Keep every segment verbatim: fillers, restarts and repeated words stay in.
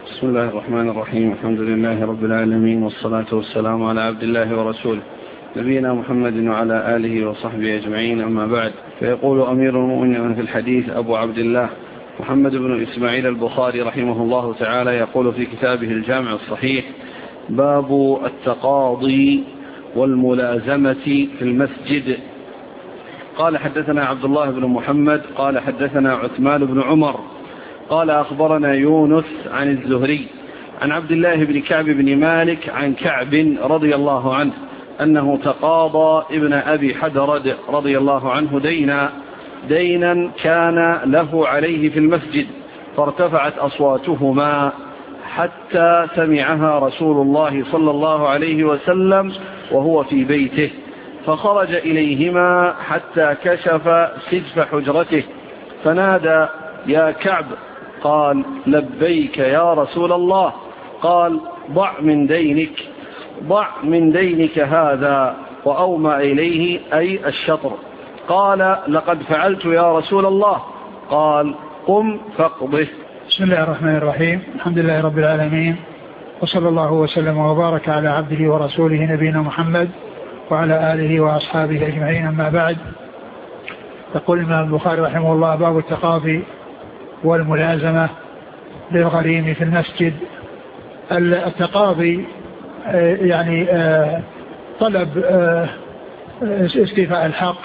بسم الله الرحمن الرحيم. الحمد لله رب العالمين، والصلاة والسلام على عبد الله ورسوله نبينا محمد وعلى آله وصحبه أجمعين، أما بعد. فيقول أمير المؤمنين في الحديث أبو عبد الله محمد بن إسماعيل البخاري رحمه الله تعالى، يقول في كتابه الجامع الصحيح: باب التقاضي والملازمة في المسجد. قال: حدثنا عبد الله بن محمد قال حدثنا عثمان بن عمر قال أخبرنا يونس عن الزهري عن عبد الله بن كعب بن مالك عن كعب رضي الله عنه أنه تقاضى ابن أبي حدرد رضي الله عنه دينا دينا كان له عليه في المسجد، فارتفعت أصواتهما حتى سمعها رسول الله صلى الله عليه وسلم وهو في بيته، فخرج إليهما حتى كشف سجف حجرته فنادى: يا كعب. قال: لبيك يا رسول الله. قال: ضع من دينك ضع من دينك هذا، وأومى إليه أي الشطر. قال: لقد فعلت يا رسول الله. قال: قم فاقضه. بسم الله الرحمن الرحيم. الحمد لله رب العالمين، وصلى الله وسلم وبارك على عبده ورسوله نبينا محمد وعلى آله وأصحابه أجمعين، أما بعد. يقول الإمام البخاري رحمه الله: باب التقاضي والملازمة للغريم في المسجد. التقاضي يعني طلب استيفاء الحق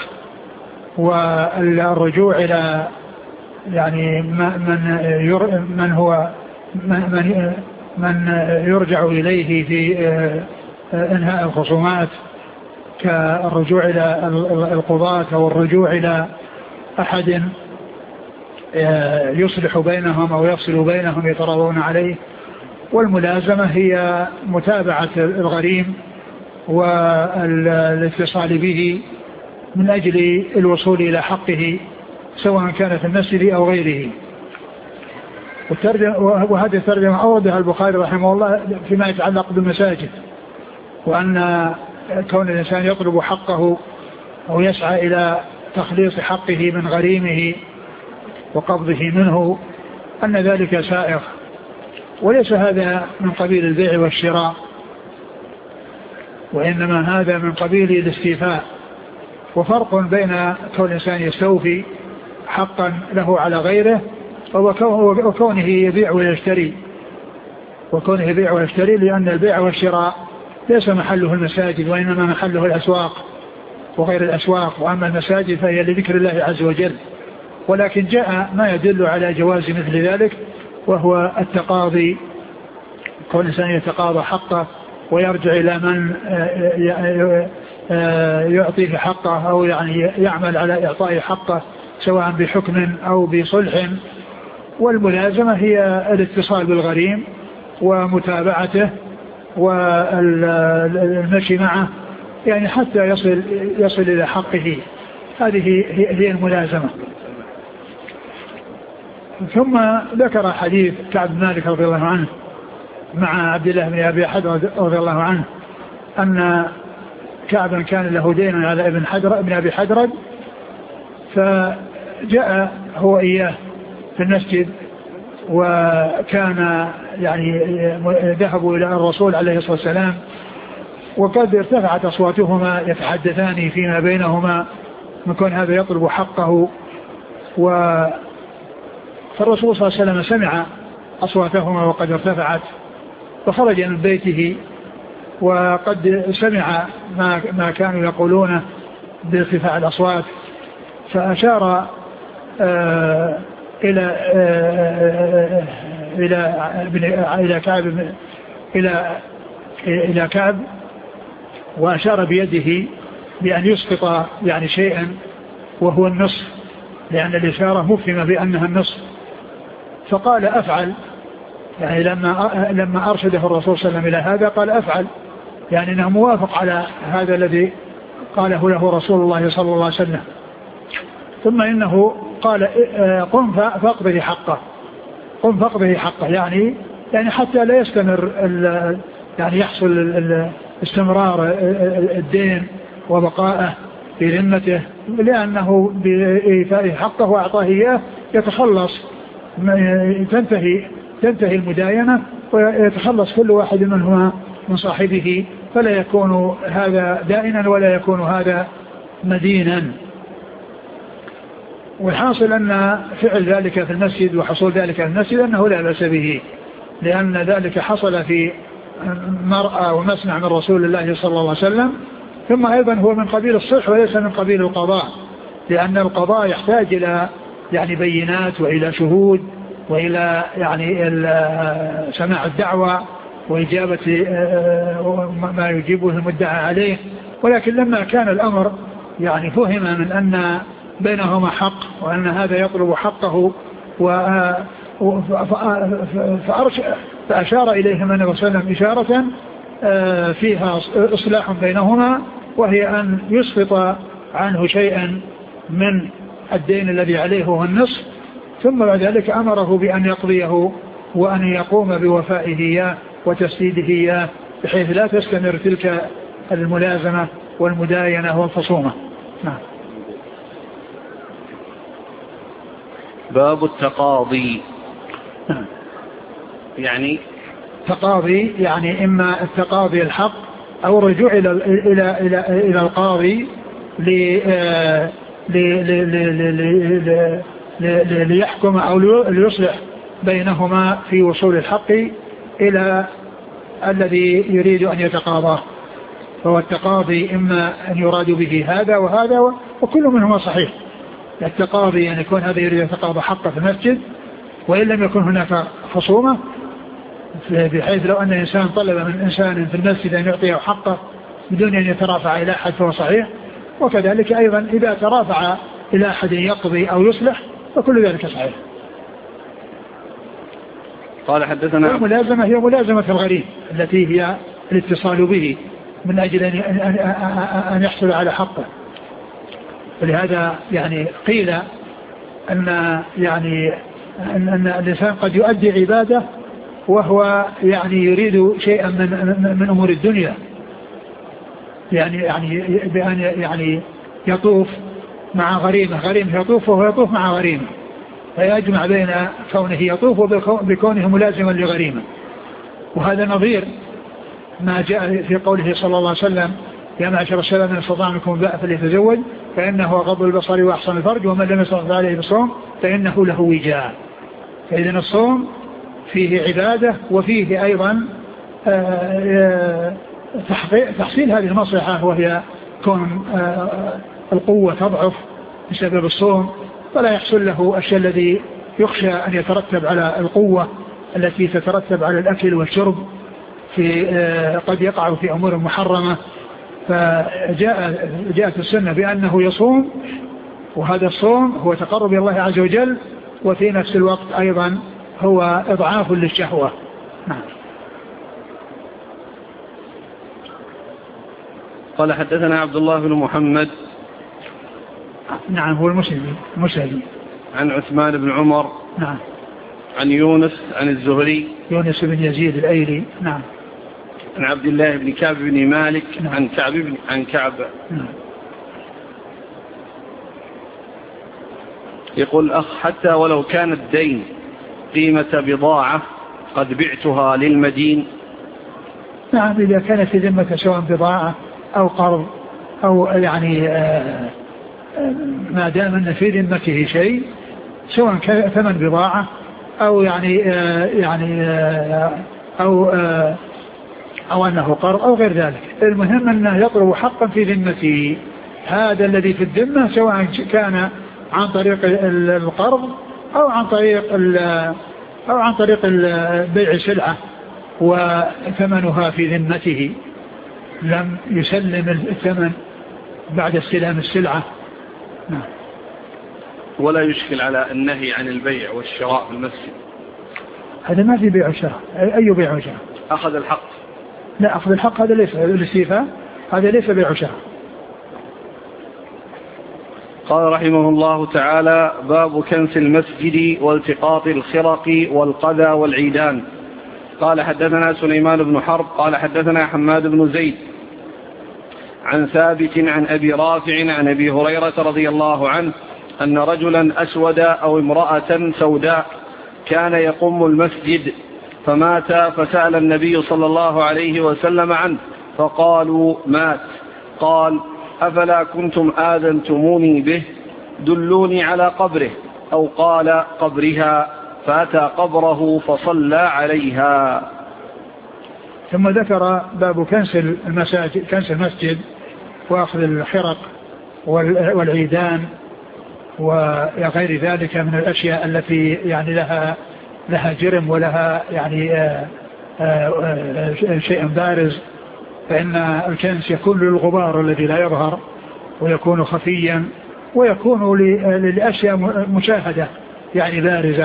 والرجوع إلى يعني من من هو من من يرجع إليه في إنهاء الخصومات، كالرجوع إلى القضاة أو الرجوع إلى أحد يصلح بينهم أو يفصل بينهم يتراضون عليه. والملازمة هي متابعة الغريم والاتصال به من أجل الوصول إلى حقه، سواء كان في المسجد أو غيره. وهذه الترجمة أوردها البخاري رحمه الله فيما يتعلق بالمساجد، وأن كون الإنسان يطلب حقه أو يسعى إلى تخليص حقه من غريمه وقبضه منه أن ذلك سائغ، وليس هذا من قبيل البيع والشراء، وإنما هذا من قبيل الاستيفاء. وفرق بين كون الإنسان يستوفي حقا له على غيره وكونه يبيع ويشتري وكونه يبيع ويشتري لأن البيع والشراء ليس محله المساجد، وإنما محله الأسواق وغير الأسواق. وأما المساجد فهي لذكر الله عز وجل. ولكن جاء ما يدل على جواز مثل ذلك، وهو التقاضي، كون الإنسان يتقاضى حقه ويرجع إلى من يعطيه حقه أو يعني يعمل على إعطاء حقه سواء بحكم أو بصلح. والملازمة هي الاتصال بالغريم ومتابعته والمشي معه يعني حتى يصل يصل إلى حقه. هذه هي الملازمة. ثم ذكر حديث كعب بن مالك رضي الله عنه مع عبد الله بن أبي حدرد رضي الله عنه أن كعبا كان له دين على ابن حدرد ابن أبي حدرد، فجاء هو إياه في المسجد، وكان يعني ذهبوا إلى الرسول عليه الصلاة والسلام، وقد ارتفعت أصواتهما يتحدثان فيما بينهما من كون هذا يطلب حقه. و فالرسول صلى الله عليه وسلم سمع أصواتهما وقد ارتفعت، فخرج من بيته وقد سمع ما, ما كانوا يقولونه بارتفاع الأصوات، فأشار آه إلى آه إلى إلى كعب إلى إلى كعب وأشار بيده بأن يسقط يعني شيئا وهو النصف، لأن الإشارة مفهمة بأنها النصف. فقال: أفعل، يعني لما لما أرشده الرسول صلى الله عليه وسلم إلى هذا قال: أفعل، يعني أنه موافق على هذا الذي قاله له رسول الله صلى الله عليه وسلم. ثم إنه قال: قم فاقضه حقه قم فاقضه حقه يعني يعني حتى لا يستمر يعني يحصل استمرار الدين وبقائه في ذمته، لأنه بإيفاء حقه وأعطاه إياه يتخلص تنتهي تنتهي المداينة ويتخلص كل واحد منهما من صاحبه، فلا يكون هذا دائنا ولا يكون هذا مدينا. والحاصل أن فعل ذلك في المسجد وحصول ذلك في المسجد أنه لا بأس به، لأن ذلك حصل في مرأى ومسمع من رسول الله صلى الله عليه وسلم. ثم أيضا هو من قبيل الصلح وليس من قبيل القضاء، لأن القضاء يحتاج إلى يعني بينات وإلى شهود وإلى يعني سماع الدعوة وإجابة ما يجيبه المدعى عليه. ولكن لما كان الأمر يعني فهم من أن بينهما حق وأن هذا يطلب حقه فأشار إليهما النبي صلى الله عليه وسلم إشارة فيها إصلاح بينهما، وهي أن يسقط عنه شيئا من الدين الذي عليه هو النصف، ثم بعد ذلك أمره بأن يقضيه وأن يقوم بوفائه إياه وتسديده إياه، بحيث لا تستمر تلك الملازمة والمداينة والخصومة. نعم. باب التقاضي. نعم. يعني تقاضي يعني إما التقاضي الحق أو الرجوع إلى إلى إلى إلى القاضي ليحكم أو ليصلح بينهما في وصول الحق إلى الذي يريد أن يتقاضاه. فهو التقاضي إما أن يراد به هذا وهذا وكل منهما صحيح. التقاضي أن يعني يكون هذا يريد يتقاضى حقه في المسجد وإن لم يكن هناك خصومة، بحيث لو أن إنسان طلب من إنسان في المسجد أن يعطيه حقه بدون أن يترافع إلى أحد فهو صحيح. وكذلك أيضا إذا ترافع إلى أحد يقضي أو يصلح فكل ذلك صحيح. قال حدثنا الملازمة هي ملازمة الغريب التي هي الاتصال به من أجل أن يحصل على حقه. ولهذا يعني قيل أن يعني أن, أن الإنسان قد يؤدي عبادة وهو يعني يريد شيئا من, من أمور الدنيا، يعني يعني بأن يعني يطوف مع غريمه، غريمه يطوف وهو يطوف مع غريمه، فيجمع بين كونه يطوف وبكونه ملازما لغريمه. وهذا نظير ما جاء في قوله صلى الله عليه وسلم: يا معشر الشباب من استطاع منكم الباء فليتزوج فإنه غض البصر وأحسن الفرج ومن لم يستطع عليه بالصوم فإنه له وجاء. فإذن الصوم فيه عبادة وفيه أيضا تحصيل هذه المصلحة، وهي كون القوة تضعف بسبب الصوم، فلا يحصل له الشيء الذي يخشى أن يترتب على القوة التي تترتب على الأكل والشرب، في قد يقع في أمور محرمة. فجاء جاءت السنة بأنه يصوم، وهذا الصوم هو تقرب إلى الله عز وجل، وفي نفس الوقت أيضا هو إضعاف للشهوة. نعم. قال حدثنا عبد الله بن محمد. نعم هو المسلمي المسلمي عن عثمان بن عمر. نعم. عن يونس عن الزهري يونس بن يزيد الأيلي. نعم. عن عبد الله بن كعب بن مالك. نعم. عن كعب بن عن كعب. نعم. يقول أخ: حتى ولو كان الدين قيمة بضاعة قد بعتها للمدين. نعم إذا كانت في ذمة سواء بضاعة أو قرض أو يعني آه ما دام أن في ذمته شيء سواء كان ثمن بضاعة أو يعني آه يعني آه أو آه أو أنه قرض أو غير ذلك، المهم أنه يطلب حقا في ذمته. هذا الذي في الذمة سواء كان عن طريق القرض أو عن طريق أو عن طريق بيع سلعة وثمنها في ذمته، لم يسلم الثمن بعد استلام السلعة. نعم. ولا يشكل على النهي عن البيع والشراء في المسجد. هذا ما في بيع وشراء. أي بيع وشراء؟ أخذ الحق. لا، أخذ الحق هذا ليس الاستيفاء، هذا ليس بيع وشراء. قال رحمه الله تعالى: باب كنس المسجد والتقاط الخرق والقذى والعيدان. قال حدثنا سليمان بن حرب قال حدثنا حماد بن زيد عن ثابت عن أبي رافع عن أبي هريرة رضي الله عنه أن رجلا أسود أو امرأة سوداء كان يقوم المسجد فمات، فسأل النبي صلى الله عليه وسلم عنه فقالوا مات. قال أفلا كنتم آذنتموني به؟ دلوني على قبره، أو قال قبرها، فأتى قبره فصلى عليها. ثم ذكر باب كنس المساجد، كنس المسجد وأخذ الحرق والعيدان وغير ذلك من الأشياء التي يعني لها لها جرم ولها يعني آآ آآ شيء بارز، فإن الكنس يكون للغبار الذي لا يظهر ويكون خفيا، ويكون للأشياء مشاهدة يعني بارزة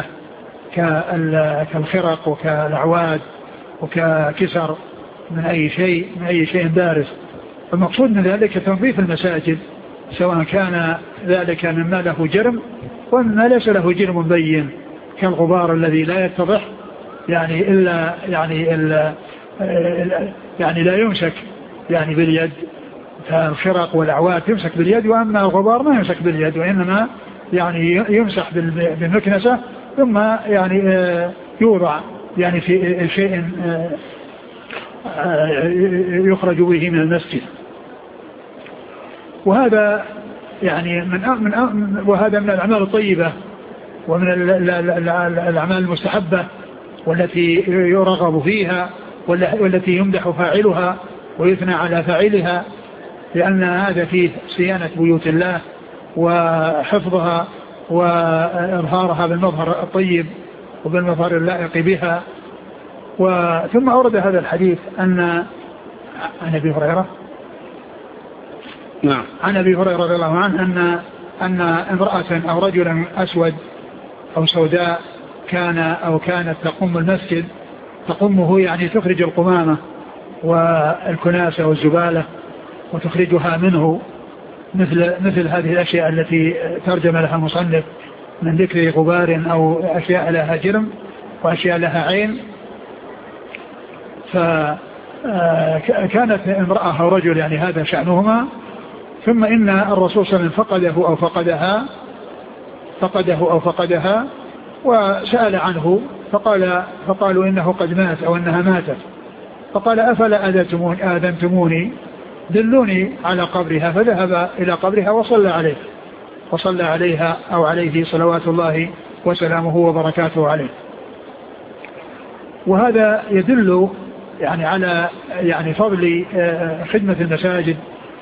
كالخرق وكالأعواد وككسر من أي شيء من أي شيء بارز. المقصود من ذلك تنظيف المساجد، سواء كان ذلك مما له جرم ومما ليس له جرم بين، كالغبار الذي لا يتضح يعني إلا يعني إلا يعني لا يمسك يعني باليد، فالخرق والأعواد تمسك باليد، وأما الغبار ما يمسك باليد، وإنما يعني يمسح بالمكنسة ثم يعني يوضع يعني في شيء يخرج به من المسجد. وهذا يعني من من وهذا من الأعمال الطيبة ومن الأعمال المستحبة والتي يرغب فيها والتي يمدح فاعلها ويثنى على فاعلها، لأن هذا فيه صيانة بيوت الله وحفظها وإظهارها بالمظهر الطيب وبالمظهر اللائق بها. وثم أورد هذا الحديث أن عن أبي هريرة نعم عن أبي هريرة رضي الله عنه أن أن امرأة أو رجلا أسود أو سوداء كان أو كانت تقوم المسجد، تقومه يعني تخرج القمامة والكناسة والزبالة وتخرجها منه، مثل مثل هذه الأشياء التي ترجم لها المصنف من ذكر غبار أو أشياء لها جرم وأشياء لها عين. فكانت امرأة أو رجل يعني هذا شأنهما، ثم إن الرسول صلى الله عليه وسلم فقده أو فقدها فقده أو فقدها وسأل عنه، فقال فقالوا إنه قد مات أو إنها ماتت. فقال أفلا آذنتموني؟ دلوني على قبرها. فذهب إلى قبرها وصلى عليه وصلى عليها أو عليه صلوات الله وسلامه وبركاته عليه. وهذا يدل يعني على يعني فضل خدمة المساجد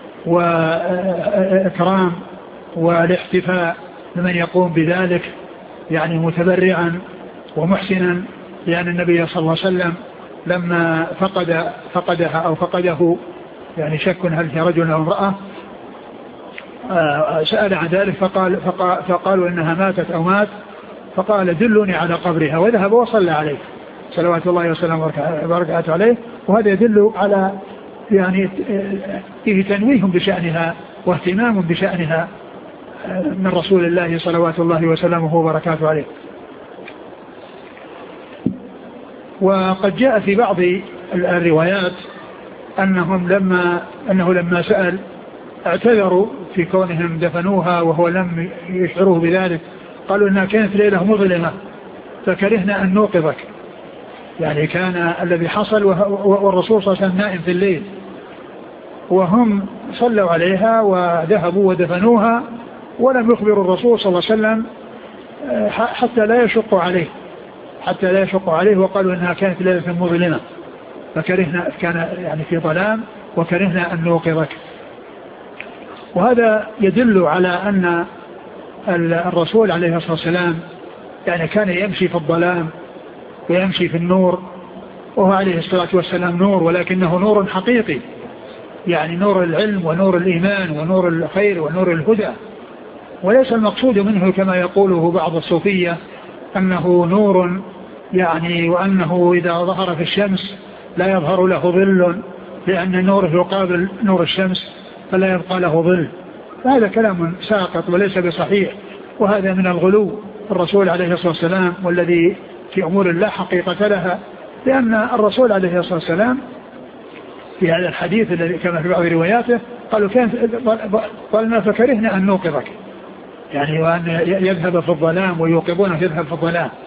وإكرام والاحتفاء لمن يقوم بذلك يعني متبرعا ومحسنا، لأن النبي صلى الله عليه وسلم لما فقد فقدها أو فقده يعني شك هل هي رجل أو امرأة سأل عن ذلك فقال فقال فقالوا إنها ماتت أو مات، فقال دلوني على قبرها، وذهب وصلى عليه صلوات الله وسلامه وبركاته عليه. وهذا يدل على يعني فيه تنويه بشأنها واهتمام بشأنها من رسول الله صلوات الله وسلامه وبركاته عليه. وقد جاء في بعض الروايات أنهم لما أنه لما سأل اعتذروا في كونهم دفنوها وهو لم يشعروه بذلك، قالوا إنها كانت ليلة مظلمة فكرهنا أن نوقظك، يعني كان الذي حصل والرسول صلى الله عليه وسلم نائم في الليل، وهم صلوا عليها وذهبوا ودفنوها ولم يخبروا الرسول صلى الله عليه وسلم حتى لا يشق عليه حتى لا يشق عليه وقالوا إنها كانت ليلة مظلمة فكرهنا، كان يعني في ظلام وكرهنا أن نوقظك. وهذا يدل على أن الرسول عليه الصلاة والسلام يعني كان يمشي في الظلام ويمشي في النور، وهو عليه الصلاة والسلام نور، ولكنه نور حقيقي، يعني نور العلم ونور الإيمان ونور الخير ونور الهدى، وليس المقصود منه كما يقوله بعض الصوفية أنه نور يعني وأنه إذا ظهر في الشمس لا يظهر له ظل، لأن النور يقابل نور الشمس فلا يبقى له ظل. هذا كلام ساقط وليس بصحيح، وهذا من الغلو الرسول عليه الصلاة والسلام والذي في أمور الله حقيقة لها، لأن الرسول عليه الصلاة والسلام في هذا الحديث الذي كما في بعض رواياته قالوا كان قالنا فكرهنا أن نوقظك، يعني وأن يذهب في الظلام ويوقظونه يذهب في الظلام،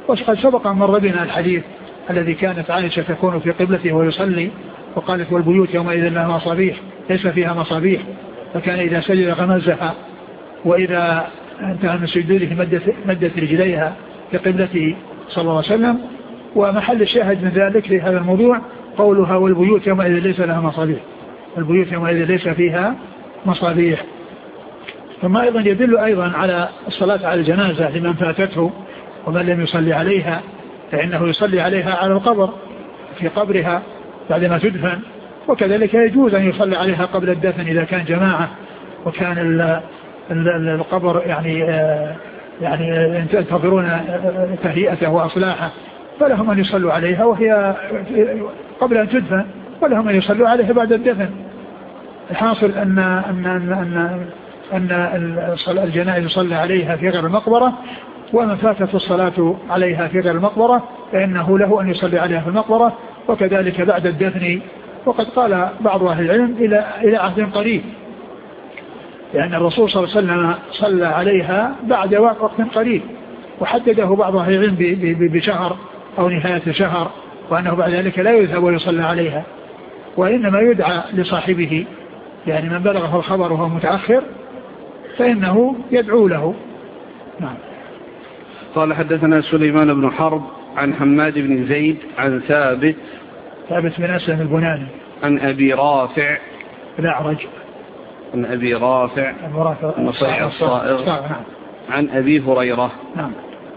وقد سبق أن مر بنا الحديث الذي كانت عائشة تكون في قبلته ويصلي وقالت والبيوت يومئذ لها مصابيح ليس فيها مصابيح، فكان إذا سجد غمزها وإذا انتهى من سجوده مدت, مدت رجليها في قبلته صلى الله عليه وسلم. ومحل الشاهد من ذلك في هذا الموضوع قولها والبيوت يومئذ ليس لها مصابيح، البيوت يومئذ ليس فيها مصابيح. ثم أيضا يدل أيضا على الصلاة على الجنازة لمن فاتته ومن لم يصلي عليها، فإنه يصلي عليها على القبر في قبرها بعدما تدفن، وكذلك يجوز أن يصلي عليها قبل الدفن إذا كان جماعة وكان ال ال القبر يعني يعني ينتظرون تهيئته وأصلاحه، فلهم أن يصلوا عليها وهي قبل أن تدفن، ولهم أن يصلوا عليها بعد الدفن. الحاصل أن أن أن أن, أن الجنائز يصلى عليها في غير المقبرة، ومن فاتت الصلاة عليها في غير المقبرة فإنه له أن يصلي عليها في المقبرة، وكذلك بعد الدفن. وقد قال بعض أهل العلم إلى إلى عهد قريب، لأن الرسول صلى الله عليه وسلم صلى عليها بعد وقت قريب، وحدده بعض أهل العلم بشهر أو نهاية شهر، وأنه بعد ذلك لا يذهب ويصلى عليها، وإنما يدعى لصاحبه، يعني من بلغه الخبر وهو متأخر فإنه يدعو له. نعم. قال حدثنا سليمان بن حرب عن حماد بن زيد عن ثابت ثابت بن أسلم البناني عن أبي رافع الأعرج عن أبي رافع مصيع الصائغ عن أبي هريرة. نعم.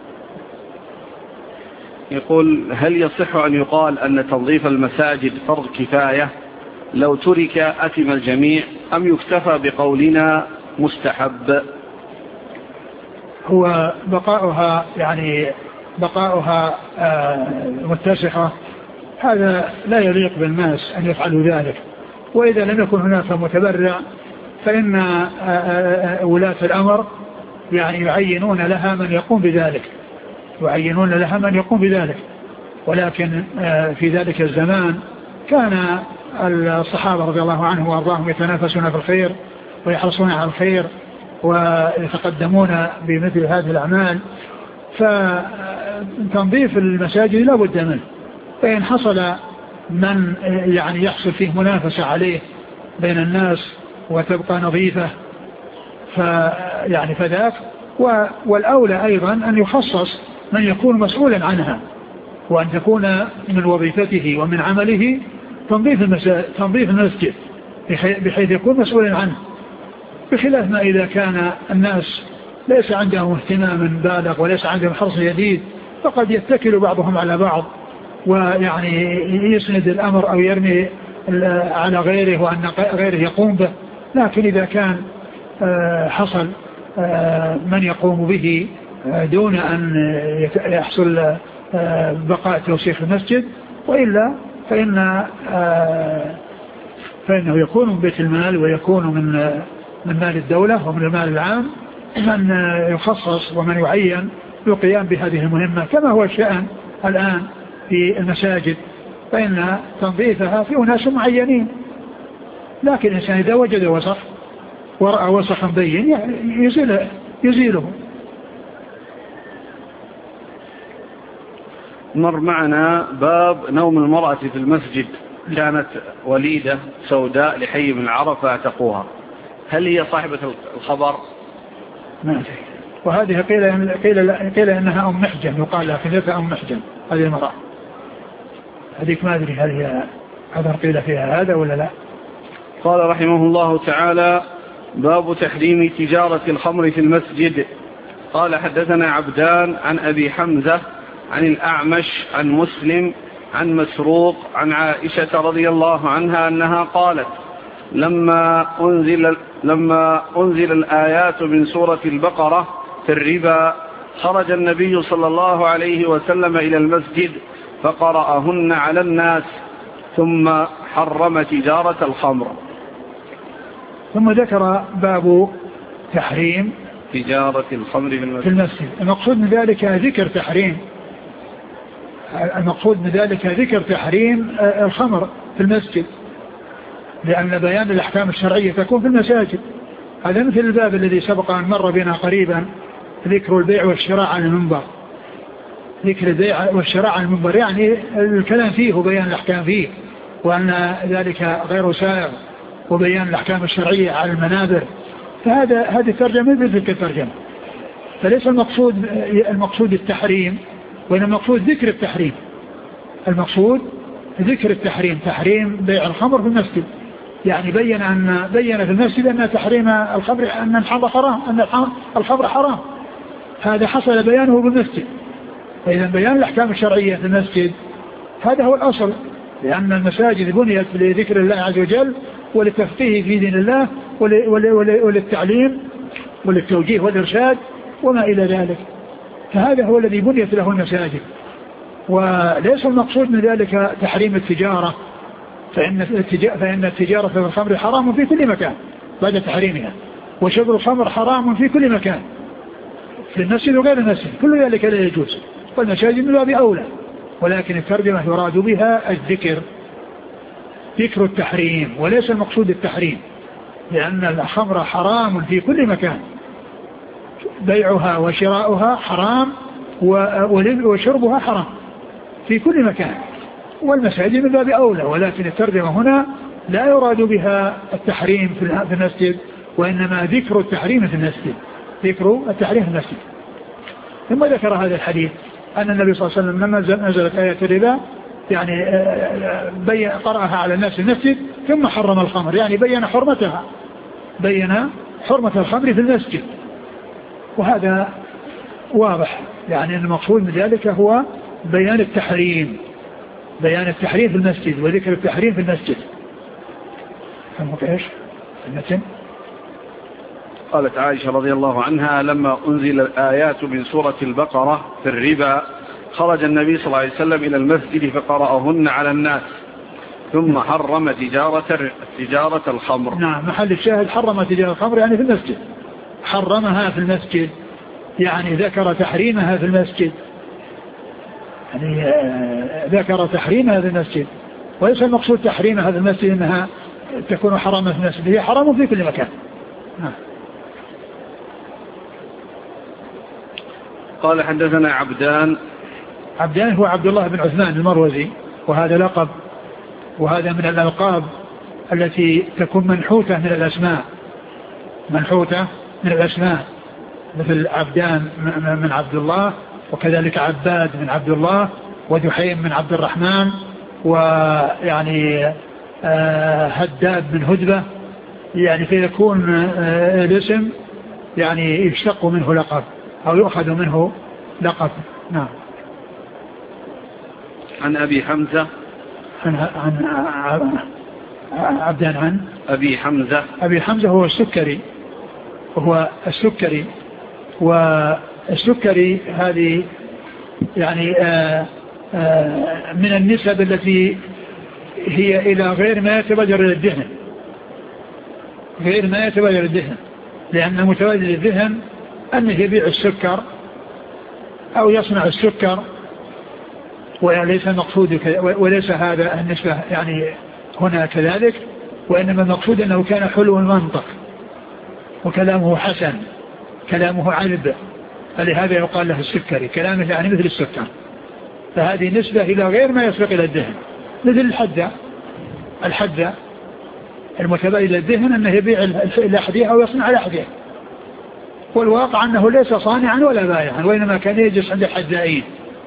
يقول هل يصح أن يقال أن تنظيف المساجد فرض كفاية لو ترك أثم الجميع، أم يكتفى بقولنا مستحب؟ هو بقاؤها يعني بقاؤها متسخة، هذا لا يليق بالناس أن يفعلوا ذلك، وإذا لم يكن هناك متبرع فإن ولاة الأمر يعني يعينون لها من يقوم بذلك يعينون لها من يقوم بذلك ولكن في ذلك الزمان كان الصحابة رضي الله عنهم وأرضاهم يتنافسون في الخير ويحرصون على الخير ويتقدمون بمثل هذه الأعمال، فتنظيف المساجد لا بد منه، فإن حصل من يعني يحصل فيه منافسة عليه بين الناس وتبقى نظيفة فيعني فذاك، والأولى أيضا أن يخصص من يكون مسؤولا عنها، وأن تكون من وظيفته ومن عمله تنظيف المساجد تنظيف المسجد بحيث يكون مسؤولا عنه، بخلاف ما إذا كان الناس ليس عندهم اهتمام بالغ وليس عندهم حرص جديد، فقد يتكل بعضهم على بعض ويعني يسند الأمر أو يرمي على غيره وأن غيره يقوم به. لكن إذا كان حصل من يقوم به دون أن يحصل بقاء توسيخ المسجد، وإلا فإن فإنه يكون من بيت المال ويكون من من مال الدولة ومن المال العام من يخصص ومن يعين للقيام بهذه المهمة، كما هو الشأن الآن في المساجد، فإن تنظيفها في أناس معينين، لكن الإنسان إذا وجد وسخ ورأى وسخا بين يزيله, يزيله. مر معنا باب نوم المرأة في المسجد، كانت وليدة سوداء لحي من العرب فاعتقوها، هل هي صاحبة الخبر؟ نعم. وهذه قيل, قيل, قيل إنها أم محجن، يقال لها كذلك أم محجن هذه المرأة، هذيك ما أدري هل هي هذا قيل فيها هذا ولا لا. قال رحمه الله تعالى باب تحريم تجارة الخمر في المسجد. قال حدثنا عبدان عن أبي حمزة عن الأعمش عن مسلم عن مسروق عن عائشة رضي الله عنها أنها قالت لما أنزل, لما أنزل الآيات من سورة البقرة في الربا خرج النبي صلى الله عليه وسلم إلى المسجد فقرأهن على الناس ثم حرم تجارة الخمر. ثم ذكر باب تحريم تجارة الخمر في المسجد. المقصود من ذلك ذكر تحريم المقصود من ذلك ذكر تحريم الخمر في المسجد، لأن بيان الأحكام الشرعية تكون في المساجد. هذا مثل الباب الذي سبق أن مر بنا قريبا، ذكر البيع والشراء على المنبر، ذكر البيع والشراء على المنبر يعني الكلام فيه وبيان الأحكام فيه، وأن ذلك غير سائغ، وبيان الأحكام الشرعية على المنابر. فهذا هذه الترجمة مثل الترجمة. فليس المقصود المقصود التحريم، وإنما المقصود ذكر التحريم. المقصود ذكر التحريم، تحريم بيع الخمر في المسجد، يعني بين أن بين في المسجد أن تحريم الخمر، أن الخمر حرام، أن الخمر حرام. هذا حصل بيانه بالمسجد. فإذا بيان الأحكام الشرعية في المسجد هذا هو الأصل، لأن المساجد بنيت لذكر الله عز وجل وللتفقيه في دين الله وللتعليم وللتوجيه والإرشاد وما إلى ذلك. فهذا هو الذي بنيت له المساجد. وليس المقصود من ذلك تحريم التجارة، فإن فإن التجارة في الخمر حرام في كل مكان بعد تحريمها، وشرب الخمر حرام في كل مكان في المسجد وغير المسجد، كل ذلك لا يجوز، والمساجد من باب أولى. ولكن الترجمة يراد بها الذكر، ذكر التحريم، وليس المقصود التحريم، لأن الخمر حرام في كل مكان، بيعها وشراؤها حرام وشربها حرام في كل مكان، والمساجد من باب أولى. ولكن الترجمة هنا لا يراد بها التحريم في المسجد، وإنما ذكر التحريم في المسجد، ذكر التحريم في المسجد. ثم ذكر هذا الحديث أن النبي صلى الله عليه وسلم لما نزلت آية الربا يعني بين قرأها على الناس في المسجد ثم حرم الخمر، يعني بين حرمتها، بين حرمة الخمر في المسجد. وهذا واضح، يعني المقصود من ذلك هو بيان التحريم، بيان التحريم في المسجد وذكر التحريم في المسجد. فهمت ايش المتن؟ قالت عائشة رضي الله عنها لما أنزل الآيات من سورة البقرة في الربا خرج النبي صلى الله عليه وسلم إلى المسجد فقرأهن على الناس ثم حرم تجارة تجارة الخمر. نعم، محل الشاهد حرم تجارة الخمر يعني في المسجد، حرمها في المسجد، يعني ذكر تحريمها في المسجد، يعني ذكر تحريمها في المسجد. وليس المقصود تحريمها في المسجد انها تكون حراما في المسجد، هي حرام في كل مكان. نعم. قال حدثنا عبدان. عبدان هو عبد الله بن عثمان المروزي، وهذا لقب، وهذا من الألقاب التي تكون منحوتة من الأسماء، منحوتة من الأسماء، مثل عبدان من عبد الله، وكذلك عباد من عبد الله، ودحيم من عبد الرحمن، ويعني هداب من هدبة، يعني فيكون الاسم يعني يشتق منه لقب أو يؤخذ منه لقب. نعم. عن أبي حمزة. عن عن عبدان عن أبي حمزة. أبي حمزة هو السكري، وهو السكري، والسكري هذه يعني آآ آآ من النسب التي هي إلى غير ما يتبادر إلى الذهن، غير ما يتبادر الذهن، لأن متبادر الذهن أنه يبيع السكر أو يصنع السكر، وليس المقصود وليس هذا النسبة يعني هنا كذلك، وإنما المقصود أنه كان حلو المنطق وكلامه حسن، كلامه عذب، فلهذا يقال له السكري، كلامه يعني مثل السكر. فهذه نسبة إلى غير ما يسبق إلى الذهن، مثل الحدة، الحدة المتبادل إلى الذهن أنه يبيع الأحذية أو يصنع الأحذية، والواقع أنه ليس صانعا ولا بائعا، وإنما كان يجلس عند الحذائين،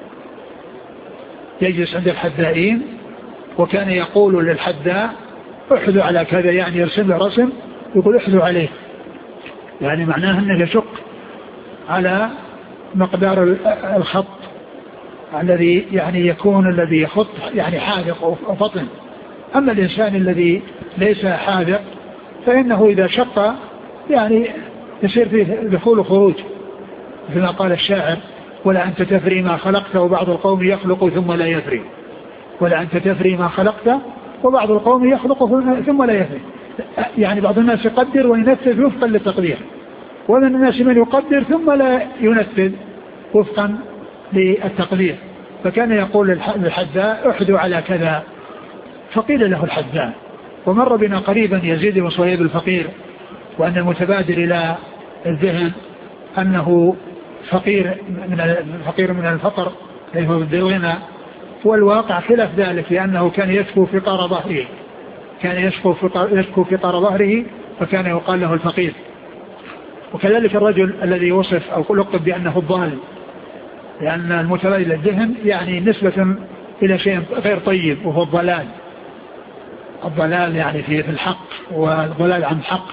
يجلس عند الحذائين، وكان يقول للحذاء احذو على كذا، يعني يرسم له رسم يقول احذو عليه، يعني معناه أنه يشق على مقدار الخط الذي يعني يكون الذي يخط يعني حاذق أو فطن. أما الإنسان الذي ليس حاذق فإنه إذا شق يعني يصير فيه دخول وخروج، كما قال الشاعر: ولا أنت تفري ما خلقت وبعض القوم يخلق ثم لا يفري، ولا أنت تفري ما خلقت وبعض القوم يخلق ثم لا يفري. يعني بعض الناس يقدر وينفذ وفقا للتقدير، ومن الناس من يقدر ثم لا ينفذ وفقا للتقدير. فكان يقول للحذاء احذو على كذا، فقيل له الحذاء. ومر بنا قريبا يزيد بن صهيب الفقير، وأن المتبادر إلى الذهن أنه فقير من الفقير من الفقر، ليس ضد الغنى. والواقع خلاف ذلك، لأنه كان يشكو فقار ظهره، كان يشكو يشكو فقار ظهره فكان يقال له الفقير. وكذلك الرجل الذي وصف أو لقب بأنه الضال، لأن المتبادل الذهن يعني نسبة إلى شيء غير طيب وهو الضلال. الضلال يعني في الحق والضلال عن الحق.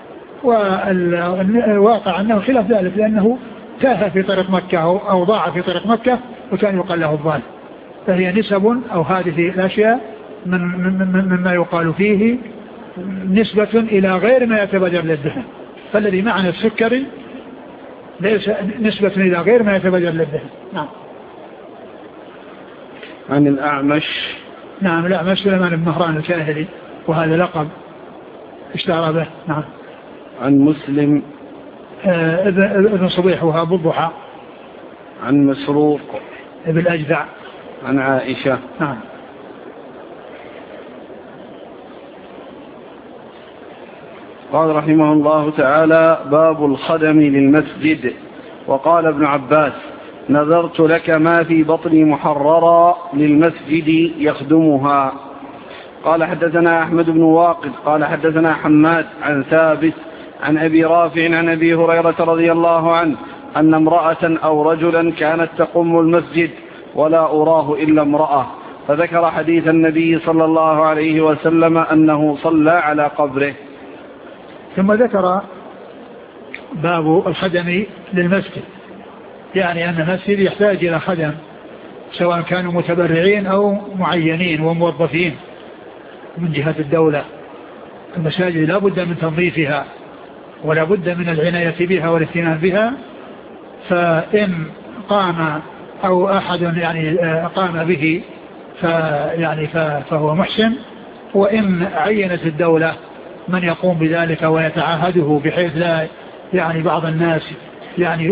والواقع أنه خلاف ذلك، لأنه تاه في طريق مكة أو ضاع في طريق مكة وكان يقال له الضال. فهي نسب أو هذه الأشياء من مما يقال فيه نسبة إلى غير ما يتبادر للذهن. فالذي معنى السكري ليس نسبة إلى غير ما يتبادر للذهن. نعم. عن الأعمش. نعم الأعمش سليمان بن مهران الكاهلي، وهذا لقب اشتهر به. نعم. عن مسلم آه ابن صبيح وهاب الضحى. عن مسروق ابن الأجدع. عن عائشة. نعم. قال رحمه الله تعالى: باب الخدم للمسجد. وقال ابن عباس: نذرت لك ما في بطني محررا للمسجد يخدمها. قال حدثنا أحمد بن واقد قال حدثنا حماد عن ثابت عن أبي رافع عن أبي هريرة رضي الله عنه أن امرأة أو رجلا كانت تقم المسجد ولا أراه إلا امرأة، فذكر حديث النبي صلى الله عليه وسلم أنه صلى على قبره. ثم ذكر باب الخدم للمسجد، يعني أن المسجد يحتاج إلى خدم سواء كانوا متبرعين أو معينين وموظفين من جهة الدولة. المساجد لا بد من تنظيفها ولا بد من العناية بها والاهتمام بها، فإن قام أو أحد يعني قام به فيعني فهو محسن، وإن عينت الدولة من يقوم بذلك ويتعاهده بحيث لا يعني بعض الناس يعني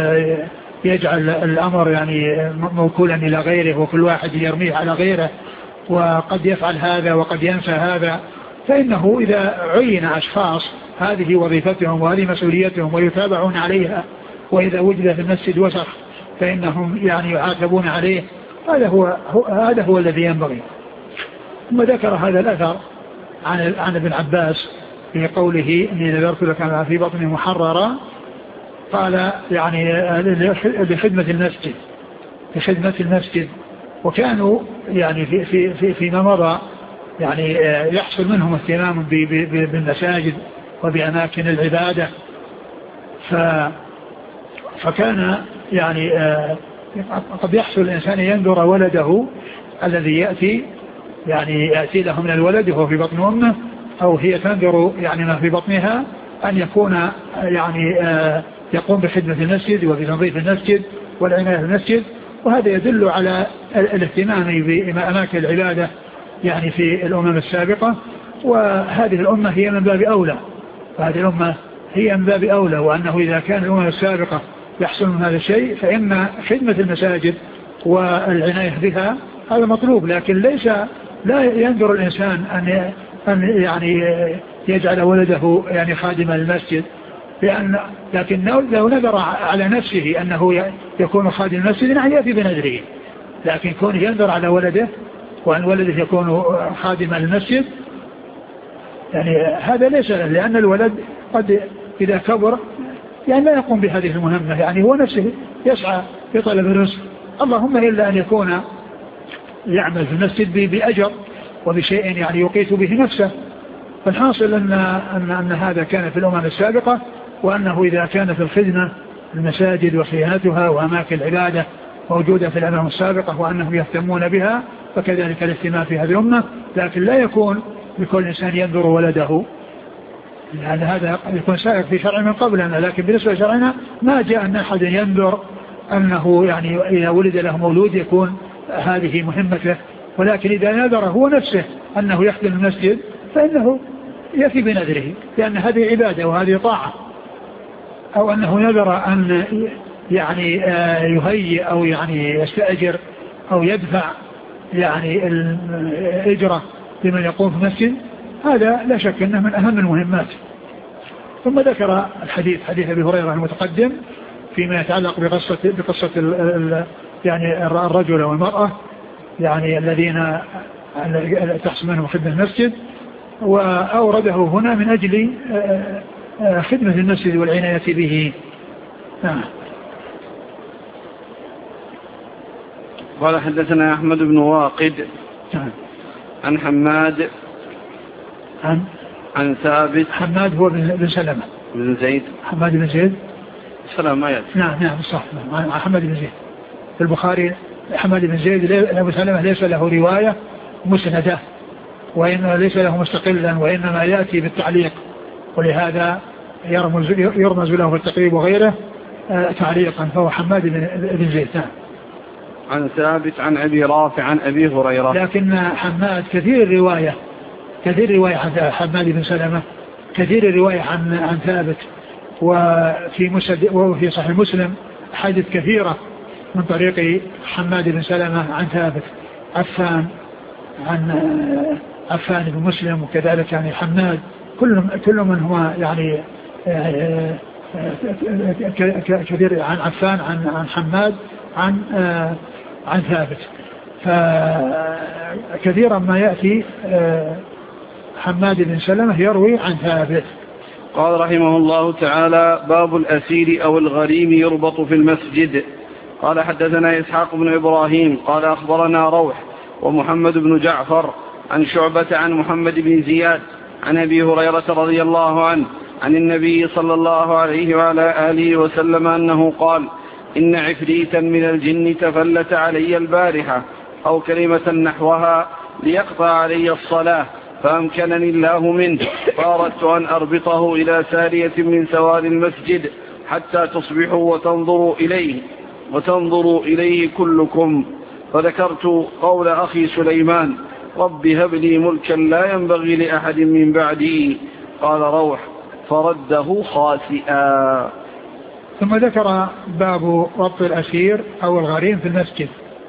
يجعل الأمر يعني موكولا إلى غيره وكل واحد يرميه على غيره، وقد يفعل هذا وقد ينسى هذا، فإنه إذا عين أشخاص هذه وظيفتهم وهذه مسؤوليتهم ويتابعون عليها، وإذا وجد في المسجد وسخ فإنهم يعني يعاتبون عليه. هذا هو هذا هو الذي ينبغي. ثم ذكر هذا الأثر عن عن ابن عباس في قوله: إني نذرت لك ما في بطني محررا، قال يعني لخدمة المسجد لخدمة المسجد. وكانوا يعني في في في فيما مضى يعني يحصل منهم اهتمام بالمساجد وبأماكن العبادة، ف فكان يعني قد يحصل الإنسان ينظر ولده الذي يأتي يعني يأتي له من الولد وهو في بطن أمه، أو هي تنظر يعني ما في بطنها، أن يكون يعني يقوم بخدمة المسجد وبتنظيف المسجد والعناية بالمسجد. وهذا يدل على الاهتمام بأماكن العبادة يعني في الأمم السابقة، وهذه الأمة هي من باب أولى وهذه الأمة هي من باب أولى وأنه إذا كان الأمم السابقة يحصل من هذا الشيء فإن خدمة المساجد والعناية بها هذا مطلوب. لكن ليس لا ينظر الإنسان أن أن يعني يجعل ولده يعني خادم المسجد، لأن لكن لو نظر على نفسه أنه يكون خادم المسجد يعني يأتي بنذره، لكن كونه ينظر على ولده وأن ولده يكون خادم المسجد يعني هذا ليس له، لأن الولد قد إذا كبر يعني لا يقوم بهذه المهمة، يعني هو نفسه يسعى في طلب الرزق، اللهم إلا أن يكون يعمل في المسجد بأجر وبشيء يعني يقيت به نفسه. فالحاصل أن, أن, أن هذا كان في الأمم السابقة، وأنه إذا كان في الخدمة المساجد وصيانتها وأماكن العبادة موجودة في الأمم السابقة وأنهم يهتمون بها، فكذلك الاهتمام في هذه الأمة. لكن لا يكون بكل إنسان ينظر ولده، لأن هذا يكون سائر في شرع من قبلنا، لكن بالنسبة لشرعنا ما جاء أن أحد ينظر أنه يعني إذا ولد له مولود يكون هذه مهمته، ولكن إذا نذر هو نفسه أنه يخدم المسجد فإنه يفي بنذره، لأن هذه عبادة وهذه طاعة. أو أنه نذر أن يعني يهيئ أو يعني يستأجر أو يدفع يعني الإجرة لمن يقوم في المسجد، هذا لا شك أنه من أهم المهمات. ثم ذكر الحديث حديث أبي هريرة المتقدم فيما يتعلق بقصة, بقصة يعني الرجل والمرأة يعني الذين تحصل منهم خدمة المسجد، وأورده هنا من أجل خدمة المسجد والعناية به. نعم. قال حدثنا أحمد بن واقد عن حماد عن عن ثابت. حماد هو بن سلمة بن زيد. حماد بن زيد سلام ما يأتي. نعم نعم صح. حماد بن زيد في البخاري. حماد بن زيد أبو سلمة ليس له رواية مسندة، وإنما ليس له مستقلا، وإنما يأتي بالتعليق، ولهذا يرمز, يرمز له في التقريب وغيره تعليقا، فهو حماد بن زيد. عن ثابت عن أبي رافع عن أبي هريرة. لكن حماد كثير الرواية كثير الرواية عن حماد بن سلمة، كثير الرواية عن عن ثابت، وفي مسد وفي صحيح مسلم حديث كثيرة من طريق حماد بن سلمة عن ثابت. عفان عن عفان بن مسلم، وكذلك يعني حماد، كل كل من هو يعني كثير عن عفان عن عن حماد عن عن ثابت. فكثيرا ما يأتي حماد بن سلمة يروي عن ثابت. قال رحمه الله تعالى: باب الأسير أو الغريم يربط في المسجد. قال حدثنا إسحاق بن إبراهيم قال أخبرنا روح ومحمد بن جعفر عن شعبة عن محمد بن زياد عن أبي هريرة رضي الله عنه عن النبي صلى الله عليه وعلى آله وسلم أنه قال: إن عفريتا من الجن تفلت علي البارحة أو كلمة نحوها ليقطع علي الصلاة، فأمكنني الله منه، فأردت أن أربطه إلى سارية من سوار المسجد حتى تصبحوا وتنظروا إليه وتنظروا إليه كلكم. فذكرت قول أخي سليمان: رب هب لي ملكا لا ينبغي لأحد من بعدي. قال روح: فرده خاسئا. ثم ذكر باب ربط الأسير أو الغريم في المسجد.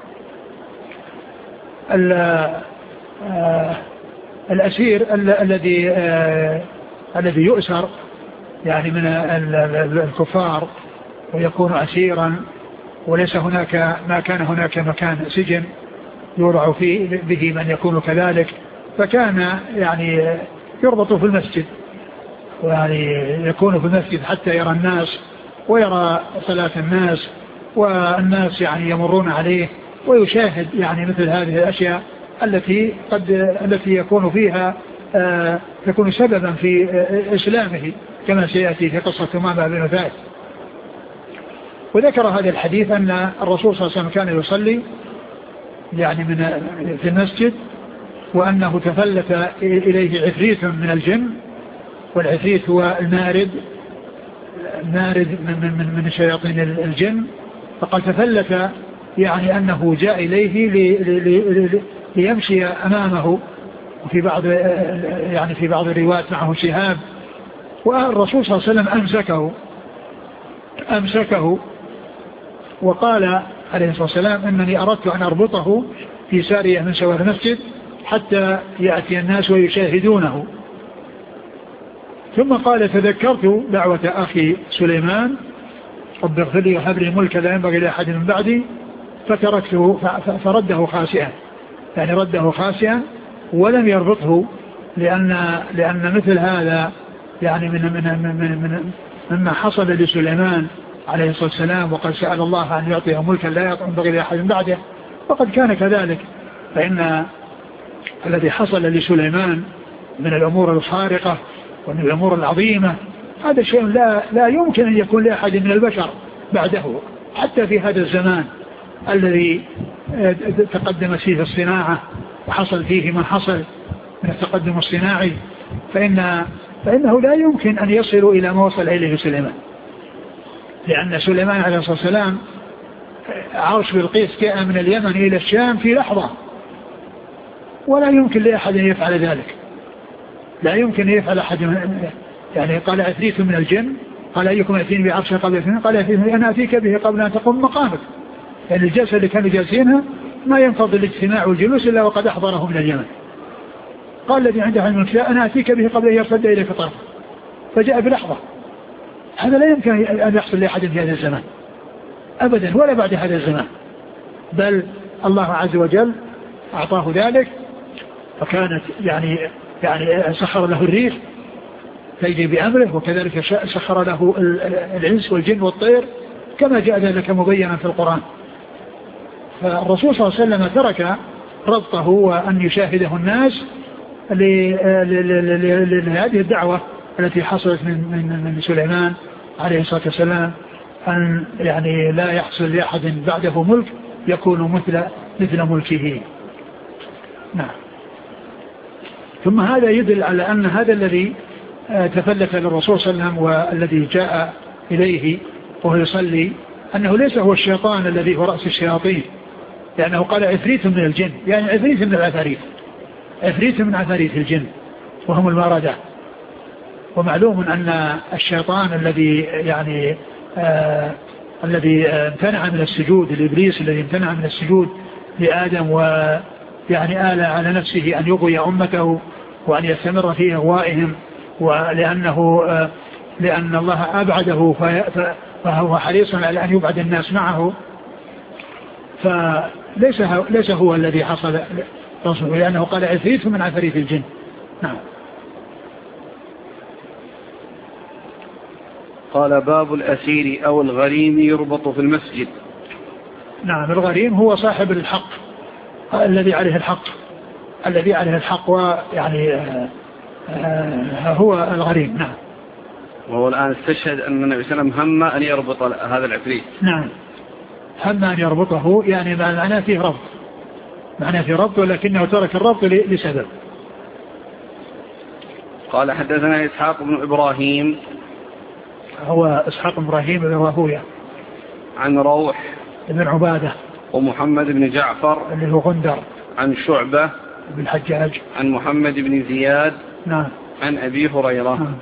الأسير الذي الذي يؤسر يعني من الكفار ويكون أسيرا، وليس هناك ما كان هناك مكان سجن يوضع فيه به من يكون كذلك، فكان يعني يربط في المسجد، ويعني يكون في المسجد حتى يرى الناس ويرى صلاة الناس، والناس يعني يمرون عليه ويشاهد يعني مثل هذه الأشياء التي قد التي يكون فيها آه تكون سببا في آه إسلامه، كما سيأتي في قصة ثمامة بن ثعلبة. وذكر هذا الحديث أن الرسول صلى الله عليه وسلم كان يصلي يعني من في المسجد، وأنه تفلت إليه عفريت من الجن، والعفريت هو المارد المارد من, من, من شياطين الجن. فقد تفلت يعني أنه جاء إليه لي لي لي ليمشي أمامه، وفي بعض يعني في بعض الروايات معه شهاب، والرسول صلى الله عليه وسلم أمسكه أمسكه وقال عليه الصلاة والسلام: إنني أردت أن أربطه في سارية من سوار المسجد حتى يأتي الناس ويشاهدونه. ثم قال: تذكرت دعوة أخي سليمان رب اغفر لي وهب لي ملكا لا ينبغي لأحد من بعدي، فتركته فرده خاسئا، يعني رده خاسئا ولم يربطه، لأن لأن مثل هذا يعني من من من من مما حصل لسليمان عليه الصلاة والسلام، وقد سأل الله أن يعطيه ملكا لا ينبغي لأحد من بعده، وقد كان كذلك. فإن الذي حصل لسليمان من الأمور الخارقة ومن الأمور العظيمة هذا شيء لا لا يمكن أن يكون لأحد من البشر بعده، حتى في هذا الزمان الذي تقدم فيه الصناعة وحصل فيه ما حصل من التقدم الصناعي، فإن فإنه لا يمكن أن يصلوا إلى ما وصل إليه سليمان، لأن سليمان عليه الصلاة والسلام عرش بلقيس جاء من اليمن إلى الشام في لحظة، ولا يمكن لأحد أن يفعل ذلك، لا يمكن أن يفعل أحد من يعني. قال عفريت من الجن قال: أيكم يأتيني بعرشه قبل اثنين؟ قال: أنا أتيك به قبل أن تقوم مقامك. يعني الجلسة اللي كانوا جالسينها ما ينفض الاجتماع والجلوس إلا وقد أحضره من اليمن. قال الذي عنده علم الكتاب: أنا أتيك به قبل أن يرتد إليك طرفه، فجاء بلحظة. هذا لا يمكن أن يحصل لأحد في هذا الزمان أبدا، ولا بعد هذا الزمان. بل الله عز وجل أعطاه ذلك، فكانت يعني يعني سخر له الريح تجري بأمره، وكذلك سخر له الإنس والجن والطير كما جاء ذلك مبينا في القرآن. فالرسول صلى الله عليه وسلم ترك ربطه وأن يشاهده الناس لهذه الدعوة التي حصلت من, من, من سليمان عليه الصلاة والسلام، أن يعني لا يحصل لأحد بعده ملك يكون مثل مثل ملكه. نعم. ثم هذا يدل على أن هذا الذي تفلت للرسول صلى الله عليه وسلم والذي جاء إليه وهو يصلي أنه ليس هو الشيطان الذي هو رأس الشياطين، لأنه قال عفريت من الجن، يعني عفريت من العفاريت، عفريت من عفاريت الجن وهم الماردة. ومعلوم أن الشيطان الذي يعني آه الذي امتنع من السجود، الإبليس الذي امتنع من السجود لآدم ويعني آل على نفسه أن يغوي أمته وأن يستمر في إغوائهم، ولأنه آه لأن الله أبعده فهو حريص على أن يبعد الناس معه، فليس ليس هو الذي حصل رسوله، لأنه قال عفريت من عفاريت الجن. نعم. قال باب الأسير أو الغريم يربط في المسجد. نعم. الغريم هو صاحب الحق الذي عليه الحق الذي عليه الحق ويعني آه آه هو الغريم. نعم. وهو الآن استشهد أن النبي صلى الله عليه وسلم هم أن يربط هذا العفريت. نعم. هم أن يربطه، يعني معناه فيه ربط، معناه فيه ربط، ولكنه ترك الربط لسبب. قال حدثنا إسحاق بن إبراهيم، هو إسحاق بن إبراهيم بن راهوية، عن روح بن عبادة، ومحمد بن جعفر اللي هو غندر، عن شعبة بن الحجاج، عن محمد بن زياد، نعم، عن أبي هريرة. نعم.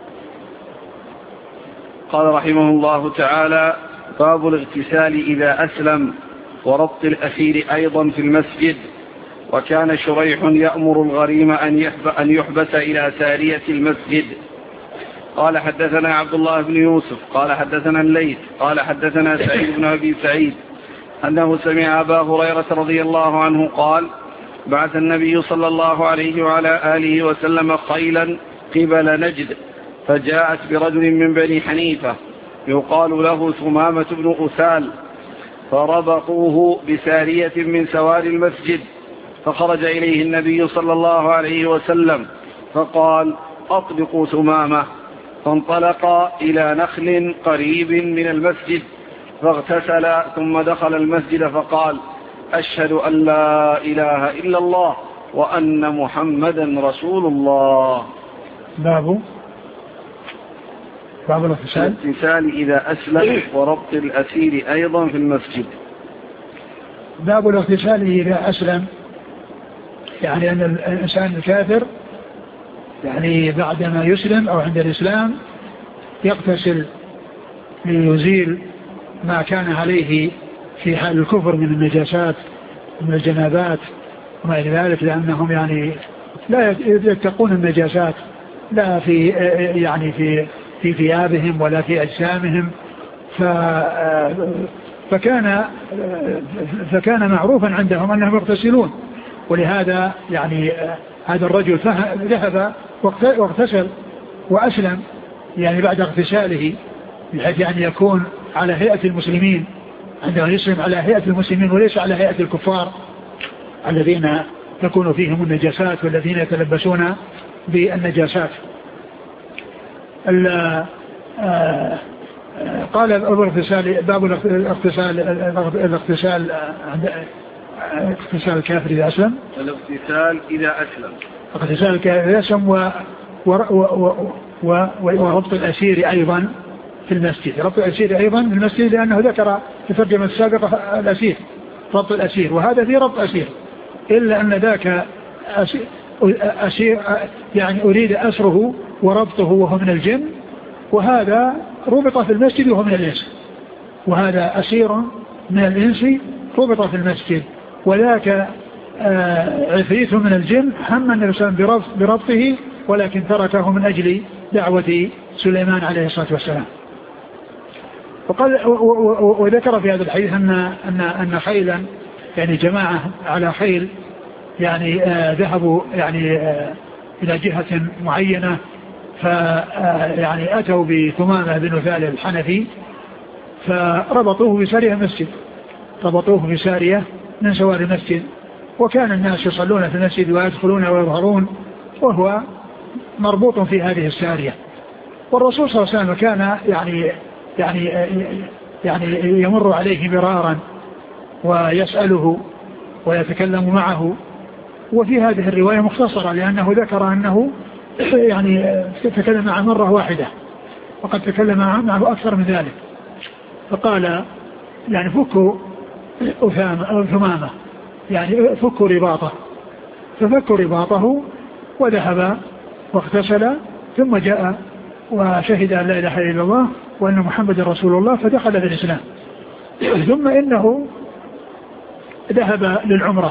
قال رحمه الله تعالى: باب الاغتسال إذا أسلم وربط الأسير أيضا في المسجد. وكان شريح يأمر الغريم أن يحبس إلى سارية المسجد. قال حدثنا عبد الله بن يوسف قال حدثنا الليث قال حدثنا سعيد بن أبي سعيد أنه سمع أبا هريرة رضي الله عنه قال: بعث النبي صلى الله عليه وعلى آله وسلم خيلا قبل نجد، فجاءت برجل من بني حنيفة يقال له ثمامة بن أسال، فربطوه بسارية من سوار المسجد، فخرج إليه النبي صلى الله عليه وسلم فقال: أطلقوا ثمامة. فانطلق إلى نخل قريب من المسجد فاغتسل، ثم دخل المسجد فقال: أشهد أن لا إله إلا الله وأن محمدا رسول الله. باب باب الاغتسال الاغتسال إذا أسلم وربط الأسير أيضا في المسجد. باب الاغتسال إذا أسلم، يعني أن الإنسان الكافر يعني بعدما يسلم أو عند الإسلام يغتسل ليزيل ما كان عليه في حال الكفر من النجاسات ومن الجنابات وما إلى ذلك، لأنهم يعني لا يتقون النجاسات لا في يعني في في ثيابهم ولا في أجسامهم، فكان فكان معروفا عندهم أنهم يغتسلون. ولهذا يعني هذا الرجل ذهب واغتسل وأسلم يعني بعد اغتساله، بحيث يعني يكون على هيئة المسلمين، عندما يسلم على هيئة المسلمين وليس على هيئة الكفار الذين تكون فيهم النجاسات والذين يتلبسون بالنجاسات. قال الاغتسال باب الاغتسال الاغتسال اغتسال الكافر إذا أسلم، الاغتسال إذا أسلم اغتسال الكافر إذا أسلم و وربط الأسير أيضا في المسجد. ربط الأسير أيضا في المسجد لأنه ذكر في الترجمة السابقة الأسير، ربط الأسير، وهذا في ربط أسير، إلا أن ذاك أسير, أسير يعني أريد أسره وربطه وهو من الجن، وهذا ربط في المسجد وهو من الإنس، وهذا أسير من الإنس ربط في المسجد، وذاك عفريت من الجن هم النبي صلى الله عليه وسلم بربطه، ولكن تركه من أجل دعوة سليمان عليه الصلاة والسلام. وقال وذكر في هذا الحديث أن أن أن خيلا يعني جماعة على خيل يعني آه ذهبوا يعني آه إلى جهة معينة، فيعني أتوا بثمامة بن ثالث الحنفي فربطوه بسارية المسجد، ربطوه بسارية من سوار المسجد، وكان الناس يصلون في المسجد ويدخلون ويظهرون وهو مربوط في هذه السارية. والرسول صلى الله عليه وسلم كان يعني يعني يعني يمر عليه مرارا ويسأله ويتكلم معه. وفي هذه الرواية مختصرة لأنه ذكر أنه يعني تكلم معه مرة واحدة، وقد تكلم معه أكثر من ذلك. فقال يعني فكوا ثمامة، يعني فكوا رباطه، ففكوا رباطه وذهب واغتسل ثم جاء وشهد أن لا إله إلا الله وأن محمد رسول الله فدخل في الإسلام. ثم إنه ذهب للعمرة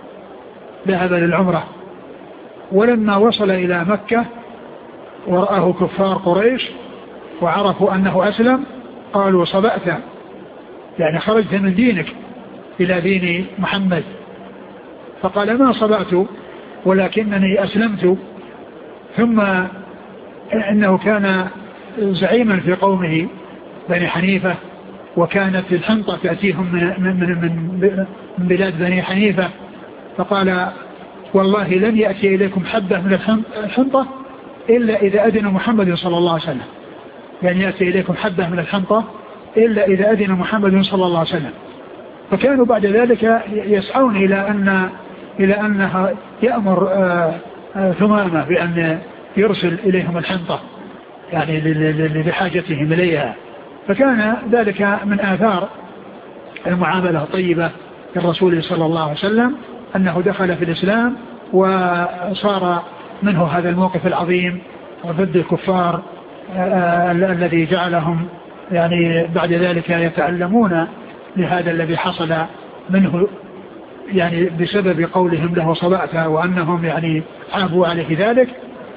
ذهب للعمرة ولما وصل إلى مكة ورآه كفار قريش وعرفوا أنه أسلم قالوا صبأت، يعني خرجت من دينك إلى دين محمد. فقال ما صبأت ولكنني أسلمت. ثم إنه كان زعيما في قومه بني حنيفة، وكانت الحنطة تأتيهم من, من, من, من بلاد بني حنيفة، فقال والله لن يأتي إليكم حبة من الحنطة إلا إذا أذن محمد صلى الله عليه وسلم، لن يأتي إليكم حبة من الحنطة إلا إذا أذن محمد صلى الله عليه وسلم. فكانوا بعد ذلك يسعون إلى أن إلى أنها يأمر ثمامة بأن يرسل إليهم الحنطة يعني لحاجتهم إليها. فكان ذلك من آثار المعاملة الطيبة للرسول صلى الله عليه وسلم أنه دخل في الإسلام وصار منه هذا الموقف العظيم ضد الكفار الذي جعلهم يعني بعد ذلك يتعلمون لهذا الذي حصل منه يعني بسبب قولهم له صبأت، وأنهم يعني عابوا عليه ذلك.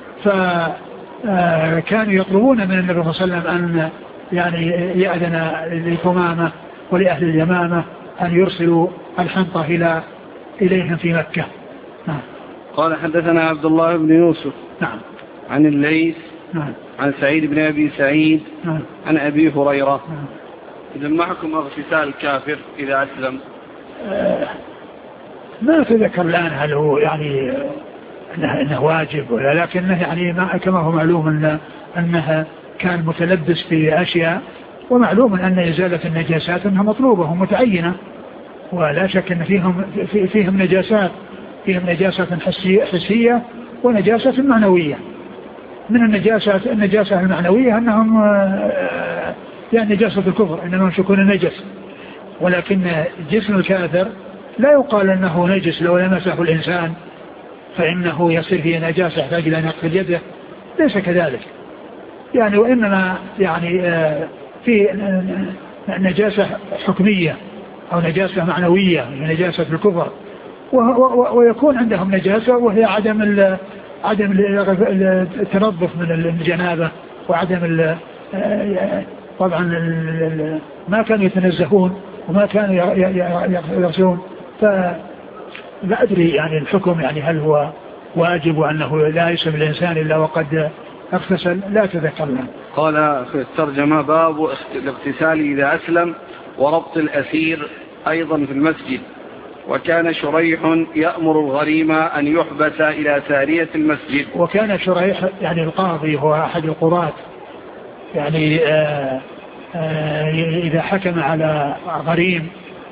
فكانوا يطلبون من النبي صلى الله عليه وسلم أن يعني يأذن لثمامة ولأهل اليمامة أن يرسلوا الحنطة إلى إليهم في مكة. نعم. قال حدثنا عبد الله بن يوسف نعم عن الليث نعم عن سعيد بن أبي سعيد نعم عن أبي هريرة. نعم. إذا معكم اغتسال الكافر إذا أسلم؟ آه ما أتذكر الآن هل هو يعني أنه, إنه واجب ولا، لكنه يعني ما كما هو معلوم أن أنها كان متلبس في أشياء، ومعلوم أن إزالة النجاسات أنها مطلوبة ومتعينة، ولا شك أن فيهم, فيهم نجاسات فيهم نجاسة حسية ونجاسة معنوية. من النجاسة النجاسة المعنوية أنهم يعني نجاسة الكفر إنما يشكون النجس، ولكن جسم الكافر لا يقال أنه نجس لو لمسه الإنسان فإنه يصير فيه نجاسة يحتاج إلى نقل يده، ليس كذلك يعني، وإنما يعني في نجاسة حكمية أو نجاسة معنوية نجاسة الكفر، ويكون عندهم نجاسة وهي عدم ال عدم التنظف من الجنابة وعدم طبعا ما كانوا يتنزهون وما كانوا يغسلون. فلا أدري يعني الحكم يعني هل هو واجب وأنه لا يسلم الإنسان إلا وقد اغتسل، لا أتذكر له. قال في الترجمة باب الاغتسال إذا أسلم وربط الأسير أيضا في المسجد. وكان شريح يأمر الغريم أن يحبس إلى سارية المسجد. وكان شريح يعني القاضي هو أحد القضاة، يعني آآ آآ إذا حكم على غريم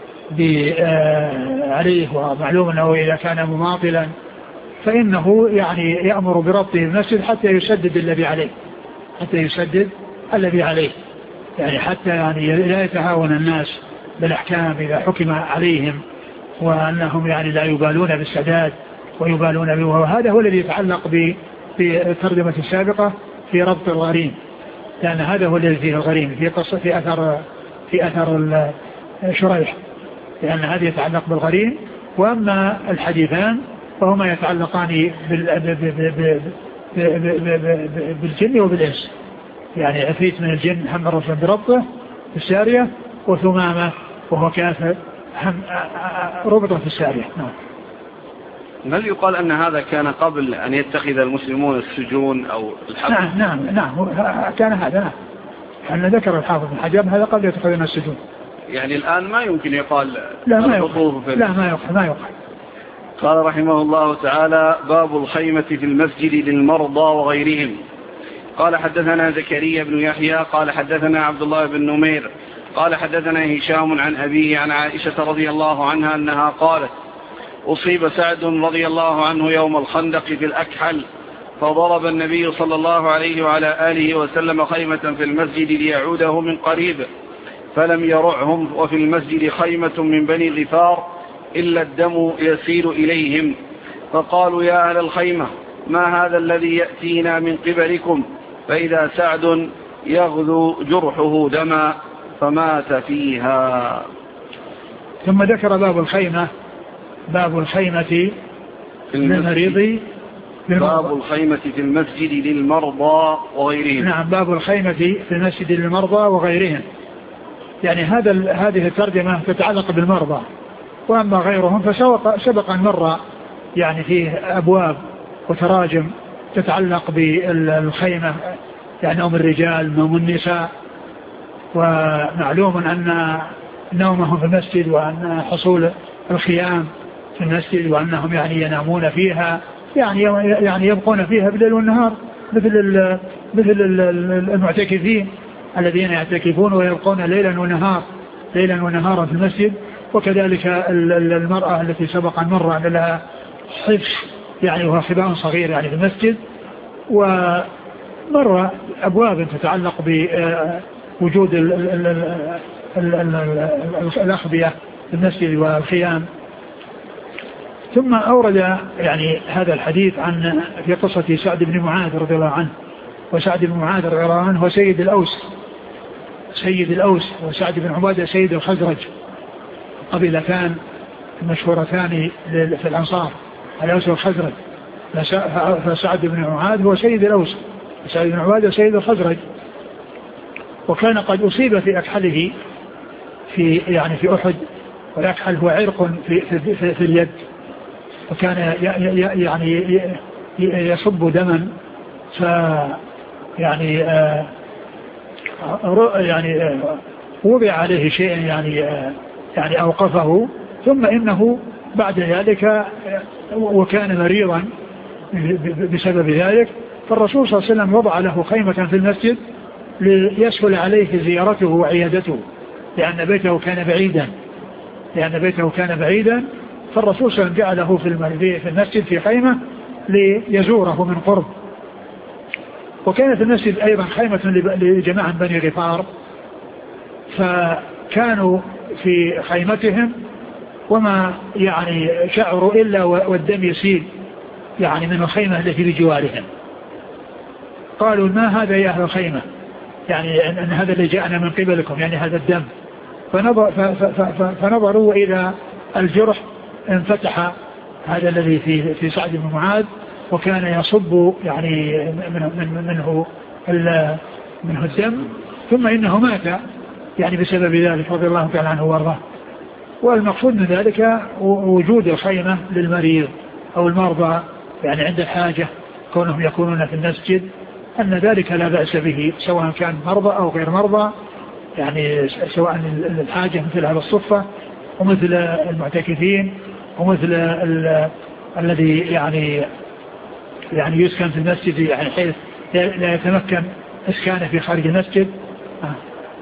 عليه ومعلوم أنه إذا كان مماطلا فإنه يعني يأمر بربطه المسجد حتى يسدد الذي عليه حتى يسدد الذي عليه يعني حتى يعني لا يتهاون الناس بالأحكام إذا حكم عليهم، وأنهم يعني لا يبالون بالسداد ويبالون به. وهذا هو الذي يتعلق بالترجمة السابقة في ربط الغريم، لأن هذا هو الذي فيه الغريم في قصة في أثر في أثر شريح، لأن هذا يتعلق بالغريم. وأما الحديثان فهما يتعلقان بالجن وبالإنس، يعني عفريت من الجن هم الرسول بربطه في السارية، وثمامة وهو كافر ربط في السارية. نعم. هل يقال أن هذا كان قبل أن يتخذ المسلمون السجون أو الحبس؟ نعم نعم نعم كان هذا. نعم أن ذكر الحافظ بن حجر هذا قبل يتخذون السجون. يعني الآن ما يمكن يقال لا ما يقال لا ما يقال ما يقال. قال رحمه الله تعالى: باب الخيمة في المسجد للمرضى وغيرهم. قال حدثنا زكريا بن يحيى قال حدثنا عبد الله بن نمير قال حدثنا هشام عن أبيه عن عائشة رضي الله عنها أنها قالت: أصيب سعد رضي الله عنه يوم الخندق في الأكحل، فضرب النبي صلى الله عليه وعلى آله وسلم خيمة في المسجد ليعوده من قريب، فلم يرعهم، وفي المسجد خيمة من بني غفار إلا الدم يسيل إليهم، فقالوا: يا أهل الخيمة، ما هذا الذي يأتينا من قبلكم؟ فإذا سعد يغذو جرحه دما، فمات فيها. ثم ذكر باب الخيمة باب الخيمة للمريض باب الخيمة في المسجد للمرضى وغيرهم. نعم باب الخيمة في المسجد للمرضى وغيرهم. يعني هذا هذه الترجمة تتعلق بالمرضى، وأما غيرهم فسبق أن مر يعني فيه أبواب وتراجم تتعلق بالخيمة، يعني نوم الرجال نوم النساء، ومعلوم أن نومهم في المسجد وأن حصول الخيام في المسجد وأنهم يعني ينامون فيها، يعني يعني يبقون فيها بالليل والنهار مثل مثل المعتكفين الذين يعتكفون ويبقون ليلا ونهار ليلا ونهارا في المسجد. وكذلك المرأة التي سبق أن مر أن لها حفش يعني وهو خباء صغير يعني في المسجد، ومر أبواب تتعلق بوجود الأخبية في المسجد والخيام. ثم أورد يعني هذا الحديث عن في قصة سعد بن معاذ رضي الله عنه. وسعد بن معاذ رضي الله عنه هو سيد الأوس سيد الأوس وسعد بن عبادة سيد الخزرج، قبيلتان مشهورتان في الأنصار الأوس والخزرج. فسعد بن معاذ هو سيد الأوس وسعد بن عبادة سيد الخزرج، وكان قد أصيب في أكحله في يعني في أحد، والأكحل هو عرق في, في, في, في اليد، وكان يعني يصب دما، ف يعني آه يعني آه وضع عليه شيء يعني آه يعني أوقفه، ثم إنه بعد ذلك وكان مريضا بسبب ذلك، فالرسول صلى الله عليه وسلم وضع له خيمة في المسجد ليسهل عليه زيارته وعيادته، لأن بيته كان بعيدا لأن بيته كان بعيدا فالرسول صلى الله عليه وسلم جعله في المسجد في خيمة ليزوره من قرب. وكان في المسجد أيضا خيمة لجماعة بني غفار، فكانوا في خيمتهم وما يعني شعروا إلا والدم يسيل يعني من الخيمة التي بجوارهم. قالوا: ما هذا يا أهل الخيمة؟ يعني أن هذا اللي جاءنا من قبلكم، يعني هذا الدم. فنظر فنظروا وإذا الجرح انفتح، هذا الذي في في سعد بن معاذ، وكان يصب يعني منه منه منه الدم، ثم إنه مات يعني بسبب ذلك رضي الله تعالى عنه وارضاه. والمقصود من ذلك وجود الخيمة للمريض أو المرضى يعني عند الحاجة، كونهم يكونون في المسجد، أن ذلك لا بأس به سواء كان مرضى أو غير مرضى، يعني سواء الحاجة مثل هذا الصفة ومثل المعتكفين ومثل الذي يعني يعني يسكن في المسجد يعني حيث لا يتمكن إسكانه في خارج المسجد. آه.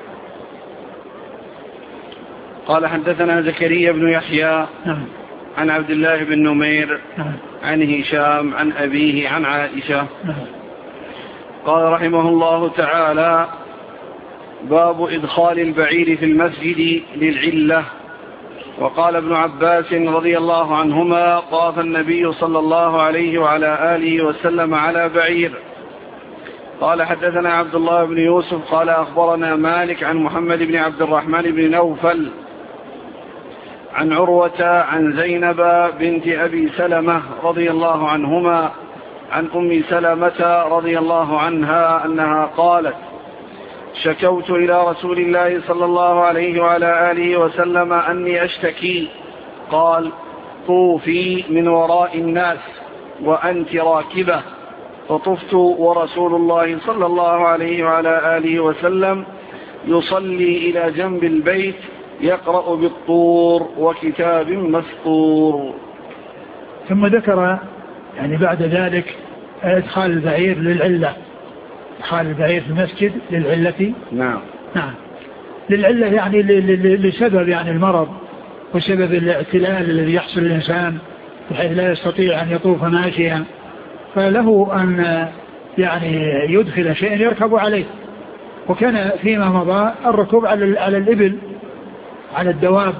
قال حدثنا زكريا بن يحيى نعم. عن عبد الله بن نمير نعم. عن هشام عن أبيه عن عائشة. نعم. قال رحمه الله تعالى: باب إدخال البعير في المسجد للعلة. وقال ابن عباس رضي الله عنهما: طاف النبي صلى الله عليه وعلى آله وسلم على بعير. قال حدثنا عبد الله بن يوسف قال أخبرنا مالك عن محمد بن عبد الرحمن بن نوفل عن عروة عن زينب بنت أبي سلمة رضي الله عنهما عن أم سلمة رضي الله عنها أنها قالت: شكوت إلى رسول الله صلى الله عليه وعلى آله وسلم أني أشتكي. قال: طوفي من وراء الناس وأنت راكبة. فطفت ورسول الله صلى الله عليه وعلى آله وسلم يصلي إلى جنب البيت يقرأ بالطور وكتاب مسطور. ثم ذكر يعني بعد ذلك إدخال البعير للعلة، إدخال البعير في المسجد للعلة. نعم نعم للعلة يعني لسبب يعني المرض وسبب الاعتلال الذي يحصل للإنسان بحيث لا يستطيع أن يطوف ماشيا، فله أن يعني يدخل شيئا يركب عليه. وكان فيما مضى الركوب على على الإبل على الدواب،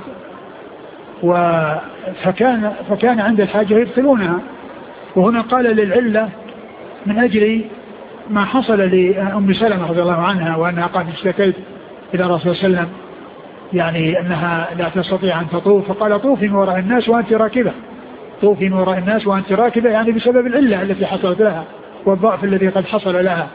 فكان فكان عند الحاجة يدخلونها. وهنا قال للعلة من أجل ما حصل لأم سلمة رضي الله عنها وأنها قالت اشتكيت إلى الرسول صلى الله عليه وسلم يعني أنها لا تستطيع أن تطوف، فقال طوفي من وراء الناس وأنت راكبة، طوفي من وراء الناس وأنت راكبة، يعني بسبب العلة التي حصلت لها والضعف الذي قد حصل لها.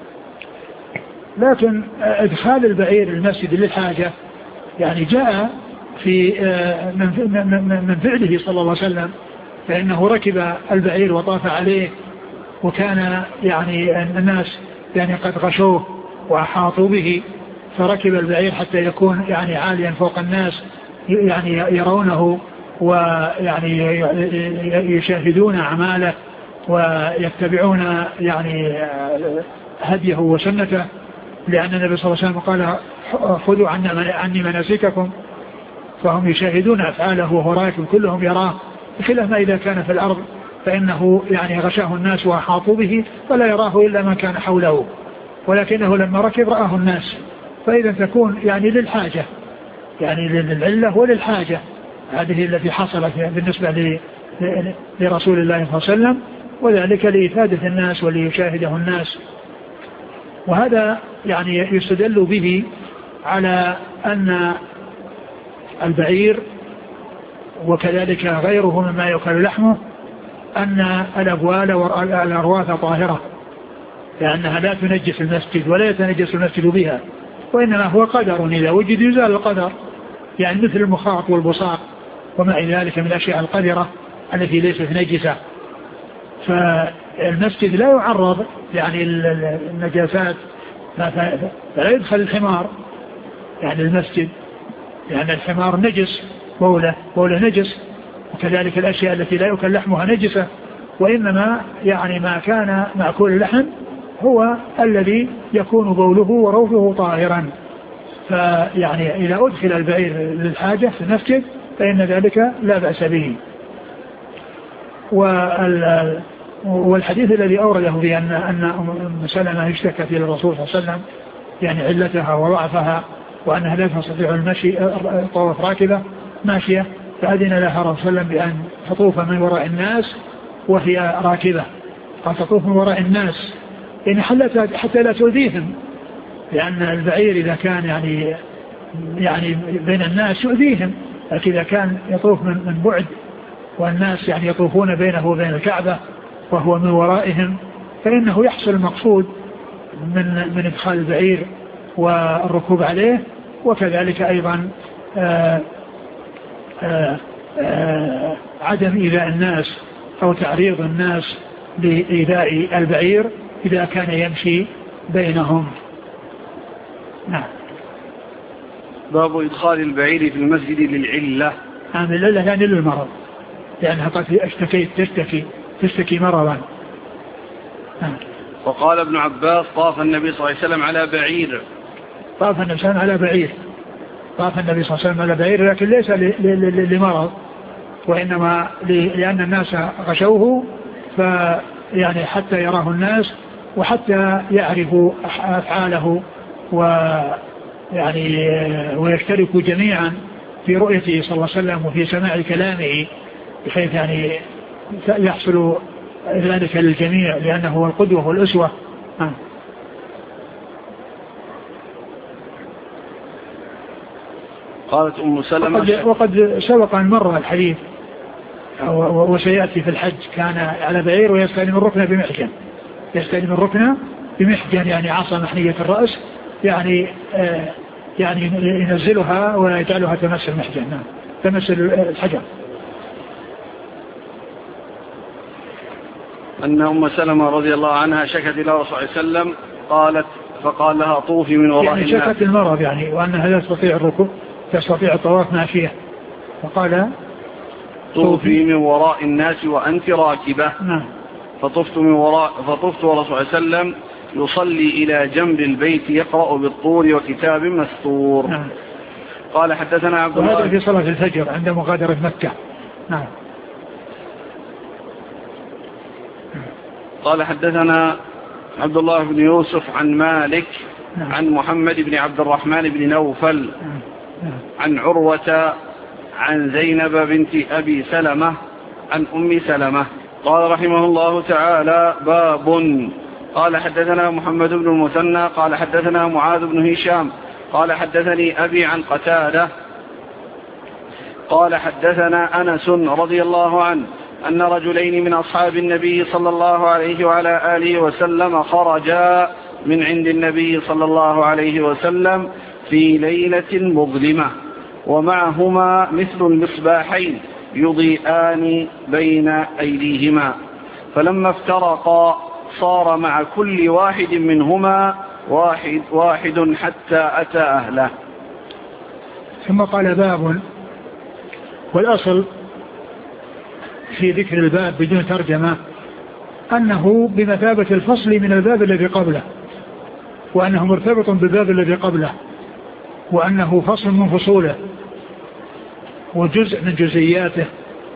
لكن إدخال البعير المسجد للحاجة يعني جاء في من فعله صلى الله عليه وسلم، فإنه ركب البعير وطاف عليه، وكان يعني الناس يعني قد غشوه وأحاطوا به، فركب البعير حتى يكون يعني عاليا فوق الناس يعني يرونه ويعني يشاهدون أعماله ويتبعون يعني هديه وسنته، لأن النبي صلى الله عليه وسلم قال خذوا عني مناسككم، فهم يشاهدون أفعاله وهو راكب كلهم يراه، بخلاف ما إذا كان في الأرض فإنه يعني غشاه الناس وأحاطوا به فلا يراه إلا من كان حوله، ولكنه لما ركب رآه الناس. فإذا تكون يعني للحاجة، يعني للعلة وللحاجة، هذه التي حصلت بالنسبة لرسول الله صلى الله عليه وسلم، وذلك لإفادة الناس وليشاهده الناس. وهذا يعني يستدل به على أن البعير وكذلك غيره مما يؤكل لحمه أن الأبوال والأرواث طاهرة، لأنها لا تنجس المسجد ولا يتنجس المسجد بها، وإنما هو قدر إذا وجد يزال القدر، يعني مثل المخاط والبصاق وما إلى ذلك من الأشياء القذرة التي ليست نجسة. فالمسجد لا يعرض يعني النجاسات، فلا يدخل الحمار يعني المسجد، لأن الحمار نجس، بوله بوله نجس، وكذلك الأشياء التي لا يؤكل لحمها نجسة، وإنما يعني ما كان مأكول اللحم هو الذي يكون بوله وروثه طاهرا. فيعني إذا أدخل البعير للحاجة في المسجد فإن ذلك لا بأس به. والحديث الذي أورده به أن أن أم سلمة اشتكت إلى الرسول صلى الله عليه وسلم يعني علتها وضعفها وأنها لا تستطيع المشي طوف راكبة ماشية، فأذن لها الرسول صلى الله عليه وسلم بأن تطوف من وراء الناس وهي راكبة، قال تطوف من وراء الناس يعني حتى لا تؤذيهم، لأن البعير إذا كان يعني يعني بين الناس يؤذيهم، لكن إذا كان يطوف من من بعد والناس يعني يطوفون بينه وبين الكعبة وهو من ورائهم، فإنه يحصل المقصود من من إدخال البعير والركوب عليه. وكذلك أيضا آآ آآ آآ عدم إيذاء الناس أو تعريض الناس لإيذاء البعير إذا كان يمشي بينهم. نعم. باب إدخال البعير في المسجد للعلة. نعم للعلة يعني للمرض، لأنها قد اشتكيت تشتكي تشتكي مرضا. نعم. وقال ابن عباس طاف النبي صلى الله عليه وسلم على بعير. طاف النبي صلى الله عليه وسلم على بعير طاف النبي صلى الله عليه وسلم على بعير، لكن ليس لمرض، وإنما لأن الناس غشوه، فيعني حتى يراه الناس وحتى يعرفوا أفعاله ويعني ويشتركوا جميعا في رؤيته صلى الله عليه وسلم وفي سماع كلامه، بحيث يعني يحصل ذلك للجميع، لأنه هو القدوة والأسوة. آه. قالت أم سلمة وقد, وقد سبق أن مر الحديث وسيأتي في الحج، كان على بعير ويستلم الركن بمحجن، يستلم الركن بمحجن يعني عصا محنية الرأس يعني آه يعني ينزلها ويجعلها تمس المحجر، نعم تمس الحجر. أن أم سلمة رضي الله عنها شكت إلى رسول الله صلى الله عليه وسلم قالت فقال لها طوفي من وراء يعني الناس، شكت المرض يعني وأنها لا تستطيع الركوب تستطيع الطواف ماشية، فقال طوفي من وراء الناس وأنت راكبة. نعم. فطفت من وراء فطفت ورسول الله صلى الله عليه وسلم يصلي إلى جنب البيت يقرأ بالطور وكتاب مستور. نعم. قال حدثنا عبد الله، وهذا في صلاة الفجر عند مغادرة مكة. نعم. قال حدثنا عبد الله بن يوسف عن مالك نعم. عن محمد بن عبد الرحمن بن نوفل نعم. نعم. عن عروة عن زينب بنت أبي سلمة عن أم سلمة قال رحمه الله تعالى باب. قال حدثنا محمد بن المثنى قال حدثنا معاذ بن هشام قال حدثني أبي عن قتادة قال حدثنا أنس رضي الله عنه أن رجلين من أصحاب النبي صلى الله عليه وعلى آله وسلم خرجا من عند النبي صلى الله عليه وسلم في ليلة مظلمة ومعهما مثل المصباحين يضيئان بين أيديهما، فلما افترقا صار مع كل واحد منهما واحد, واحد حتى أتى أهله. ثم قال باب، والأصل في ذكر الباب بدون ترجمة أنه بمثابة الفصل من الباب الذي قبله، وأنه مرتبط بالباب الذي قبله، وأنه فصل من فصوله وجزء من جزئياته.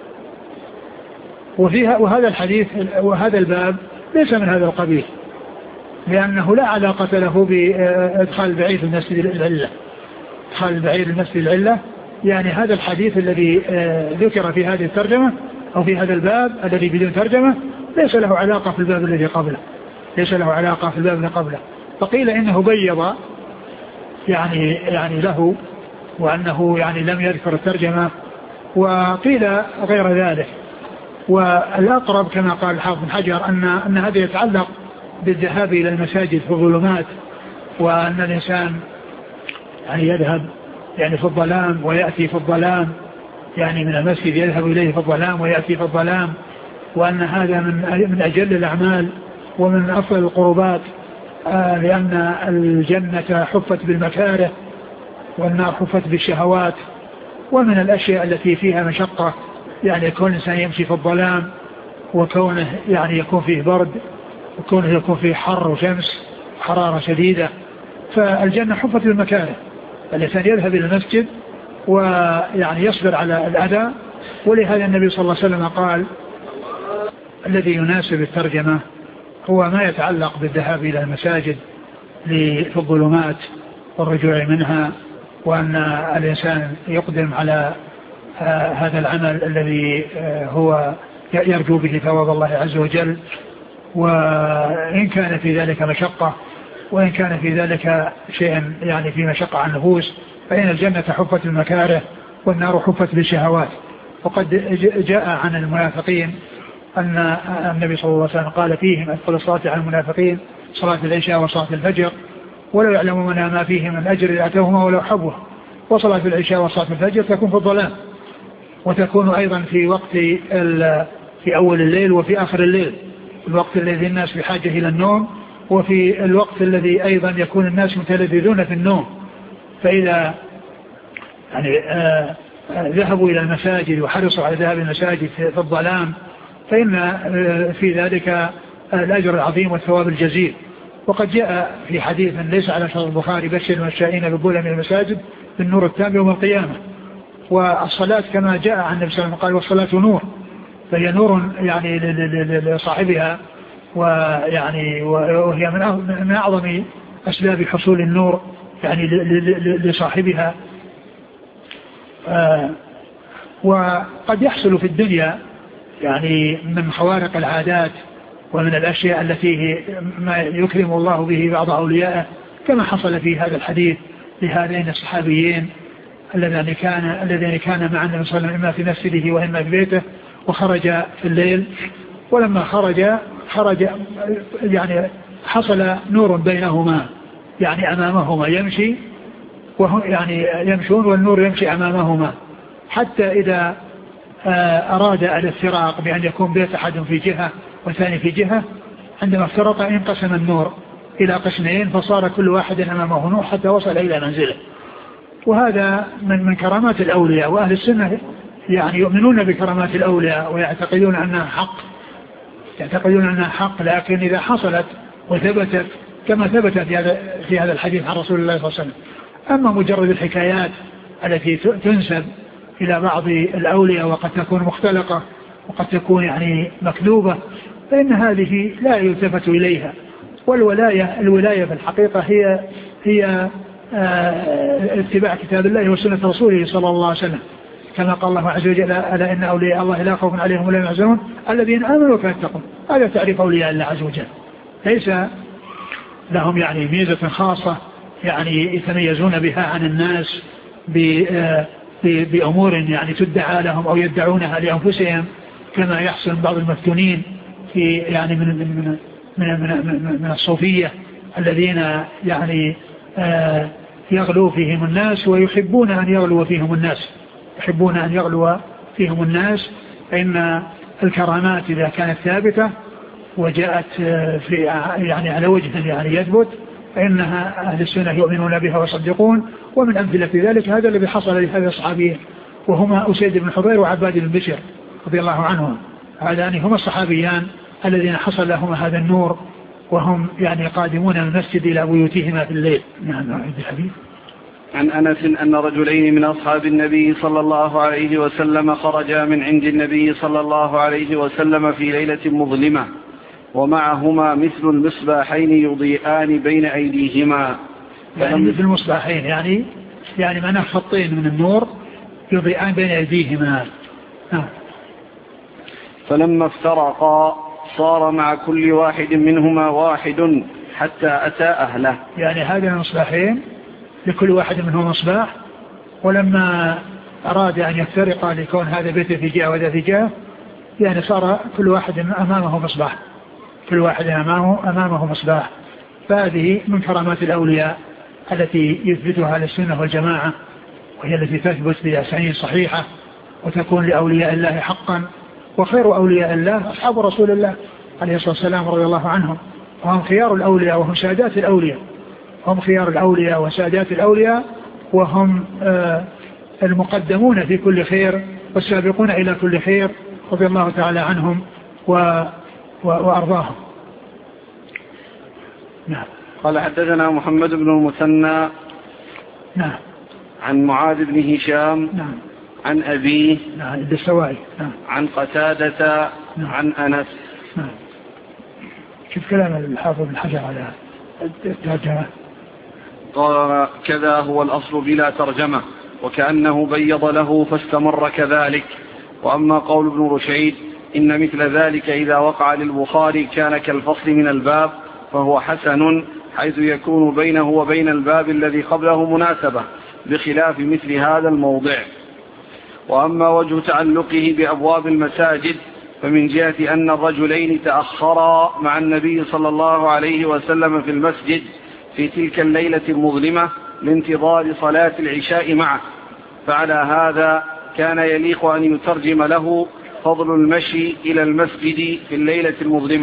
وفيها وهذا الحديث وهذا الباب ليس من هذا القبيل، لأنه لا علاقة له بإدخال البعير في المسجد العلة. إدخال البعير في المسجد العلة يعني هذا الحديث الذي ذكر في هذه الترجمة أو في هذا الباب الذي بدون ترجمة ليس له علاقة في الباب الذي قبله، ليس له علاقة في الباب الذي قبله. فقيل إنه بيض يعني يعني له، وأنه يعني لم يذكر الترجمة، وقيل غير ذلك. والأقرب كما قال الحافظ بن حجر أن أن هذا يتعلق بالذهاب إلى المساجد في الظلمات، وأن الإنسان يعني يذهب يعني في الظلام ويأتي في الظلام، يعني من المسجد يذهب إليه في الظلام ويأتي في الظلام، وأن هذا من من أجل الأعمال ومن أفضل القربات، آه لأن الجنة حفت بالمكاره والنار حفت بالشهوات. ومن الأشياء التي فيها مشقة يعني يكون الإنسان يمشي في الظلام، وكونه يعني يكون فيه برد، وكونه يكون فيه حر وشمس حرارة شديدة. فالجنة حفت بالمكاره، الإنسان يذهب إلى المسجد ويعني يصبر على الأذى. ولهذا النبي صلى الله عليه وسلم قال الذي يناسب الترجمة هو ما يتعلق بالذهاب إلى المساجد في الظلمات والرجوع منها، وأن الإنسان يقدم على هذا العمل الذي هو يرجو به ثواب الله عز وجل، وإن كان في ذلك مشقة، وإن كان في ذلك شيء يعني في مشقة عن النفوس، فإن الجنة حفت المكاره والنار حفت بالشهوات. وقد جاء عن المنافقين أن النبي صلى الله عليه وسلم قال فيهم أثقل الصلاة على المنافقين صلاة العشاء وصلاة الفجر، ولو يعلمون ما فيه من أجر لأتوهما ولو حبوه. وصلاة العشاء وصلاة الفجر تكون في الظلام، وتكون أيضا في وقت في أول الليل وفي آخر الليل، الوقت الذي الناس بحاجة إلى النوم، وفي الوقت الذي أيضا يكون الناس متلذذون في النوم. فإذا يعني آه ذهبوا إلى المساجد وحرصوا على ذهاب المساجد في الظلام فإن آه في ذلك الأجر العظيم والثواب الجزيل. وقد جاء في حديث ليس على شرط البخاري بشر المشائين بالظلم من المساجد بالنور التام يوم القيامة. والصلاة كما جاء عن النبي صلى الله عليه وسلم قال والصلاة نور، فهي نور يعني لصاحبها، ويعني وهي من أعظم أسباب حصول النور يعني لصاحبها. آه وقد يحصل في الدنيا يعني من خوارق العادات ومن الأشياء التي ما يكرم الله به بعض أوليائه، كما حصل في هذا الحديث لهذين الصحابيين الذين كان الذين كان مع النبي صلى الله عليه وسلم إما في مسجده وإما في بيته، وخرج في الليل، ولما خرج خرج يعني حصل نور بينهما، يعني أمامهما يمشي وهم يعني يمشون والنور يمشي أمامهما، حتى إذا أراد الافتراق بأن يكون بيت أحد في جهة والثاني في جهة، عندما افترق انقسم النور إلى قسمين فصار كل واحد أمامه نور حتى وصل إلى منزله. وهذا من من كرامات الأولياء، وأهل السنة يعني يؤمنون بكرامات الأولياء ويعتقدون أنها حق يعتقدون أنها حق لكن إذا حصلت وثبتت كما ثبت في هذا في هذا الحديث عن رسول الله صلى الله عليه وسلم. أما مجرد الحكايات التي تنسب إلى بعض الأولياء وقد تكون مختلقة وقد تكون يعني مكذوبة، فإن هذه لا يلتفت إليها. والولاية الولاية في الحقيقة هي هي اتباع كتاب الله وسنة رسوله صلى الله عليه وسلم، كما قال الله عز وجل: ألا إن أولياء الله لا خوف عليهم ولا هم يحزنون الذين آمنوا ويتقون. هذا تعريف أولياء الله عز وجل، ليس لهم يعني ميزة خاصة يعني يتميزون بها عن الناس بأمور يعني تدعى لهم أو يدعونها لأنفسهم كما يحصل بعض المفتونين في يعني من من من من, من الصوفية الذين يعني يغلو فيهم الناس ويحبون أن يغلو فيهم الناس يحبون أن يغلو فيهم الناس فإن الكرامات إذا كانت ثابتة وجاءت في يعني على وجه يعني يثبت فإنها أهل السنة يؤمنون بها ويصدقون. ومن أمثلة ذلك هذا الذي حصل لهذا الصحابيين وهما أسيد بن حضير وعباد بن بشر رضي الله عنهم، هذان هما الصحابيان الذين حصل لهما هذا النور وهم يعني قادمون من المسجد إلى بيوتهما في الليل. نعم. عند الحديث عن أنس أن رجلين من أصحاب النبي صلى الله عليه وسلم خرجا من عند النبي صلى الله عليه وسلم في ليلة مظلمة ومعهما مثل المصباحين يضيئان بين أيديهما. يعني مثل المصباحين يعني يعني معناه خطين من النور يضيئان بين أيديهما. آه. فلما افترقا صار مع كل واحد منهما واحد حتى أتى أهله. يعني هذا المصباحين لكل واحد منهم مصباح، ولما أراد أن يفترق لكون هذا بيت في جهة وهذا في جهة يعني صار كل واحد أمامه مصباح كل واحد أمامه, أمامه مصباح. فهذه من كرامات الأولياء التي يثبتها السنة والجماعة، وهي التي تثبت بأسانيد صحيحة وتكون لأولياء الله حقا. وخير أولياء الله أصحاب رسول الله عليه الصلاة والسلام رضي الله عنهم، وهم خيار الأولياء وهم سادات الأولياء هم خيار الأولياء وسادات الأولياء وهم آه المقدمون في كل خير والسابقون إلى كل خير رضي الله تعالى عنهم و وأرضاهم. نعم. قال حدثنا محمد بن المثنى نعم عن معاذ بن هشام نعم عن أبيه نعم الدستوائي نعم عن قتادة نعم عن أنس. نعم. شوف كلام الحافظ بن حجر على الترجمة، قال كذا هو الأصل بلا ترجمة وكأنه بيض له فاستمر كذلك. وأما قول ابن رشيد إن مثل ذلك إذا وقع للبخاري كان كالفصل من الباب فهو حسن حيث يكون بينه وبين الباب الذي قبله مناسبة بخلاف مثل هذا الموضع. وأما وجه تعلقه بأبواب المساجد فمن جهة أن الرجلين تأخرا مع النبي صلى الله عليه وسلم في المسجد في تلك الليلة المظلمة لانتظار صلاة العشاء معه، فعلى هذا كان يليق أن يترجم له فضل المشي إلى المسجد في الليلة المظلمة،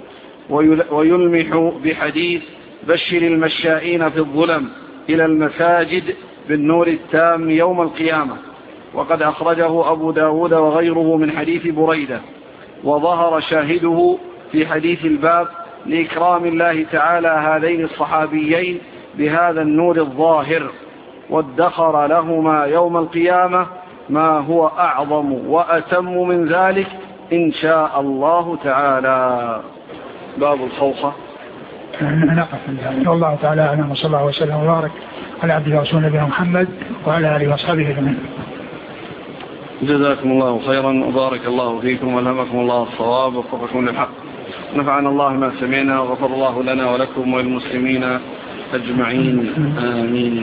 ويلمح بحديث بشر المشائين في الظلم إلى المساجد بالنور التام يوم القيامة. وقد أخرجه أبو داود وغيره من حديث بريدة، وظهر شاهده في حديث الباب لإكرام الله تعالى هذين الصحابيين بهذا النور الظاهر، وادخر لهما يوم القيامة ما هو أعظم وأتم من ذلك إن شاء الله تعالى. باب الخوخة. نقف والله تعالى أعلم، وصلى الله وسلم وبارك على عبده ورسوله نبينا محمد وعلى آله وأصحابه أجمعين. جزاكم الله خيرا وبارك الله فيكم والهمكم الله الصواب ووفقكم للحق. نفعنا الله ما سمعنا وغفر الله لنا ولكم وللمسلمين أجمعين آمين.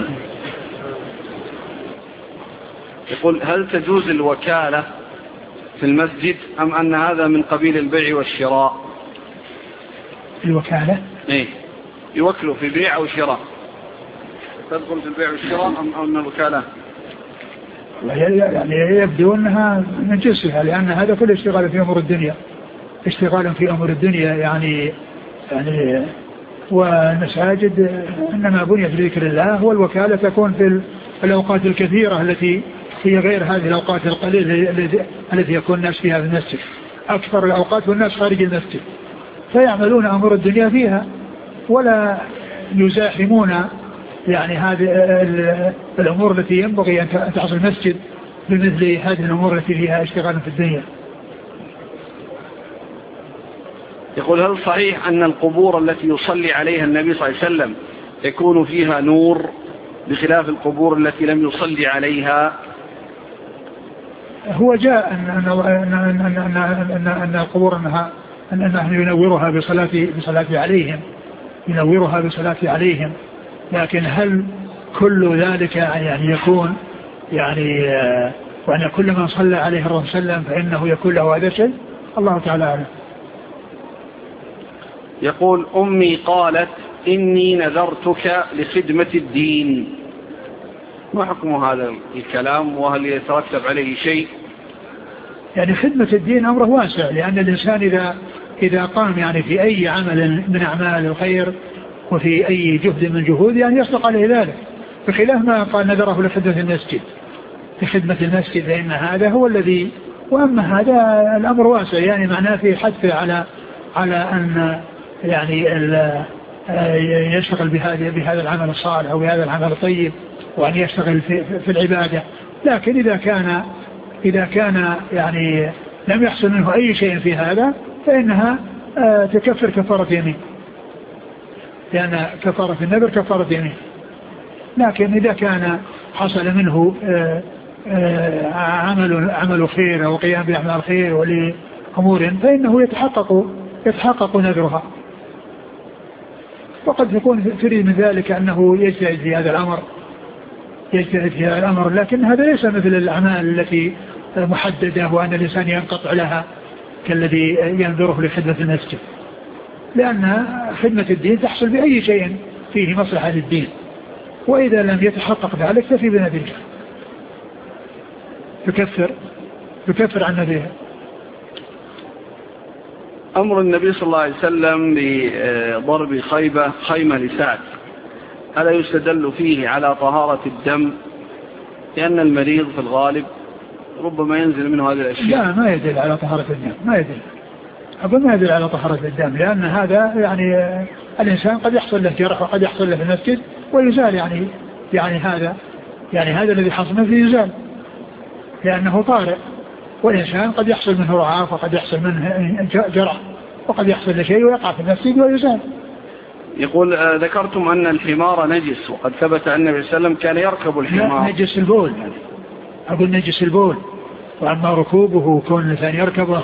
يقول هل تجوز الوكالة في المسجد أم أن هذا من قبيل البيع والشراء؟ الوكالة إيه يوكلوا في بيع أو شراء. تدخل في البيع والشراء أم أم الوكالة؟ يعني يبدو أنها من جنسها، لأن هذا كل اشتغال في أمور الدنيا، اشتغال في أمور الدنيا يعني يعني والمساجد إنما بنيت لذكر الله، والوكالة تكون في الأوقات الكثيرة التي هي غير هذه الأوقات القليلة التي يكون الناس فيها في المسجد. أكثر الأوقات والناس خارج المسجد، فيعملون أمور الدنيا فيها ولا يزاحمون يعني هذه الأمور التي ينبغي أن تحصل المسجد بمثل هذه الأمور التي فيها اشتغال في الدنيا. يقول: هل صحيح أن القبور التي يصلي عليها النبي صلى الله عليه وسلم يكون فيها نور بخلاف القبور التي لم يصلي عليها؟ هو جاء أن أن أن أن أن, أن, أن القبور أنها أن نحن ينورها بصلاة بصلاة عليهم ينورها بصلاة عليهم، لكن هل كل ذلك يعني يكون يعني وأن كل من صلى عليه الرسول صلى الله عليه وسلم فإنه يكون له هذا الشيء؟ الله تعالى أعلم. يقول: أمي قالت إني نذرتك لخدمة الدين، ما حكم هذا الكلام وهل يترتب عليه شيء؟ يعني خدمة الدين أمره واسع، لأن الإنسان إذا إذا قام يعني في أي عمل من أعمال الخير وفي أي جهد من جهود يعني يصدق عليه ذلك، بخلاف ما قال نذره لخدمة المسجد لخدمة المسجد، فإن هذا هو الذي، وأما هذا الأمر واسع يعني معناه في حث على على أن يعني يشتغل بهذا بهذا العمل الصالح أو بهذا العمل الطيب، وأن يشتغل في, في العبادة. لكن إذا كان إذا كان يعني لم يحصل منه أي شيء في هذا فإنها تكفر كفارة يمين، لأن كفارة النذر كفارة يمين. لكن إذا كان حصل منه عمل عمل خير أو قيام بأعمال خير ولأمور فإنه يتحقق يتحقق نذرها، وقد يكون تريد من ذلك أنه يجتهد في هذا الأمر يجتهد في هذا الأمر لكن هذا ليس مثل الأعمال التي محددة وأن الإنسان ينقطع لها كالذي ينذره لخدمة المسجد، لأن خدمة الدين تحصل بأي شيء فيه مصلحة للدين، وإذا لم يتحقق ذلك ففي بنذرها يكفر يكفر عن نذرها. أمر النبي صلى الله عليه وسلم بضرب خيبة خيمة لسعد، ألا يستدل فيه على طهارة الدم؟ لأن المريض في الغالب ربما ينزل منه هذه الأشياء. لا، ما يدل على طهارة الدم، ما يدل أقول ما يدل على طهارة الدم، لأن هذا يعني الإنسان قد يحصل له جرح وقد يحصل له في المسجد ويزال، يعني يعني هذا يعني هذا الذي حصل منه يزال لأنه طارئ، والإنسان قد يحصل منه رعاف وقد يحصل منه جرح وقد يحصل له شيء ويقع في المسجد ويزال. يقول: آه ذكرتم أن الحمار نجس، وقد ثبت أن النبي صلى الله عليه وسلم كان يركب الحمار. نجس البول، أقول نجس البول، وأما ركوبه كون الإنسان يركبه.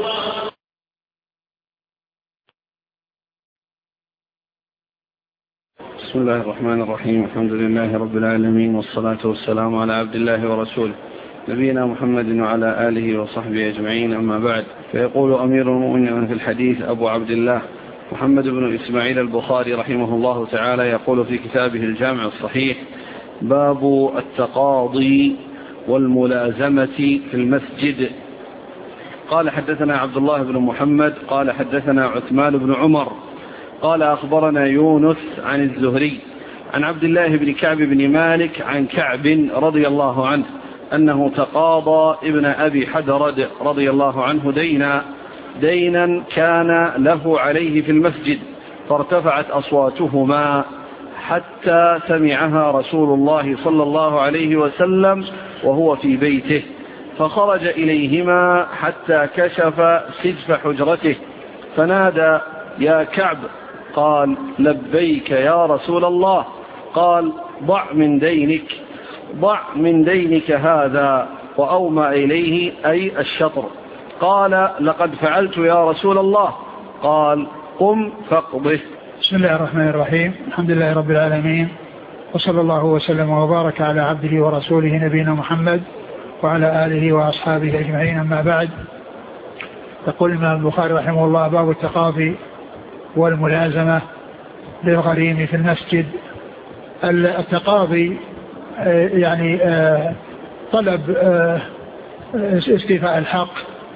بسم الله الرحمن الرحيم، الحمد لله رب العالمين، والصلاة والسلام على عبد الله ورسوله نبينا محمد وعلى آله وصحبه أجمعين، أما بعد. فيقول أمير المؤمنين في الحديث أبو عبد الله محمد بن إسماعيل البخاري رحمه الله تعالى يقول في كتابه الجامع الصحيح: باب التقاضي والملازمة في المسجد. قال: حدثنا عبد الله بن محمد قال حدثنا عثمان بن عمر قال أخبرنا يونس عن الزهري عن عبد الله بن كعب بن مالك عن كعب رضي الله عنه أنه تقاضى ابن أبي حدرد رضي الله عنه دينا دينا كان له عليه في المسجد، فارتفعت أصواتهما حتى سمعها رسول الله صلى الله عليه وسلم وهو في بيته، فخرج إليهما حتى كشف سجف حجرته فنادى: يا كعب. قال: لبيك يا رسول الله. قال: ضع من دينك ضع من دينك هذا، وأومى إليه أي الشطر. قال: لقد فعلت يا رسول الله. قال: قم فاقضه. بسم الله الرحمن الرحيم، الحمد لله رب العالمين، وصلى الله وسلم وبارك على عبده ورسوله نبينا محمد وعلى آله وأصحابه أجمعين، أما بعد. يقول الإمام البخاري رحمه الله: باب التقاضي والملازمة للغريم في المسجد. التقاضي يعني طلب استيفاء الحق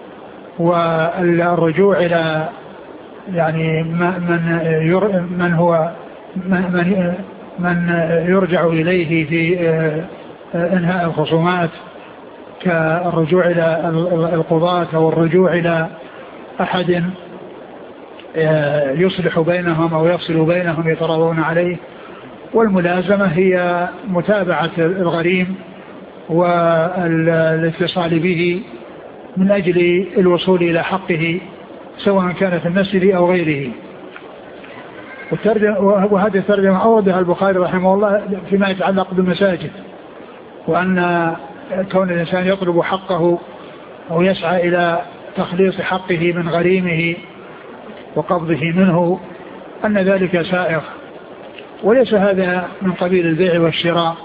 والرجوع إلى يعني من من هو من من يرجع إليه في إنهاء الخصومات كالرجوع إلى القضاة أو الرجوع إلى أحد يصلح بينهم أو يفصل بينهم يتراضون عليه. والملازمة هي متابعة الغريم والاتصال به من أجل الوصول إلى حقه سواء كان في المسجد أو غيره. وهذه الترجمة أوردها البخاري رحمه الله فيما يتعلق بالمساجد، وأن كون الإنسان يطلب حقه أو يسعى إلى تخليص حقه من غريمه وقبضه منه أن ذلك سائغ، وليس هذا من قبيل البيع والشراء،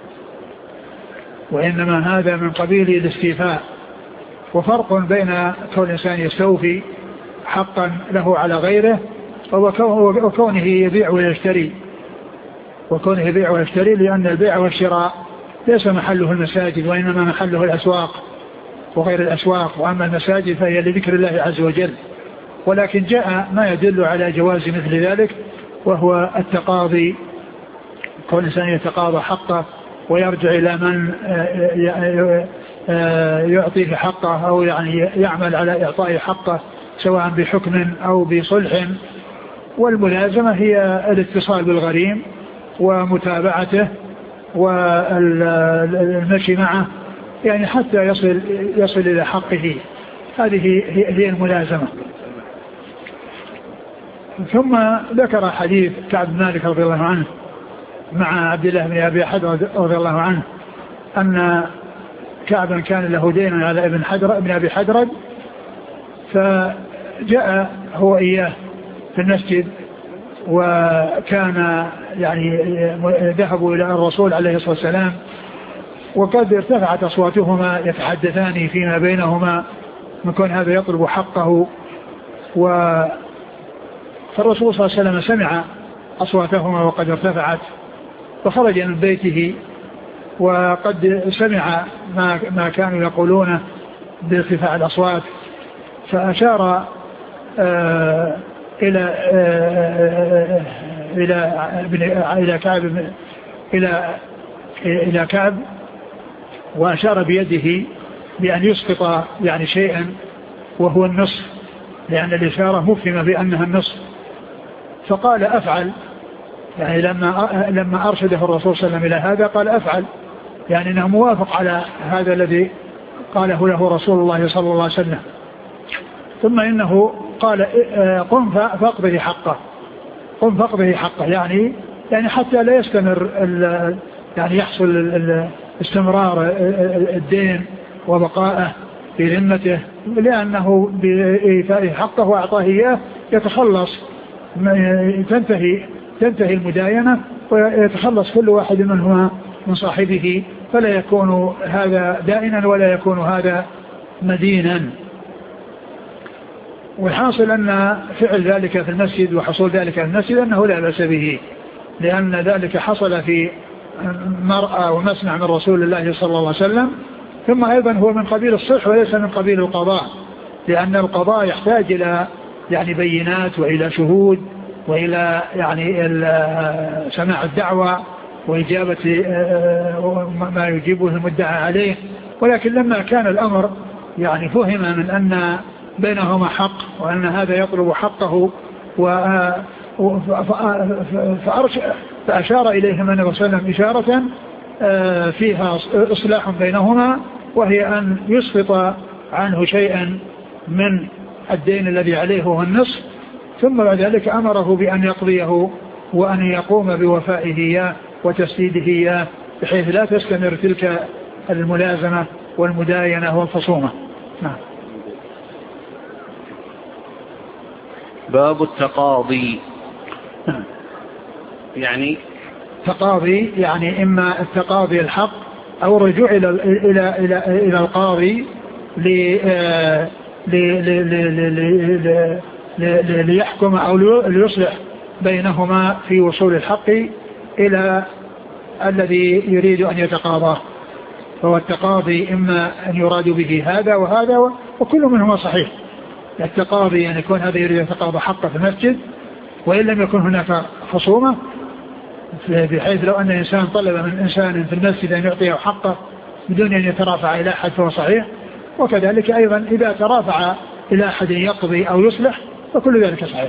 وإنما هذا من قبيل الاستيفاء. وفرق بين كون الإنسان يستوفي حقا له على غيره وكونه يبيع ويشتري وكونه يبيع ويشتري لأن البيع والشراء ليس محله المساجد وإنما محله الأسواق وغير الأسواق، وأما المساجد فهي لذكر الله عز وجل. ولكن جاء ما يدل على جواز مثل ذلك وهو التقاضي، كون الإنسان يتقاضى حقه ويرجع إلى من يعطيه حقه أو يعني يعمل على إعطاء حقه سواء بحكم أو بصلح. والملازمة هي الاتصال بالغريم ومتابعته والمشي معه يعني حتى يصل يصل إلى حقه، هذه هي الملازمة. ثم ذكر حديث كعب بن مالك رضي الله عنه مع عبد الله بن أبي حدرد رضي الله عنه أن كعبا كان له دين على ابن حدر ابن أبي حدرد، فجاء هو إياه في المسجد، وكان يعني ذهبوا إلى الرسول عليه الصلاة والسلام وقد ارتفعت أصواتهما يتحدثان فيما بينهما من كون هذا يطلب حقه. و فالرسول صلى الله عليه وسلم سمع أصواتهما وقد ارتفعت فخرج من بيته وقد سمع ما, ما كانوا يقولونه بارتفاع الأصوات، فأشار آه إلى آه إلى إلى كعب إلى إلى كعب وأشار بيده بأن يسقط يعني شيئا وهو النصف، لأن الإشارة مفهمة بأنها النصف. فقال أفعل، يعني لما لما أرشده الرسول صلى الله عليه وسلم إلى هذا قال أفعل، يعني أنه موافق على هذا الذي قاله له رسول الله صلى الله عليه وسلم. ثم إنه قال قم فاقضه حقه، قم فاقضه حقه، يعني يعني حتى لا يستمر يعني يحصل استمرار الدين وبقائه في ذمته، لأنه بإيفاء حقه وأعطاه إياه يتخلص، تنتهي تنتهي المداينة ويتخلص كل واحد منهما من صاحبه، فلا يكون هذا دائنا ولا يكون هذا مدينا. والحاصل أن فعل ذلك في المسجد وحصول ذلك في المسجد أنه لا بأس به، لأن ذلك حصل في مرأى ومسمع من رسول الله صلى الله عليه وسلم. ثم أيضا هو من قبيل الصلح وليس من قبيل القضاء، لأن القضاء يحتاج إلى يعني بينات وإلى شهود وإلى يعني سماع الدعوة وإجابة ما يجيبه المدعى عليه. ولكن لما كان الأمر يعني فهم من أن بينهما حق وأن هذا يطلب حقه فأشار إليهما النبي صلى الله عليه وسلم إشارة فيها إصلاح بينهما، وهي أن يسقط عنه شيئا من الدين الذي عليه هو النصف، ثم بعد ذلك أمره بأن يقضيه وأن يقوم بوفائه إياه وتسديده إياه بحيث لا تستمر تلك الملازمة والمداينة والخصومة. نعم. باب التقاضي، يعني تقاضي يعني إما التقاضي الحق أو الرجوع إلى إلى إلى إلى القاضي ليحكم أو ليصلح بينهما في وصول الحق إلى الذي يريد أن يتقاضاه. فهو التقاضي إما أن يراد به هذا وهذا وكل منهما صحيح. التقاضي أن يكون هذا يريد أن يتقاضى حقه في المسجد وإن لم يكن هناك خصومة، بحيث لو أن إنسان طلب من إنسان في المسجد أن يعطيه حقه بدون أن يترافع إلى أحد فهو صحيح. وكذلك أيضا إذا ترافع إلى أحد يقضي أو يصلح فكل ذلك صحيح.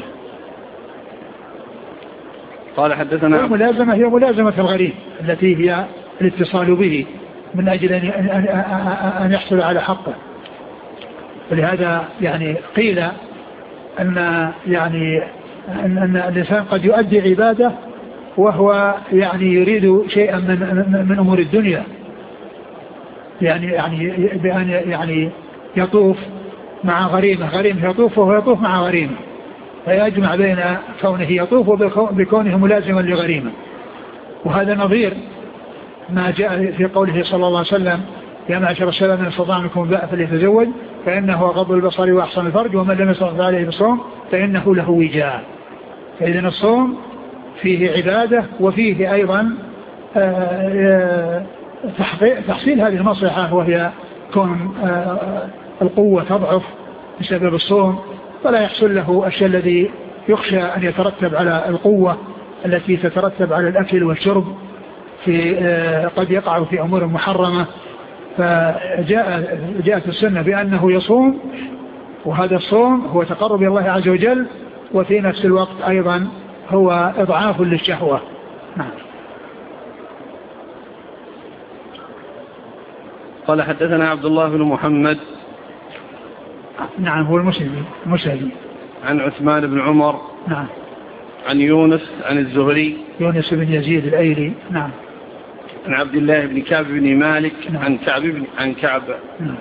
قال حدثنا الملازمة هي ملازمة الغريب التي هي الاتصال به من أجل أن يحصل على حقه. ولهذا يعني قيل أن يعني أن الإنسان قد يؤدي عبادة وهو يعني يريد شيئا من من أمور الدنيا، يعني يعني بأن يعني يطوف مع غريمة، غريمة يطوف وهو يطوف مع غريمة، فيجمع بين كونه يطوف وبكونه ملازما لغريمة. وهذا نظير ما جاء في قوله صلى الله عليه وسلم: يا معشر الشباب من استطاع منكم الباء فليتزوج فإنه غض البصر وأحسن الفرج ومن لم يستطع عليه بالصوم فإنه له وجاء. فإذن الصوم فيه عبادة وفيه أيضا تحصيل هذه المصلحة، وهي كون القوة تضعف بسبب الصوم فلا يحصل له الشيء الذي يخشى أن يترتب على القوة التي تترتب على الأكل والشرب في قد يقع في أمور محرمة. فجاء جاءت السنة بأنه يصوم، وهذا الصوم هو تقرب إلى الله عز وجل وفي نفس الوقت أيضا هو إضعاف للشهوة. نعم. قال حدثنا عبد الله بن محمد. نعم هو المسلمي المسلمي عن عثمان بن عمر. نعم. عن يونس عن الزهري يونس بن يزيد الأيلي. نعم. عن عبد الله بن كعب بن مالك. نعم. عن كعب بن عن كعب. نعم.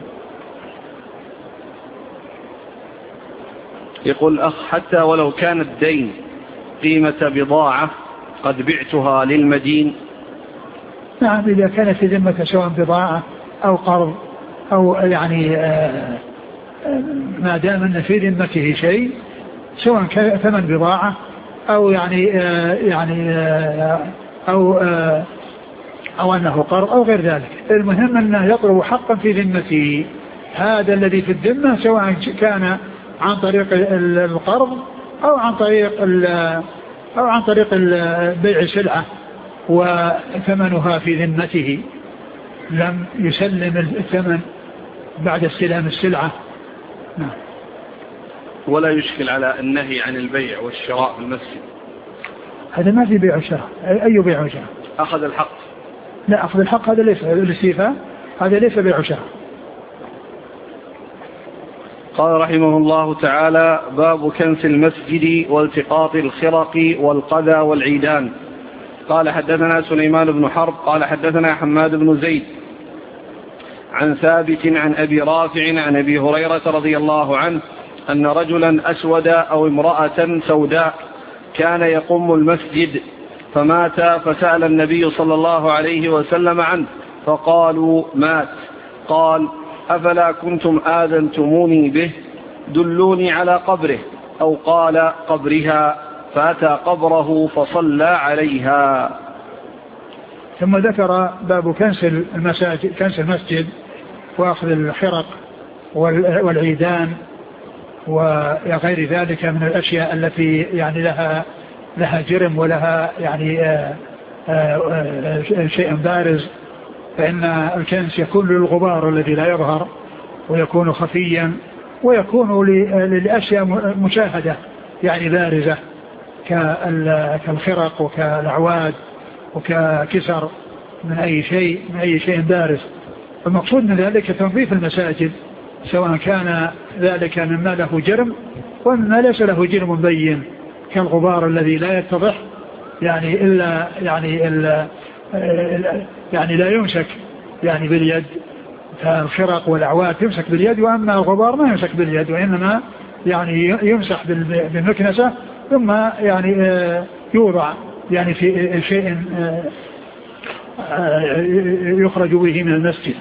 يقول أخ: حتى ولو كان الدين قيمة بضاعة قد بعتها للمدين. نعم إذا كانت في ذمة سواء بضاعة أو قرض أو يعني آه ما دام أن في ذمته شيء سواء كان ثمن بضاعة أو يعني آه يعني آه أو آه أو أنه قرض أو غير ذلك، المهم أنه يطلب حقا في ذمته. هذا الذي في الذمة سواء كان عن طريق القرض أو عن طريق أو عن طريق بيع سلعة وثمنها في ذمته، لم يسلم الثمن بعد استلام السلعة. نعم. ولا يشكل على النهي عن البيع والشراء في المسجد. هذا ما في بيع وشراء. أي بيع وشراء؟ أخذ الحق. لا، أخذ الحق هذا ليس الاستيفاء، هذا ليس بيع وشراء. قال رحمه الله تعالى: باب كنس المسجد والتقاط الخرق والقذى والعيدان. قال حدثنا سليمان بن حرب قال حدثنا حماد بن زيد عن ثابت عن أبي رافع عن أبي هريرة رضي الله عنه أن رجلا أسود أو امرأة سوداء كان يقوم المسجد فمات، فسأل النبي صلى الله عليه وسلم عنه فقالوا: مات. قال: أفلا كنتم آذنتموني به؟ دلوني على قبره، أو قال قبرها، فأتى قبره فصلى عليها. ثم ذكر باب كنس المساجد، كنس المسجد وأخذ الخرق والعيدان وغير ذلك من الأشياء التي يعني لها لها جرم ولها يعني آآ آآ شيء بارز. فإن الكنس يكون للغبار الذي لا يظهر ويكون خفيا ويكون للأشياء مشاهدة يعني بارزة كالخرق وكالأعواد وككسر من أي شيء من أي شيء بارز. المقصود من ذلك تنظيف المساجد، سواء كان ذلك مما له جرم ومما ليس له جرم مبين كالغبار الذي لا يتضح يعني إلا يعني إلا يعني لا يمسك يعني باليد، فالخرق والأعواد تمسك باليد، وأما الغبار ما يمسك باليد وإنما يعني يمسح بالمكنسة ثم يعني يوضع يعني في شيء يخرج به من المسجد.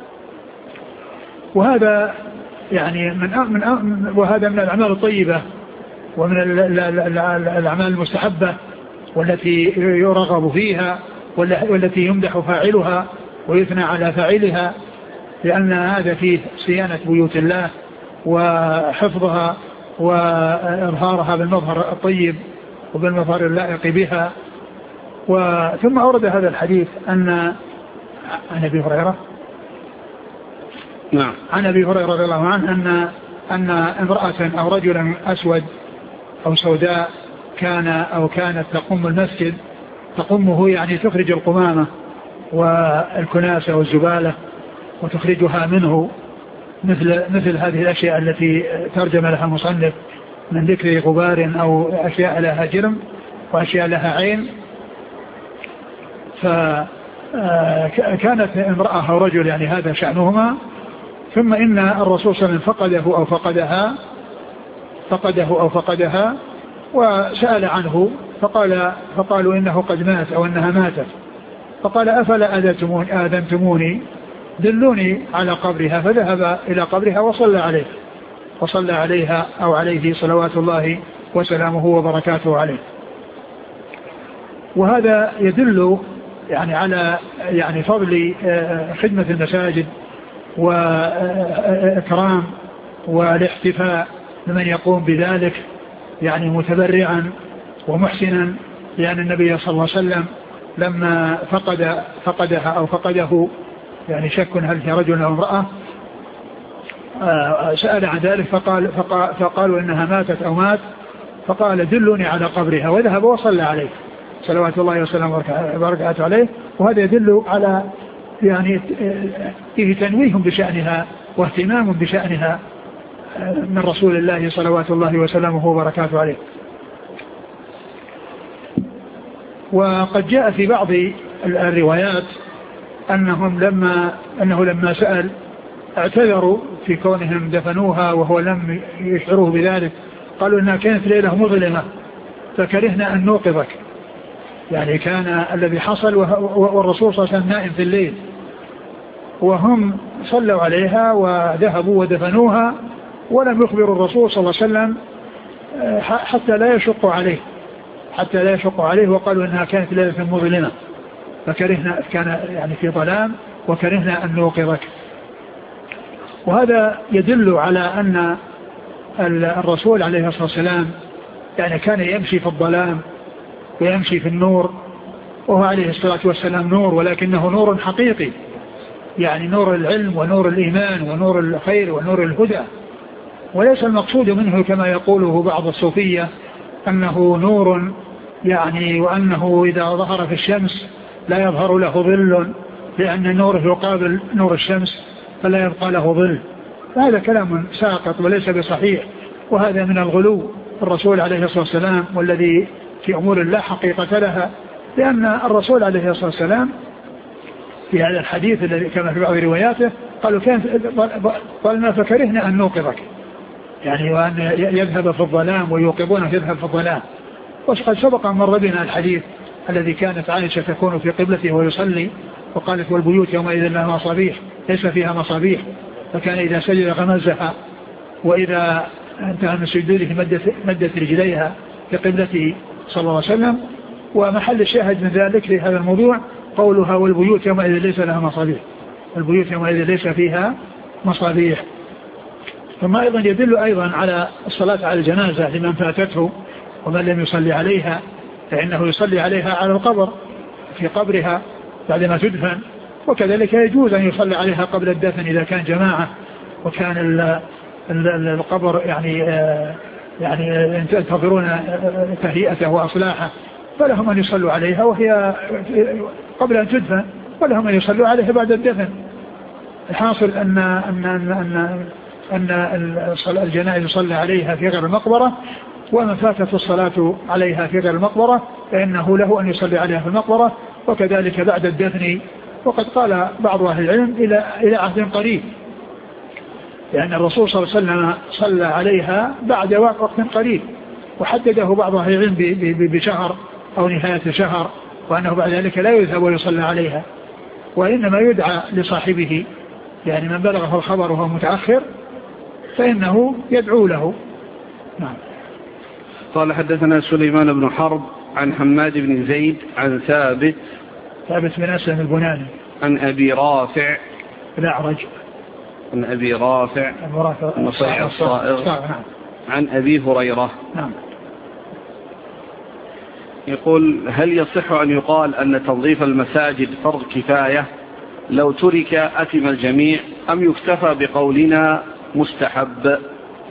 وهذا يعني من من وهذا من الأعمال الطيبة ومن الأعمال المستحبة والتي يرغب فيها والتي يمدح فاعلها ويثنى على فاعلها، لأن هذا فيه صيانة بيوت الله وحفظها وإظهارها بالمظهر الطيب وبالمظهر اللائق بها. ثم أورد هذا الحديث أن عن أبي هريرة نعم عن أبي هريرة رضي الله عنه أن أن امرأة أو رجلا أسود أو سوداء كان أو كانت تقوم المسجد، تقومه يعني تخرج القمامة والكناسة والزبالة وتخرجها منه، مثل مثل هذه الأشياء التي ترجم لها المصنف من ذكر غبار أو أشياء لها جرم وأشياء لها عين. فكانت امرأة أو رجل يعني هذا شأنهما، ثم إن الرسول صلى الله عليه وسلم فقده أو فقدها فقده أو فقدها وسأل عنه، فقال فقالوا إنه قد مات أو أنها ماتت، فقال أفلا أذنتموني, آذنتموني دلوني على قبرها، فذهب إلى قبرها وصلى عليه وصلى عليها أو عليه صلوات الله وسلامه وبركاته عليه. وهذا يدل يعني على يعني فضل خدمة المساجد وإكرام والاحتفاء لمن يقوم بذلك يعني متبرعا ومحسنا، لأن النبي صلى الله عليه وسلم لما فقد فقدها أو فقده يعني شك هل هي رجل أو امرأة سأل عن ذلك فقال فقال فقالوا إنها ماتت أو مات، فقال دلوني على قبرها، وذهب وصلى عليه صلوات الله وسلامه وبركاته عليه. وهذا يدل على يعني فيه تنويه بشأنها واهتمام بشأنها من رسول الله صلوات الله وسلامه وبركاته عليه. وقد جاء في بعض الروايات أنهم لما أنه لما سأل اعتذروا في كونهم دفنوها وهو لم يشعروه بذلك، قالوا إنها كانت ليلة مظلمة فكرهنا أن نوقظك، يعني كان الذي حصل والرسول صلى الله عليه وسلم نائم في الليل، وهم صلوا عليها وذهبوا ودفنوها ولم يخبروا الرسول صلى الله عليه وسلم حتى لا يشق عليه حتى لا يشق عليه وقالوا إنها كانت ليلة مظلمة فكرهنا، كان يعني في ظلام وكرهنا أن نوقظك. وهذا يدل على أن الرسول عليه الصلاة والسلام يعني كان يمشي في الظلام ويمشي في النور، وهو عليه الصلاة والسلام نور، ولكنه نور حقيقي، يعني نور العلم ونور الإيمان ونور الخير ونور الهدى، وليس المقصود منه كما يقوله بعض الصوفية أنه نور يعني وأنه إذا ظهر في الشمس لا يظهر له ظل لأن نوره يقابل نور الشمس فلا يبقى له ظل. هذا كلام ساقط وليس بصحيح، وهذا من الغلو الرسول عليه الصلاة والسلام والذي في أمور لا حقيقة لها، لأن الرسول عليه الصلاة والسلام في هذا الحديث الذي كما في بعض رواياته قالوا كان قالنا فكرهنا أن نوقظك، يعني وأن يذهب في الظلام ويوقظونه يذهب في الظلام. وقد سبق أن مر بنا الحديث الذي كانت عائشة تكون في قبلته ويصلي وقالت والبيوت يومئذ لها مصابيح ليس فيها مصابيح، فكان إذا سجد غمزها وإذا انتهى من سجوده مدت, مدت رجليها في قبلته صلى الله عليه وسلم. ومحل الشاهد من ذلك لهذا الموضوع قولها والبيوت يومئذ ليس لها مصابيح، البيوت يومئذ ليس فيها مصابيح. ثم أيضا يدل أيضا على الصلاة على الجنازة لمن فاتته ومن لم يصلي عليها، فإنه يصلي عليها على القبر في قبرها بعدما تدفن، وكذلك يجوز أن يصلي عليها قبل الدفن إذا كان جماعة وكان ال ال القبر يعني يعني ينتظرون تهيئته وأصلاحه، فلهم أن يصلوا عليها وهي قبل أن تدفن، ولهم أن يصلوا عليها بعد الدفن. الحاصل أن أن أن أن, أن الجنائز يصلى عليها في غير المقبرة، ومن فاتت الصلاة عليها في غير المقبرة فإنه له أن يصلي عليها في المقبرة، وكذلك بعد الدفن. وقد قال بعض أهل العلم إلى إلى عهد قريب، لأن الرسول صلى الله عليه وسلم صلى عليها بعد وقت قريب، وحدده بعض أهل العلم بشهر أو نهاية شهر، وأنه بعد ذلك لا يذهب ويصلى عليها، وإنما يدعى لصاحبه، يعني من بلغه الخبر وهو متأخر فإنه يدعو له. نعم. قال حدثنا سليمان بن حرب عن حماد بن زيد عن ثابت ثابت بن أسلم البناني. عن أبي رافع الأعرج. عن أبي رافع نصيع الصائغ. نعم. عن أبي هريرة. نعم. يقول: هل يصح أن يقال أن تنظيف المساجد فرض كفاية لو ترك أثم الجميع، أم يكتفى بقولنا مستحب؟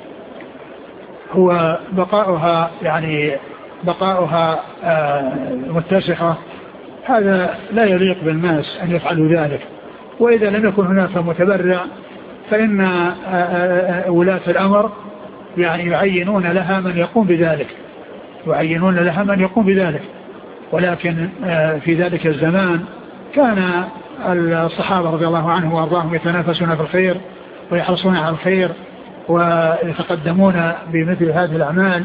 هو بقاؤها يعني بقاؤها متسخة، هذا لا يليق بالناس أن يفعلوا ذلك. وإذا لم يكن هناك متبرع فإن ولاة الأمر يعني يعينون لها من يقوم بذلك يعينون لها من يقوم بذلك ولكن في ذلك الزمان كان الصحابة رضي الله عنهم وأرضاهم يتنافسون في الخير ويحرصون على الخير ويتقدمون بمثل هذه الأعمال.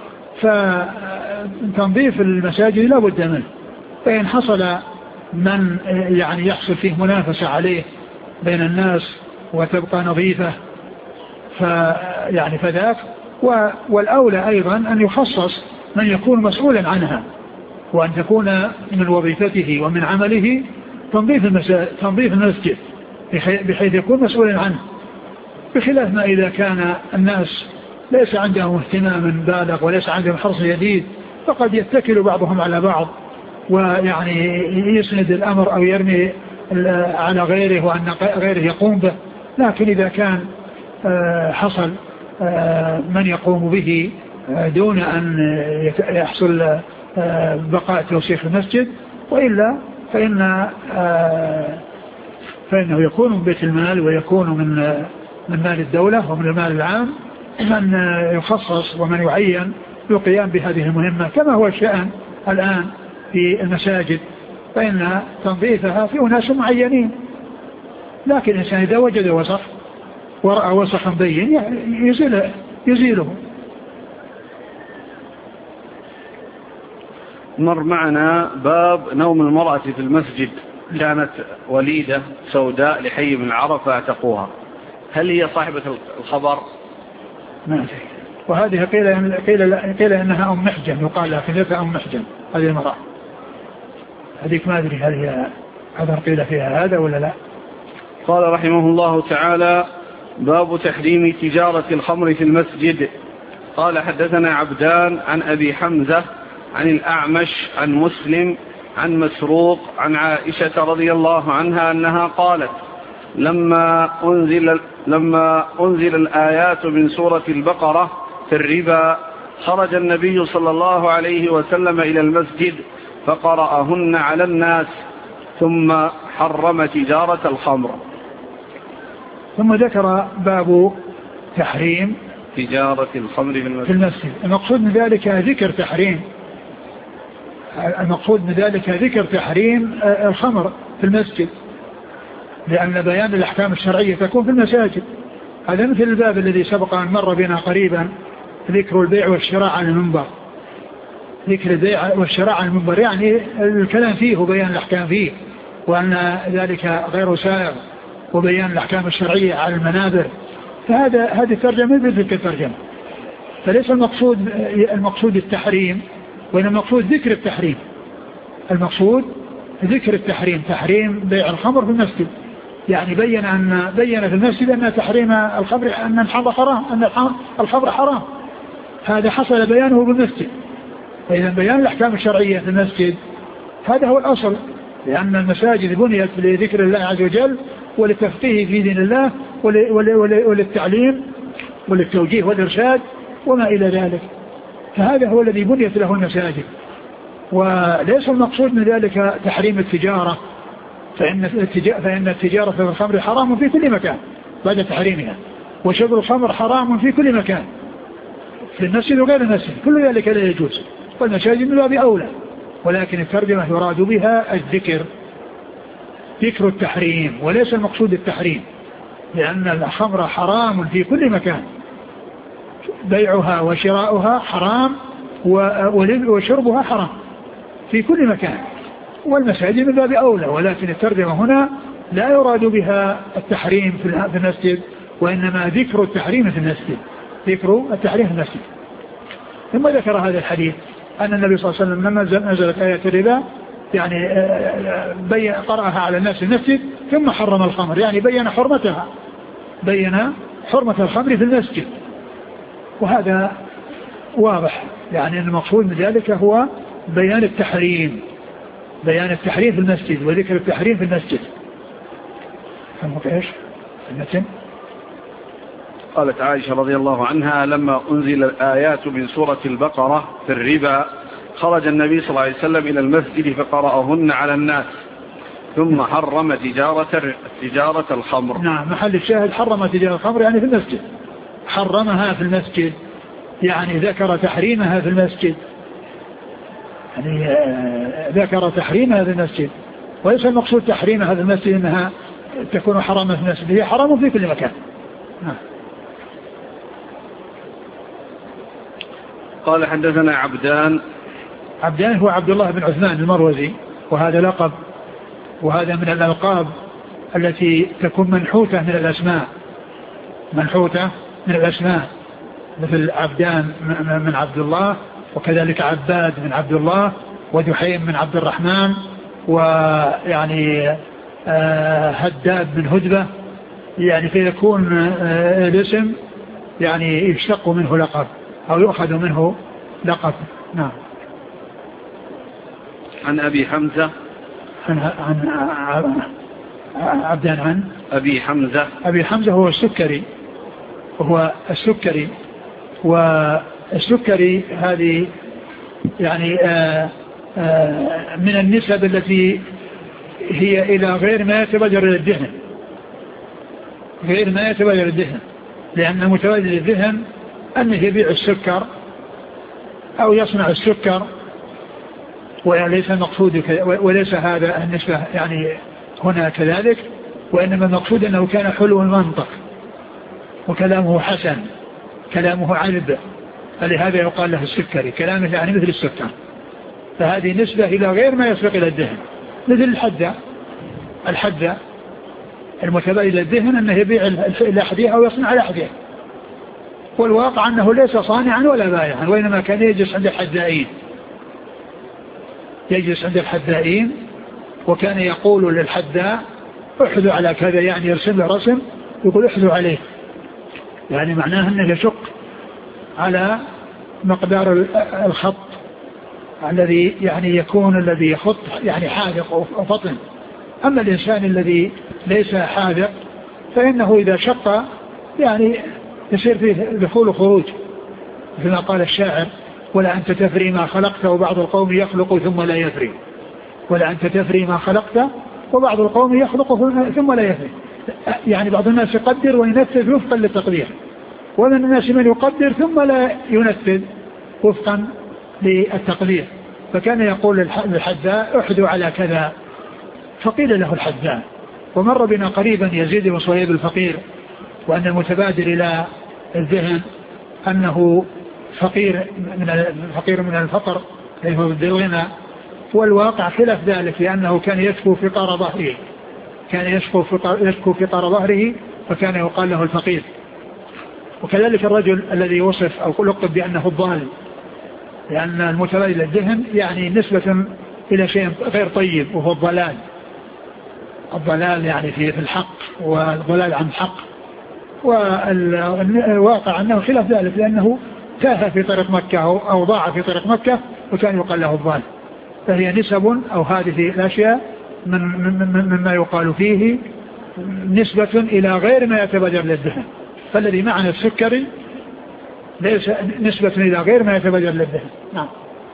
فتنظيف المساجد لا بد منه، فإن حصل من يعني يحصل فيه منافسة عليه بين الناس وتبقى نظيفة فيعني فذاك. والأولى أيضا أن يخصص من يكون مسؤولا عنها، وأن تكون من وظيفته ومن عمله تنظيف المساجد تنظيف المسجد بحيث يكون مسؤولا عنه، بخلاف ما إذا كان الناس ليس عندهم اهتمام بالغ وليس عندهم حرص جديد، فقد يتكل بعضهم على بعض ويعني يسند الأمر أو يرمي على غيره وأن غيره يقوم به. لكن إذا كان حصل من يقوم به دون أن يحصل بقاء توسيخ المسجد، وإلا فإن فإنه يكون من بيت المال ويكون من من مال الدولة ومن المال العام من يخصص ومن يعين للقيام بهذه المهمة، كما هو الشأن الآن في المساجد، فإن تنظيفها في أناس معينين. لكن الإنسان إذا وجد وسخ ورأى وسخا بين يزيله, يزيله. مر معنا باب نوم المرأة في المسجد، كانت وليدة سوداء لحي من العرب فاعتقوها، هل هي صاحبة الخبر؟ نعم. وهذه قيل, قيل, قيل إنها أم محجن، يقال لها كنيتها أم محجن هذه المرأة. هذيك ما أدري هل هي هذا قيل فيها هذا ولا لا. قال رحمه الله تعالى: باب تحريم تجارة الخمر في المسجد. قال: حدثنا عبدان عن أبي حمزة عن الأعمش عن مسلم عن مسروق عن عائشة رضي الله عنها أنها قالت: لما أنزل, لما أنزل الآيات من سورة البقرة في الربا خرج النبي صلى الله عليه وسلم إلى المسجد فقرأهن على الناس ثم حرم تجارة الخمر. ثم ذكر باب تحريم تجارة الخمر في المسجد. المقصود من ذلك ذكر تحريم المقصود من ذلك ذكر تحريم الخمر في المسجد، لأن بيان الأحكام الشرعية تكون في المساجد. هذا مثل الباب الذي سبق أن مر بنا قريبا، ذكر البيع والشراء على المنبر. ذكر البيع والشراء على المنبر يعني الكلام فيه وبيان الأحكام فيه، وأن ذلك غير سائغ، وبيان الأحكام الشرعية على المنابر. فهذا هذه الترجمة مثل تلك الترجمة. فليس المقصود المقصود التحريم، وإنما المقصود ذكر التحريم. المقصود ذكر التحريم، تحريم بيع الخمر في المسجد، يعني بين أن بين في المسجد أن تحريم الخمر أن الخمر حرام، أن الخمر حرام. هذا حصل بيانه بالمسجد. فإذا بيان الأحكام الشرعية في المسجد هذا هو الأصل، لأن المساجد بنيت لذكر الله عز وجل وللتفقيه في دين الله وللتعليم وللتوجيه والإرشاد وما إلى ذلك. فهذا هو الذي بنيت له المساجد، وليس المقصود من ذلك تحريم التجارة، فإن التجارة, فإن التجارة في الخمر حرام في كل مكان بعد تحريمها، وشرب الخمر حرام في كل مكان في المسجد وغير المسجد، كل ذلك لا يجوز، والمساجد من باب أولى. ولكن الترجمة يراد بها الذكر، ذكر التحريم، وليس المقصود التحريم، لأن الخمر حرام في كل مكان، بيعها وشراؤها حرام وشربها حرام في كل مكان، والمساجد من باب أولى. ولكن الترجمة هنا لا يراد بها التحريم في المسجد، وإنما ذكر التحريم في المسجد، ذكر التحريم في المسجد. ثم ذكر هذا الحديث أن النبي صلى الله عليه وسلم لما نزلت آية الربا يعني بين قرأها على الناس في المسجد ثم حرم الخمر، يعني بين حرمتها، بين حرمة الخمر في المسجد، وهذا واضح. يعني المقصود من ذلك هو بيان التحريم، بيان التحريم في المسجد وذكر التحريم في المسجد. فهمت ايش المتن؟ قالت عائشة رضي الله عنها لما أنزل الآيات من سورة البقرة في الربا خرج النبي صلى الله عليه وسلم إلى المسجد فقرأهن على الناس ثم حرم تجارة, تجارة الخمر. نعم، محل الشاهد حرم تجارة الخمر يعني في المسجد، حرمها في المسجد، يعني ذكر تحريمها في المسجد، يعني ذكر تحريمها في المسجد، وليس المقصود تحريمها في المسجد أنها تكون حراما في المسجد، هي حرام في كل مكان. نعم. قال حدثنا عبدان. عبدان هو عبد الله بن عثمان المروزي، وهذا لقب، وهذا من الألقاب التي تكون منحوتة من الأسماء، منحوتة من الأسماء، مثل عبدان من عبد الله، وكذلك عباد من عبد الله، ودحيم من عبد الرحمن، ويعني هداد من هدبة، يعني فيكون الاسم يعني يشتق منه لقب أو يؤخذ منه لقب. نعم. عن أبي حمزة. عن, عن عبدان عن أبي حمزة. أبي حمزة هو السكري، وهو السكري، والسكري هذه يعني آآ آآ من النسب التي هي إلى غير ما يتبادر للذهن، غير ما يتبادر للذهن، لأن متبادر للذهن أنه يبيع السكر أو يصنع السكر، وليس المقصود وليس هذا النسبة يعني هنا كذلك، وإنما المقصود أنه كان حلو المنطق وكلامه حسن، كلامه عذب، فلهذا يقال له السكري، كلامه يعني مثل السكر، فهذه نسبة إلى غير ما يسبق إلى الذهن، مثل الحدة، الحدة المتبادل إلى الذهن أنه يبيع الأحذية أو يصنع الأحذية، والواقع أنه ليس صانعا ولا بايعا، وإنما كان يجلس عند الحذائين، يجلس عند الحذائين، وكان يقول للحذاء احذو على كذا، يعني يرسم له رسم يقول احذو عليه، يعني معناه أنه يشق على مقدار الخط الذي يعني يكون الذي يخط يعني حاذق أو فطن. أما الإنسان الذي ليس حاذق فإنه إذا شق يعني يصير فيه دخول وخروج، كما قال الشاعر: ولا أنت تفري ما خلقت وبعض القوم يخلق ثم لا يفري، ولا أنت تفري ما خلقت وبعض القوم يخلق ثم لا يفري. يعني بعض الناس يقدر وينفذ وفقا للتقدير، ومن الناس من يقدر ثم لا ينفذ وفقا للتقدير. فكان يقول للحذاء احذو على كذا، فقيل له الحذاء. ومر بنا قريبا يزيد بن صهيب الفقير، وأن المتبادر إلى الذهن أنه فقير من فقير من الفقر كيف بالغنى، والواقع خلاف ذلك، لأنه كان يشكو فقار ظهره، كان يشكو فقار, يشكو فقار ظهره، فكان يقال له الفقير. وكذلك الرجل الذي وصف أو لقب بأنه الضال، لأن المتبادل إلى الذهن يعني نسبة إلى شيء غير طيب، وهو الضلال، الضلال يعني في الحق والضلال عن الحق. والواقع أنه خلاف ذلك، لأنه تاه في طريق مكة أو ضاع في طريق مكة، وكان يقال له الضال. فهي نسب أو هذه الأشياء من مما يقال فيه نسبة إلى غير ما يتبادر للذهن. فالذي معنى السكري ليس نسبة إلى غير ما يتبادر للذهن. نعم.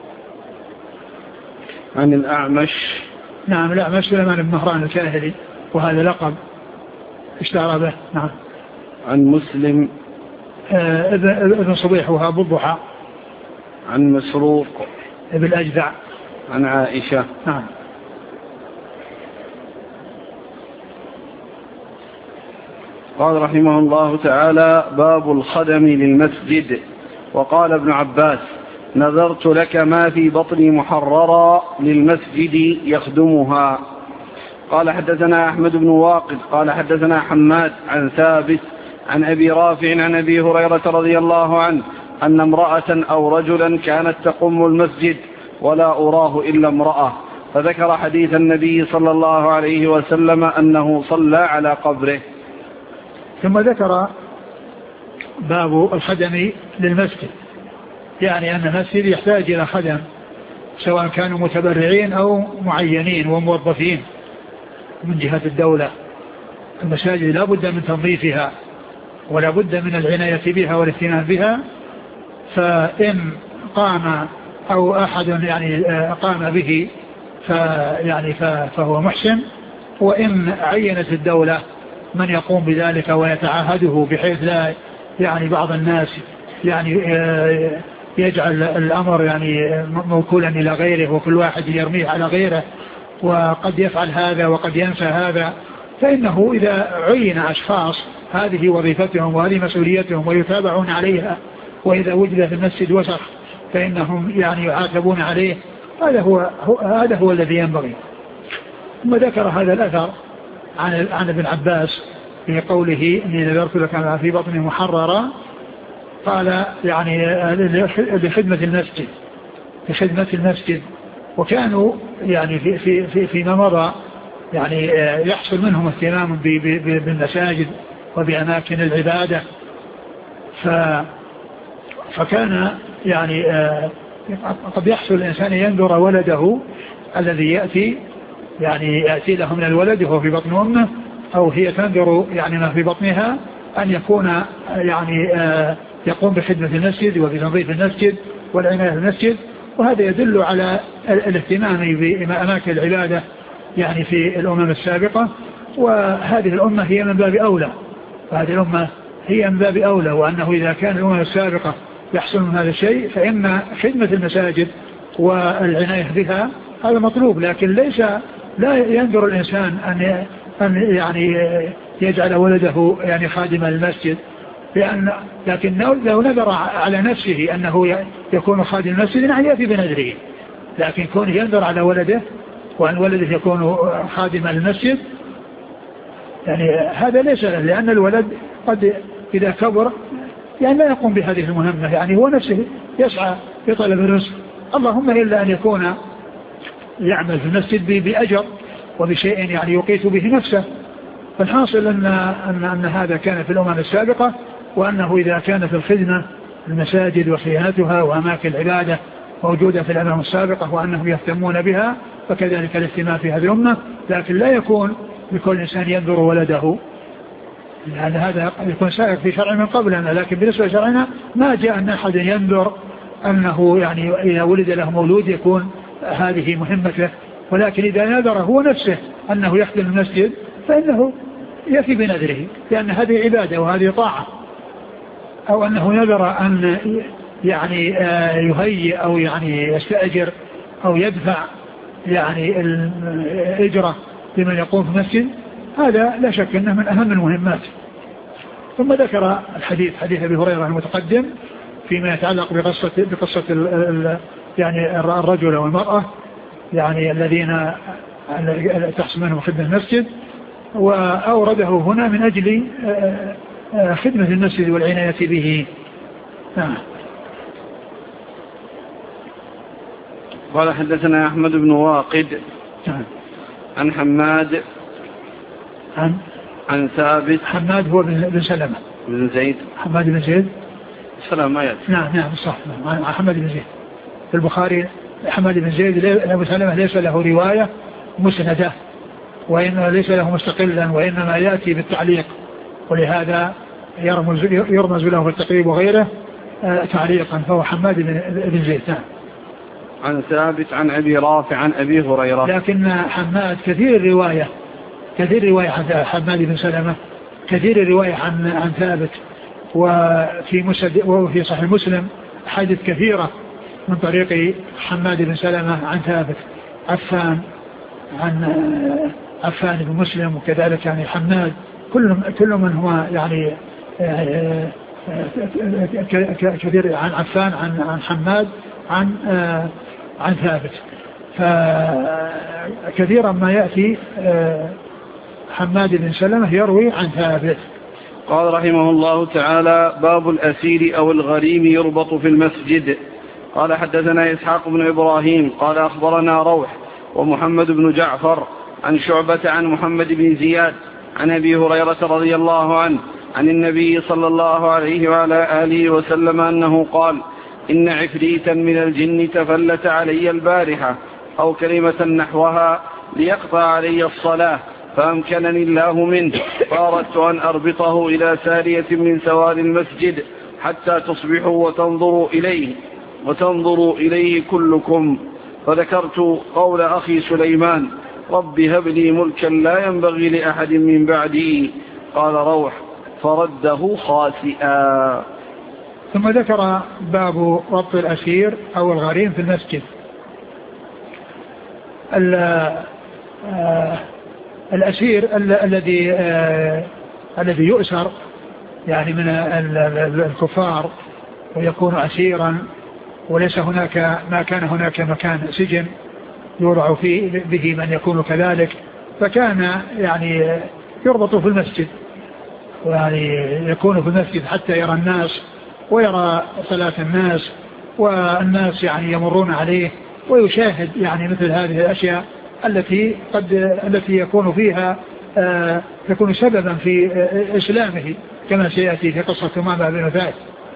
عن الأعمش. نعم، الأعمش سليمان بن مهران الكاهلي، وهذا لقب اشتهر به. نعم. عن مسلم آه ابن صبيح وهو أبو الضحى. عن مسروق ابن الأجدع. عن عائشة. نعم. قال رحمه الله تعالى: باب الخدم للمسجد. وقال ابن عباس: نذرت لك ما في بطني محررا للمسجد يخدمها. قال حدثنا أحمد بن واقد قال حدثنا حماد عن ثابت عن أبي رافع عن أبي هريرة رضي الله عنه أن امرأة أو رجلا كانت تقوم المسجد ولا أراه إلا امرأة، فذكر حديث النبي صلى الله عليه وسلم أنه صلى على قبره. ثم ذكر باب الخدم للمسجد، يعني أن المسجد يحتاج إلى خدم سواء كانوا متبرعين أو معينين وموظفين من جهة الدولة. المساجد لا بد من تنظيفها ولا بد من العناية بها والاهتمام بها، فإن قام أو أحد يعني قام به فيعني فهو محسن، وإن عينت الدولة من يقوم بذلك ويتعاهده بحيث لا يعني بعض الناس يعني يجعل الأمر يعني موكولا إلى غيره وكل واحد يرميه على غيره، وقد يفعل هذا وقد ينسى هذا، فإنه إذا عين أشخاص هذه وظيفتهم وهذه مسؤوليتهم ويتابعون عليها، وإذا وجد في المسجد وسخ فإنهم يعني يعاتبون عليه، هذا هو هذا هو الذي ينبغي. ثم ذكر هذا الأثر عن عن ابن عباس في قوله إني نذرت لك ما في بطني محررا، قال يعني لخدمة المسجد لخدمة المسجد وكانوا يعني في في في فيما مضى يعني يحصل منهم اهتمام بالمساجد وبأماكن العبادة، ف فكان يعني قد يحصل الإنسان ينظر ولده الذي يأتي يعني يأتي له من الولد وهو في بطن أمه، أو هي تنظر يعني ما في بطنها، أن يكون يعني يقوم بخدمة المسجد وبتنظيف المسجد والعناية بالمسجد، وهذا يدل على الاهتمام بأماكن العبادة يعني في الأمم السابقة، وهذه الأمة هي من باب أولى وهذه الأمة هي من باب أولى وأنه إذا كان الأمم السابقة يحصل من هذا الشيء فإن خدمة المساجد والعناية بها هذا مطلوب، لكن ليس لا ينظر الإنسان أن أن يعني يجعل ولده يعني خادم المسجد، لأن لكن لو نظر على نفسه أنه يكون خادم المسجد نعم يأتي بنذره، لكن كونه ينظر على ولده وأن ولده يكون خادم المسجد يعني هذا ليس، لأن الولد قد إذا كبر يعني لا يقوم بهذه المهمة، يعني هو نفسه يسعى في طلب الرزق، اللهم إلا أن يكون يعمل في المسجد بأجر وبشيء يعني يقيت به نفسه. فالحاصل أن, أن, أن هذا كان في الأمم السابقة، وأنه إذا كان في الخدمة المساجد وصيانتها وأماكن العبادة موجودة في الأمم السابقة وأنهم يهتمون بها، فكذلك الاهتمام في هذه الأمة، لكن لا يكون بكل إنسان ينظر ولده، لأن هذا يكون سائق في شرع من قبلنا، لكن بالنسبة لشرعنا ما جاء أن أحد ينظر أنه يعني إذا ولد له مولود يكون هذه مهمته، ولكن إذا نذر هو نفسه أنه يخدم المسجد فإنه يفي بنذره، لأن هذه عبادة وهذه طاعة، أو أنه نذر أن يعني يهيئ أو يعني يستأجر أو يدفع يعني الإجرة لمن يقوم في المسجد، هذا لا شك أنه من أهم المهمات. ثم ذكر الحديث حديث أبي هريرة المتقدم فيما يتعلق بقصة بقصة يعني الرجل والمرأة يعني الذين تحصل منهم خدمة المسجد، وأورده هنا من أجل خدمة المسجد والعناية به. نعم. قال حدثنا أحمد بن واقد نعم. عن حماد عن عن ثابت. حماد هو بن سلمة بن زيد. حماد بن زيد سلام ما يأتي. نعم نعم صح. عن حماد بن زيد في البخاري. حماد بن زيد أبو سلمة ليس له رواية مسندة، وإنما ليس له مستقلا، وإنما يأتي بالتعليق، ولهذا يرمز, يرمز له في التقريب وغيره آه تعليقا، فهو حماد بن زيد. نعم. عن ثابت عن أبي رافع عن أبي هريرة. لكن حماد كثير الرواية كثير رواية عن حماد بن سلمة، كثير الرواية عن عن ثابت، وفي مسد وفي صحيح مسلم حديث كثيرة من طريق حماد بن سلمة عن ثابت، عفان عن عفان بن مسلم، وكذلك يعني حماد، كل كل من هو يعني كثير عن عفان عن عن حماد عن عن ثابت، فكثيرا ما يأتي حماد بن سلمة يروي عن ثابت. قال رحمه الله تعالى: باب الأسير أو الغريم يربط في المسجد. قال حدثنا إسحاق بن إبراهيم قال أخبرنا روح ومحمد بن جعفر عن شعبة عن محمد بن زياد عن أبي هريرة رضي الله عنه عن النبي صلى الله عليه وعلى آله وسلم أنه قال إن عفريتا من الجن تفلت علي البارحة أو كلمة نحوها ليقطع علي الصلاة فأمكنني الله منه فأردت أن أربطه إلى سارية من سوار المسجد حتى تصبحوا وتنظروا إليه وتنظروا إليه كلكم. فذكرت قول أخي سليمان رب هب لي ملكا لا ينبغي لأحد من بعدي قال روح فرده خاسئا. ثم ذكر باب ربط الأسير أو الغريم في المسجد. الأسير الذي الذي يؤسر يعني من الكفار ويكون أسيرا وليس هناك ما كان هناك مكان سجن يوضع فيه به من يكون كذلك، فكان يعني يربط في المسجد ويعني يكون في المسجد حتى يرى الناس ويرى صلاة الناس والناس يعني يمرون عليه ويشاهد يعني مثل هذه الأشياء التي قد التي يكون فيها آه يكون سببا في آه إسلامه كما سيأتي في قصة ثمامة بن أثال.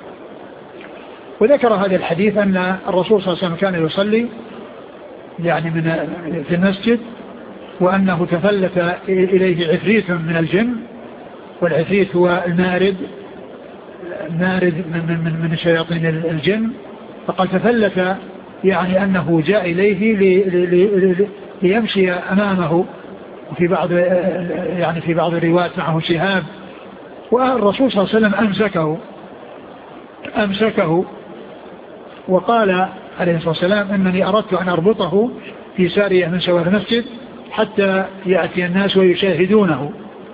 وذكر هذا الحديث أن الرسول صلى الله عليه وسلم كان يصلي يعني من في المسجد وأنه تفلت إليه عفريت من الجن، والعفريت هو المارد المارد من, من, من شياطين الجن، فقد تفلت يعني أنه جاء إليه لي لي لي ليمشي أمامه، وفي بعض يعني في بعض الروايات معه شهاب، والرسول صلى الله عليه وسلم أمسكه أمسكه وقال عليه الصلاة والسلام إنني أردت أن أربطه في سارية من سوار المسجد حتى يأتي الناس ويشاهدونه.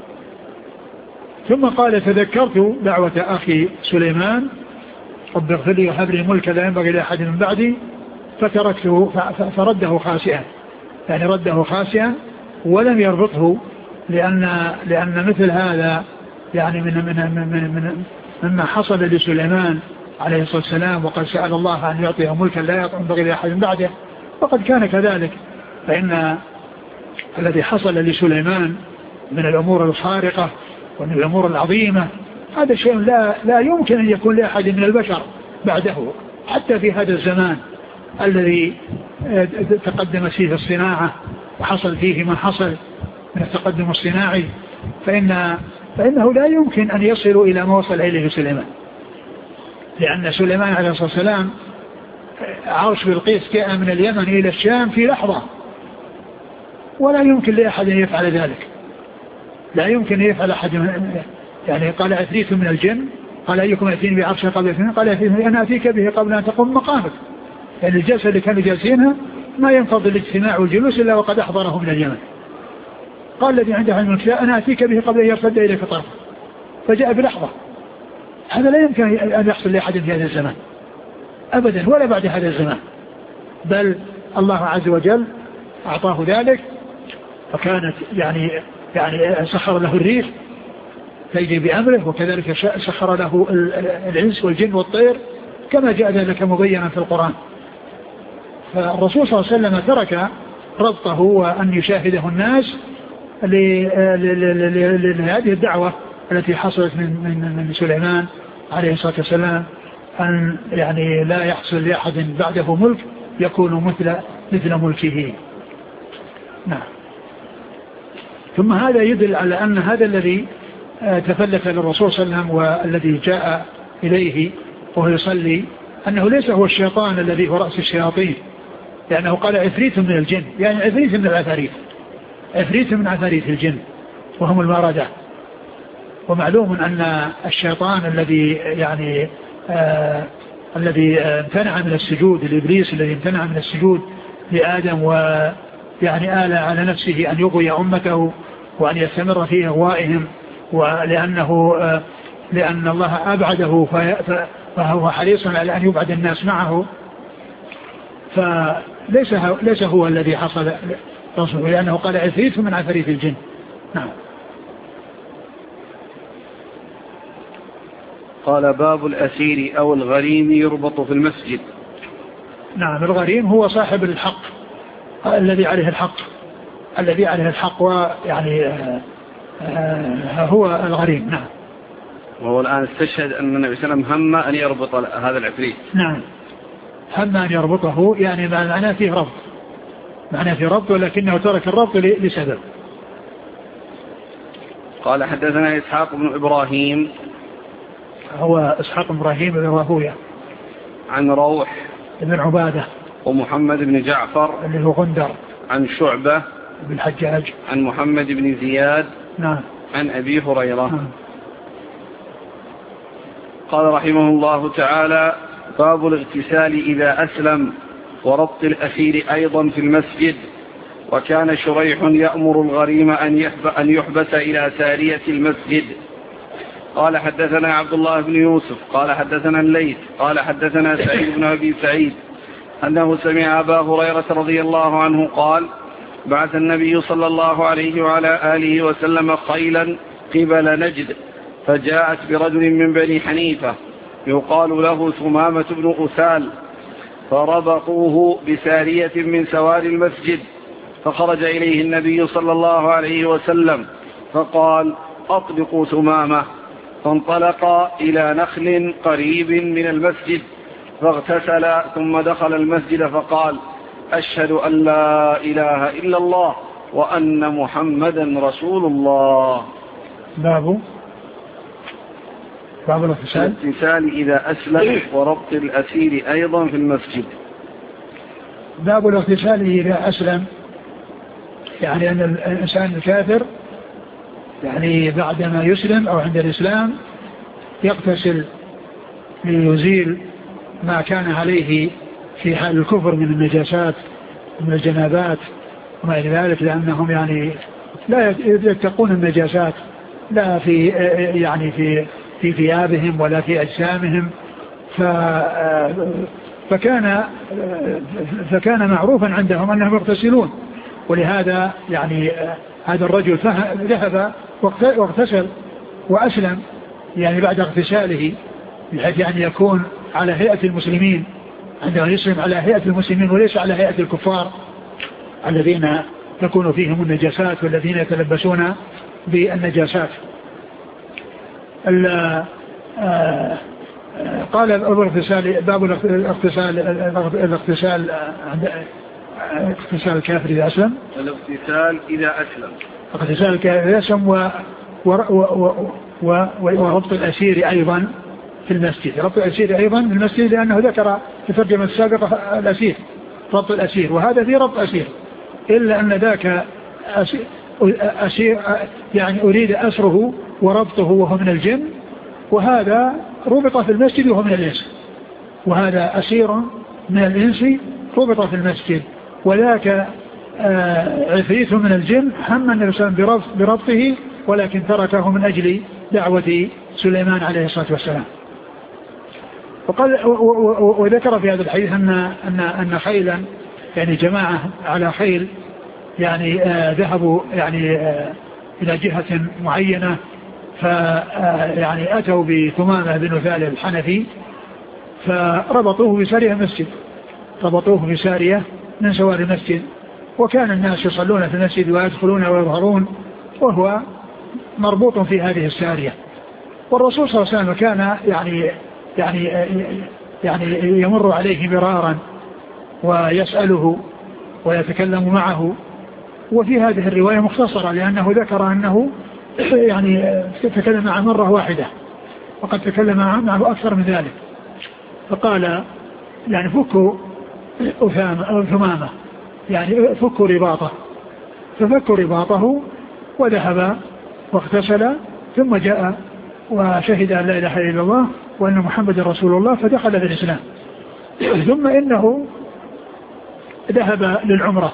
ثم قال تذكرت دعوة أخي سليمان رب اغفر لي وهب لي ملكا لا ينبغي لأحد من بعدي فتركته فرده خاسئا، يعني رده خاسئا ولم يربطه، لأن لأن مثل هذا يعني من من من من مما حصل لسليمان عليه الصلاة والسلام، وقد سأل الله أن يعطيه ملكا لا ينبغي لأحد من بعده، وقد كان كذلك. فإن الذي حصل لسليمان من الأمور الخارقة ومن الأمور العظيمة هذا شيء لا لا يمكن أن يكون لأحد من البشر بعده، حتى في هذا الزمان الذي تقدمت فيه الصناعة وحصل فيه ما حصل من التقدم الصناعي، فإن فإنه لا يمكن أن يصلوا إلى ما وصل إليه سليمان، لأن سليمان عليه الصلاة والسلام عرش بلقيس جاء من اليمن إلى الشام في لحظة، ولا يمكن لأحد أن يفعل ذلك، لا يمكن أن يفعل أحد. يعني قال عفريت من الجن قال أيكم أتيني بعرشه قبل اثنين قال أنا أتيك به قبل أن تقوم مقامك، يعني الجلسة اللي كانوا جالسينها ما ينفض الاجتماع والجلوس إلا وقد أحضره من اليمن. قال الذي عنده علم الكتاب أنا أتيك به قبل أن يرتد إليك طرف، فجاء بلحظة. هذا لا يمكن أن يحصل لأحد في هذا الزمان أبدا ولا بعد هذا الزمان، بل الله عز وجل أعطاه ذلك، فكانت يعني يعني سخر له الريح تجري بأمره، وكذلك سخر له الإنس والجن والطير كما جاء ذلك مبينا في القرآن. فالرسول صلى الله عليه وسلم ترك ربطه وأن يشاهده الناس لهذه الدعوة التي حصلت من, من, من سليمان عليه الصلاة والسلام، أن يعني لا يحصل لأحد بعده ملك يكون مثل, مثل ملكه. نعم. ثم هذا يدل على أن هذا الذي تفلت للرسول صلى الله عليه وسلم والذي جاء إليه وهو يصلي أنه ليس هو الشيطان الذي هو رأس الشياطين، لأنه قال عفريت من الجن، يعني عفريت من العفاريت، عفريت من عفاريت الجن وهم الماردة. ومعلوم أن الشيطان الذي يعني آه الذي امتنع من السجود، الإبليس الذي امتنع من السجود لآدم ويعني آل على نفسه أن يغوي أمته وأن يستمر في إغوائهم، ولأنه آه لأن الله أبعده فهو حريص على أن يبعد الناس معه، فليس ليس هو الذي حصل رسوله، لأنه قال عفريت من عفاريت الجن. نعم. قال باب الأسير أو الغريم يربط في المسجد. نعم. الغريم هو صاحب الحق الذي عليه الحق الذي عليه الحق ويعني هو الغريم. نعم. وهو الآن استشهد أن النبي صلى الله عليه وسلم هم أن يربط هذا العفريت. نعم هم أن يربطه يعني معناه فيه ربط معناه فيه ربط ولكنه ترك الربط لسبب. قال حدثنا إسحاق بن إبراهيم هو إسحاق بن إبراهيم بن راهويه عن روح بن عبادة ومحمد بن جعفر اللي هو غندر عن شعبة بن الحجاج عن محمد بن زياد نعم عن أبي هريرة. نعم. قال رحمه الله تعالى باب الاغتسال إذا أسلم وربط الأسير أيضا في المسجد. وكان شريح يأمر الغريم أن يحبس إلى سارية المسجد. قال حدثنا عبد الله بن يوسف قال حدثنا الليث قال حدثنا سعيد بن أبي سعيد أنه سمع أبا هريرة رضي الله عنه قال بعث النبي صلى الله عليه وعلى آله وسلم خيلا قبل نجد فجاءت برجل من بني حنيفة يقال له ثمامة بن أسال فربطوه بسارية من سوار المسجد فخرج إليه النبي صلى الله عليه وسلم فقال أطلقوا ثمامة فانطلق إلى نخل قريب من المسجد فاغتسل ثم دخل المسجد فقال أشهد أن لا إله إلا الله وأن محمدا رسول الله. باب باب الاغتسال الاغتسال إذا أسلم وربط الأسير أيضا في المسجد. باب الاغتسال إذا أسلم يعني أن الإنسان الكافر يعني بعدما يسلم أو عند الإسلام يغتسل ليزيل ما كان عليه في حال الكفر من النجاسات ومن الجنابات وما إلى ذلك لأنهم يعني لا يتقون النجاسات لا في يعني في في ثيابهم ولا في أجسامهم فكان فكان معروفا عندهم أنهم يغتسلون. ولهذا يعني هذا الرجل ذهب واغتسل وأسلم يعني بعد اغتساله بحيث يعني يكون على هيئة المسلمين عندما يسلم على هيئة المسلمين وليس على هيئة الكفار الذين تكون فيهم النجاسات والذين يتلبسون بالنجاسات. قال أبو الاغتسال باب الاغتسال الاغتسال عند اغتسال الكافر إذا أسلم الاغتسال إذا أسلم اغتسال الكافر إذا أسلم و و و و وربط الأسير أيضا في المسجد. ربط الأسير أيضا في المسجد لأنه ذكر في الترجمة السابقة الأسير ربط الأسير وهذا في ربط أسير إلا أن ذاك أسير, أسير يعني أريد أسره وربطه وهو من الجن وهذا ربط في المسجد وهو من الإنس وهذا أسير من الإنس ربط في المسجد وذاك عفريت من الجن هم النبي صلى الله عليه وسلم بربطه ولكن تركه من أجل دعوة سليمان عليه الصلاة والسلام. وقال وذكر في هذا الحديث أن أن أن خيلا يعني جماعة على خيل يعني ذهبوا يعني إلى جهة معينة فيعني أتوا بثمامة بن أسال الحنفي فربطوه بسارية المسجد ربطوه بسارية من سوار المسجد وكان الناس يصلون في المسجد ويدخلون ويظهرون وهو مربوط في هذه السارية. والرسول صلى الله عليه وسلم كان يعني يعني يعني يمر عليه مرارا ويسأله ويتكلم معه. وفي هذه الرواية مختصرة لأنه ذكر أنه يعني تكلم معه مرة واحدة وقد تكلم معه أكثر من ذلك فقال يعني فكوا ثمامة يعني فكوا رباطه ففكوا رباطه وذهب واغتسل ثم جاء وشهد أن لا إله إلا الله وأن محمد رسول الله فدخل في الإسلام. ثم إنه ذهب للعمرة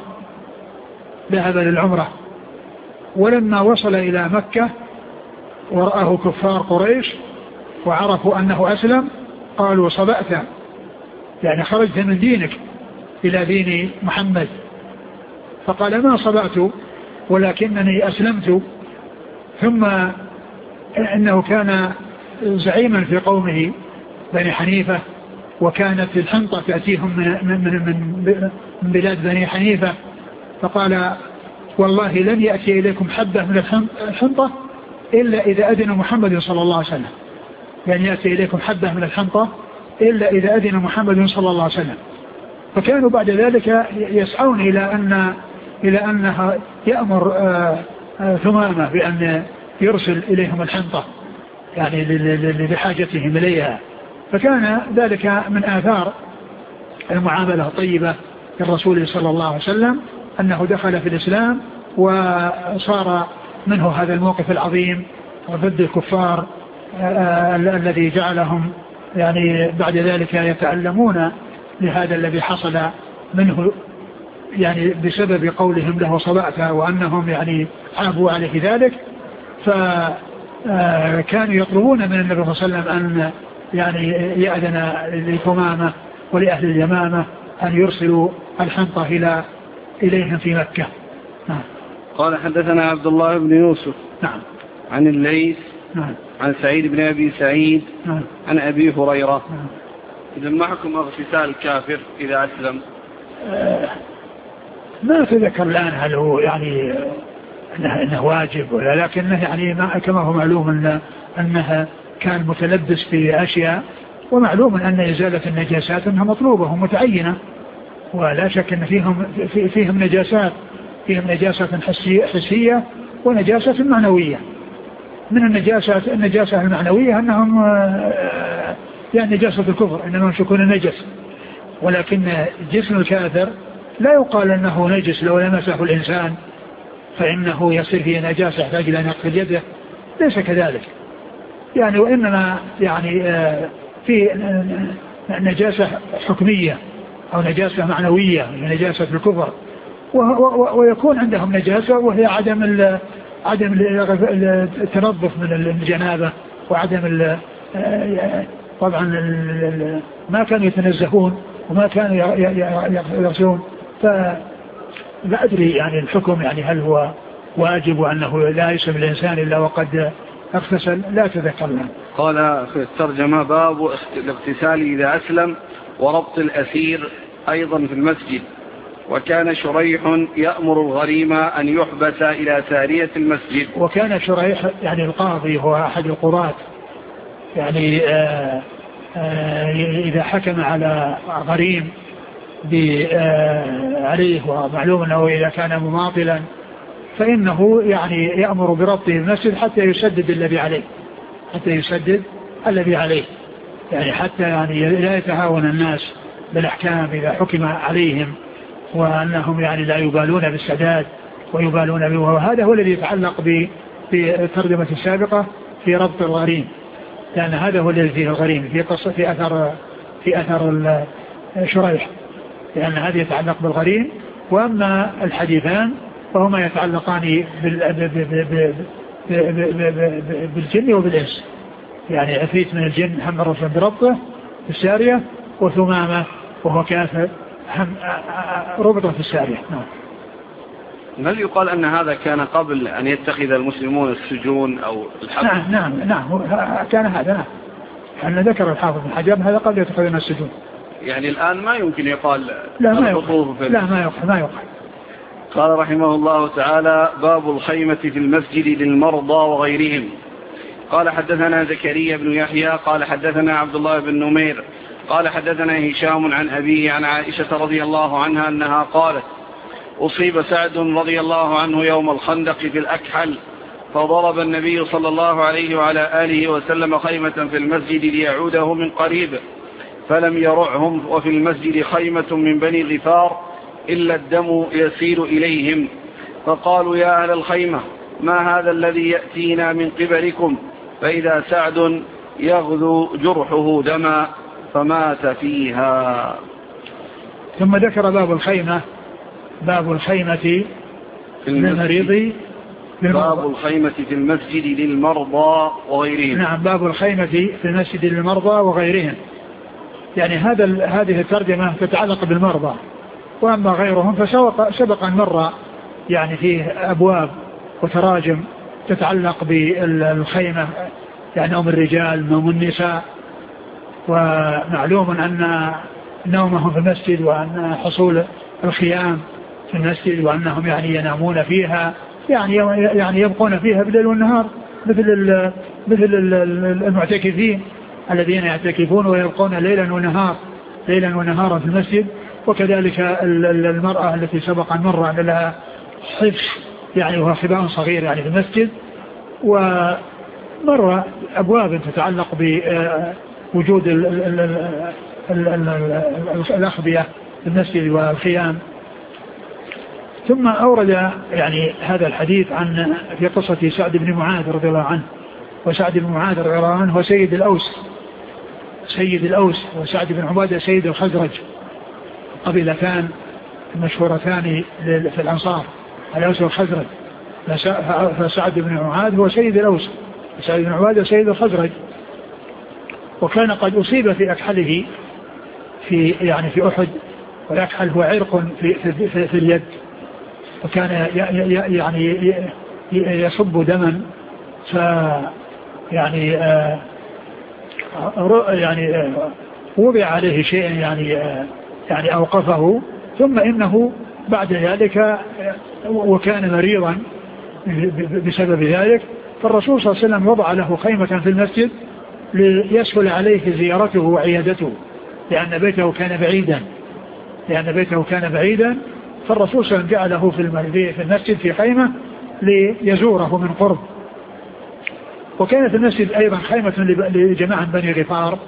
ذهب للعمرة ولما وصل إلى مكة ورآه كفار قريش وعرفوا أنه أسلم قالوا صبأت يعني خرجت من دينك إلى دين محمد. فقال ما صبأت ولكنني أسلمت. ثم إنه كان زعيما في قومه بني حنيفة وكانت الحنطة تأتيهم من, من, من, من بلاد بني حنيفة فقال والله لن يأتي إليكم حبة من الحنطة إلا إذا أذن محمد صلى الله عليه وسلم، لن يأتي إليكم حبة من الحنطة إلا إذا أذن محمد صلى الله عليه وسلم. فكانوا بعد ذلك يسعون إلى أن إلى أنها يأمر ثمامة بأن يرسل إليهم الحنطة يعني لحاجتهم إليها. فكان ذلك من آثار المعاملة الطيبة للرسول صلى الله عليه وسلم، أنه دخل في الإسلام وصار منه هذا الموقف العظيم ضد الكفار الذي جعلهم يعني بعد ذلك يتألمون لهذا الذي حصل منه يعني بسبب قولهم له صبأت، وأنهم يعني عابوا عليه ذلك. فكانوا يطلبون من النبي صلى الله عليه وسلم أن يعني يأذن لثمامة ولأهل اليمامة أن يرسلوا الحنطة إلى إليهم في مكة. نعم. قال حدثنا عبد الله بن يوسف نعم عن الليث نعم عن سعيد بن أبي سعيد نعم عن أبي هريرة. نعم. إذا ما حكم اغتسال الكافر إذا أسلم؟ آه ما أتذكر الآن هل هو يعني أنه, إنه واجب ولا، لكنه يعني ما كما هو معلوم أن أنها كان متلبس في أشياء، ومعلوم أن إزالة النجاسات أنها مطلوبة ومتعينة، ولا شك أن فيهم, في فيهم نجاسات فيهم نجاسة حسية ونجاسة معنوية. من النجاسات النجاسة المعنوية أنهم يعني نجاسة الكفر إنهم يشكون النجس، ولكن جسم الكافر لا يقال أنه نجس لو لمسه الإنسان فإنه يصير فيه نجاسة يحتاج إلى نقل يده، ليس كذلك يعني، وإنما يعني في نجاسة حكمية أو نجاسة معنوية نجاسة الكفر، ويكون عندهم نجاسة وهي عدم ال عدم التنظف من الجنابة وعدم طبعا ما كانوا يتنزهون وما كانوا يغسلون. فلا أدري يعني الحكم يعني هل هو واجب وأنه لا يسلم الإنسان إلا وقد اغتسل، لا تذكر له. قال في الترجمة باب الاغتسال إذا أسلم وربط الأسير أيضا في المسجد. وكان شريح يأمر الغريم أن يحبس إلى سارية المسجد. وكان شريح يعني القاضي هو أحد القضاة، يعني آآ آآ إذا حكم على غريم عليه ومعلوم أنه إذا كان مماطلا فإنه يعني يأمر بربطه المسجد حتى يسدد الذي عليه حتى يسدد الذي عليه يعني حتى يعني لا يتهاون الناس بالأحكام إذا حكم عليهم، وأنهم يعني لا يبالون بالسداد ويبالون به. وهذا هو الذي يتعلق بالترجمة السابقة في ربط الغريم، لأن هذا هو الذي فيه الغريم في قصة في أثر في أثر شريح، لأن هذا يتعلق بالغريم. وأما الحديثان فهما يتعلقان بالجن وبالإنس، يعني عفريت من الجن هم الرسول بربطه في السارية، وثمامة وهو كافر هم ربطه في السارية. نعم. هل يقال أن هذا كان قبل أن يتخذ المسلمون السجون أو الحبس؟ نعم نعم نعم كان هذا، نعم أن ذكر الحافظ بن حجر هذا قبل يتخذون السجون. يعني الآن ما يمكن يقال لا ما يقال لا ما يقال ما يقال. قال رحمه الله تعالى باب الخيمة في المسجد للمرضى وغيرهم. قال حدثنا زكريا بن يحيى قال حدثنا عبد الله بن نمير قال حدثنا هشام عن أبيه عن عائشة رضي الله عنها أنها قالت أصيب سعد رضي الله عنه يوم الخندق في الأكحل، فضرب النبي صلى الله عليه وعلى آله وسلم خيمة في المسجد ليعوده من قريب، فلم يرعهم، وفي المسجد خيمة من بني غفار إلا الدم يسيل إليهم، فقالوا يا أهل الخيمة ما هذا الذي يأتينا من قبلكم؟ فإذا سعد يغذو جرحه دما فمات فيها. ثم ذكر باب الخيمة باب الخيمة للمريض باب الخيمة في المسجد للمرضى وغيرهم. نعم باب الخيمة في المسجد للمرضى وغيرهم، يعني هذا هذه الترجمة تتعلق بالمرضى، وأما غيرهم فسبق أن مر يعني فيه أبواب وتراجم تتعلق بالخيمة، يعني نوم الرجال نوم النساء، ومعلوم أن نومهم في المسجد وأن حصول الخيام في المسجد وأنهم يعني ينامون فيها يعني يعني يبقون فيها بالليل والنهار مثل ال مثل ال المعتكفين الذين يعتكفون ويبقون ليلا ونهار ليلا ونهارا في المسجد. وكذلك المرأة التي سبق أن مر أن لها حفش يعني وهو خباء صغير يعني في المسجد. ومر أبواب تتعلق بوجود الأخبية في المسجد والخيام. ثم أورد يعني هذا الحديث عن في قصة سعد بن معاذ رضي الله عنه. وسعد بن معاذ رضي الله عنه هو سيد الأوس سيد الأوس وسعد بن عبادة سيد الخزرج، قبيلتان مشهورتان في الأنصار الأوس والخزرج. فسعد بن معاذ هو سيد الأوس وسعد بن عبادة سيد الخزرج. وكان قد أصيب في أكحله في يعني في أحد، والأكحل هو عرق في, في, في, في اليد، وكان يعني يصب دما. ف يعني آه يعني آه وضع عليه شيء يعني آه يعني أوقفه. ثم إنه بعد ذلك وكان مريضا بسبب ذلك، فالرسول صلى الله عليه وسلم وضع له خيمة في المسجد ليسهل عليه زيارته وعيادته، لأن بيته كان بعيدا لأن بيته كان بعيدا فالرسول صلى الله عليه وسلم جعله في المسجد في خيمة ليزوره من قرب. وكانت المسجد أيضا خيمة لجماعة بني غفار،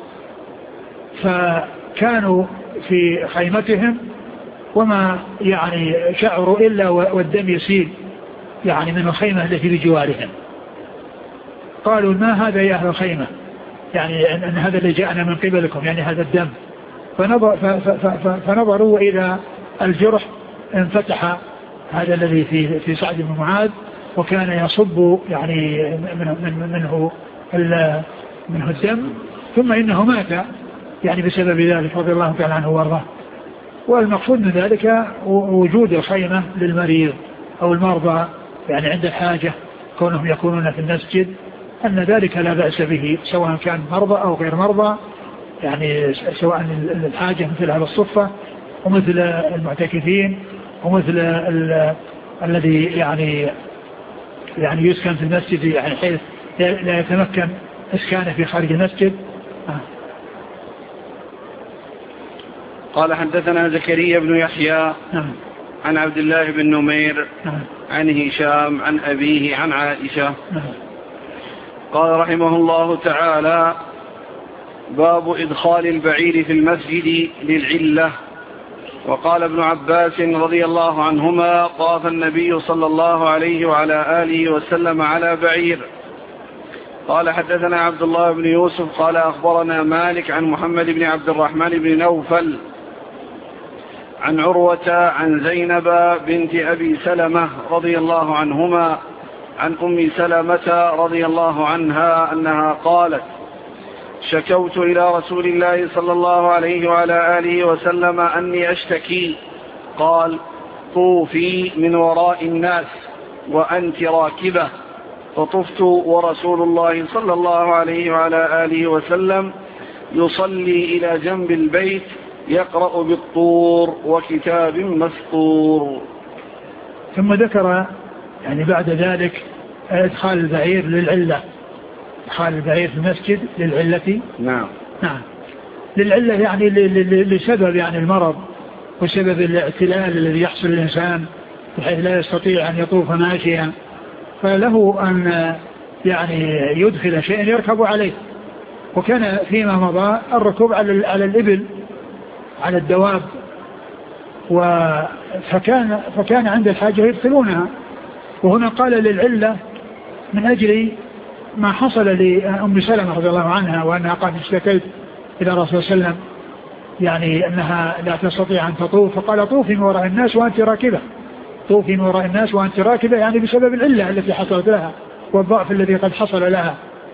فكانوا في خيمتهم وما يعني شعروا إلا والدم يسيل يعني من الخيمة التي بجوارهم. قالوا ما هذا يا أهل الخيمة، يعني أن هذا اللي جاءنا من قبلكم يعني هذا الدم. فنظر فنظروا إلى الجرح انفتح هذا الذي في في سعد بن معاذ، وكان يصب يعني منه منه منه الدم، ثم إنه مات يعني بسبب ذلك رضي الله تعالى عنه وارضاه. والمقصود من ذلك وجود الخيمة للمريض أو المرضى يعني عند الحاجة، كونهم يكونون في المسجد، أن ذلك لا بأس به سواء كان مرضى أو غير مرضى، يعني سواء الحاجة مثل هذا الصفة ومثل المعتكفين ومثل الذي يعني يعني يسكن في المسجد يعني حيث لا يتمكن إسكانه في خارج المسجد. آه. قال حدثنا زكريا بن يحيى نعم. عن عبد الله بن نمير نعم. عن هشام عن أبيه عن عائشة نعم. قال رحمه الله تعالى: باب إدخال البعير في المسجد للعلة. وقال ابن عباس رضي الله عنهما: طاف النبي صلى الله عليه وعلى آله وسلم على بعير. قال حدثنا عبد الله بن يوسف قال أخبرنا مالك عن محمد بن عبد الرحمن بن نوفل عن عروة عن زينب بنت أبي سلمة رضي الله عنهما عن أم سلمة رضي الله عنها أنها قالت: شكوت إلى رسول الله صلى الله عليه وعلى آله وسلم أني أشتكي. قال: طوفي من وراء الناس وأنت راكبة. فطفت ورسول الله صلى الله عليه وعلى آله وسلم يصلي إلى جنب البيت يقرأ بالطور وكتاب مسطور. ثم ذكر يعني بعد ذلك إدخال البعير للعلة، إدخال البعير في المسجد للعلة. نعم نعم للعلة يعني لسبب يعني المرض وسبب الاعتلال الذي يحصل للإنسان بحيث لا يستطيع أن يطوف ماشيا، فله أن يعني يدخل شيئا يركب عليه. وكان فيما مضى الركوب على على الإبل على الدواب، فكان فكان عند الحاجة يدخلونها. وهنا قال للعلة من أجل ما حصل لأم سلمة رضي الله عنها وأنها قد اشتكت إلى رسول صلى الله عليه وسلم يعني أنها لا تستطيع أن تطوف، فقال: طوفي من وراء الناس وأنت راكبة، طوفي من وراء الناس وأنت راكبة، يعني بسبب العلة التي حصلت لها والضعف الذي قد حصل لها.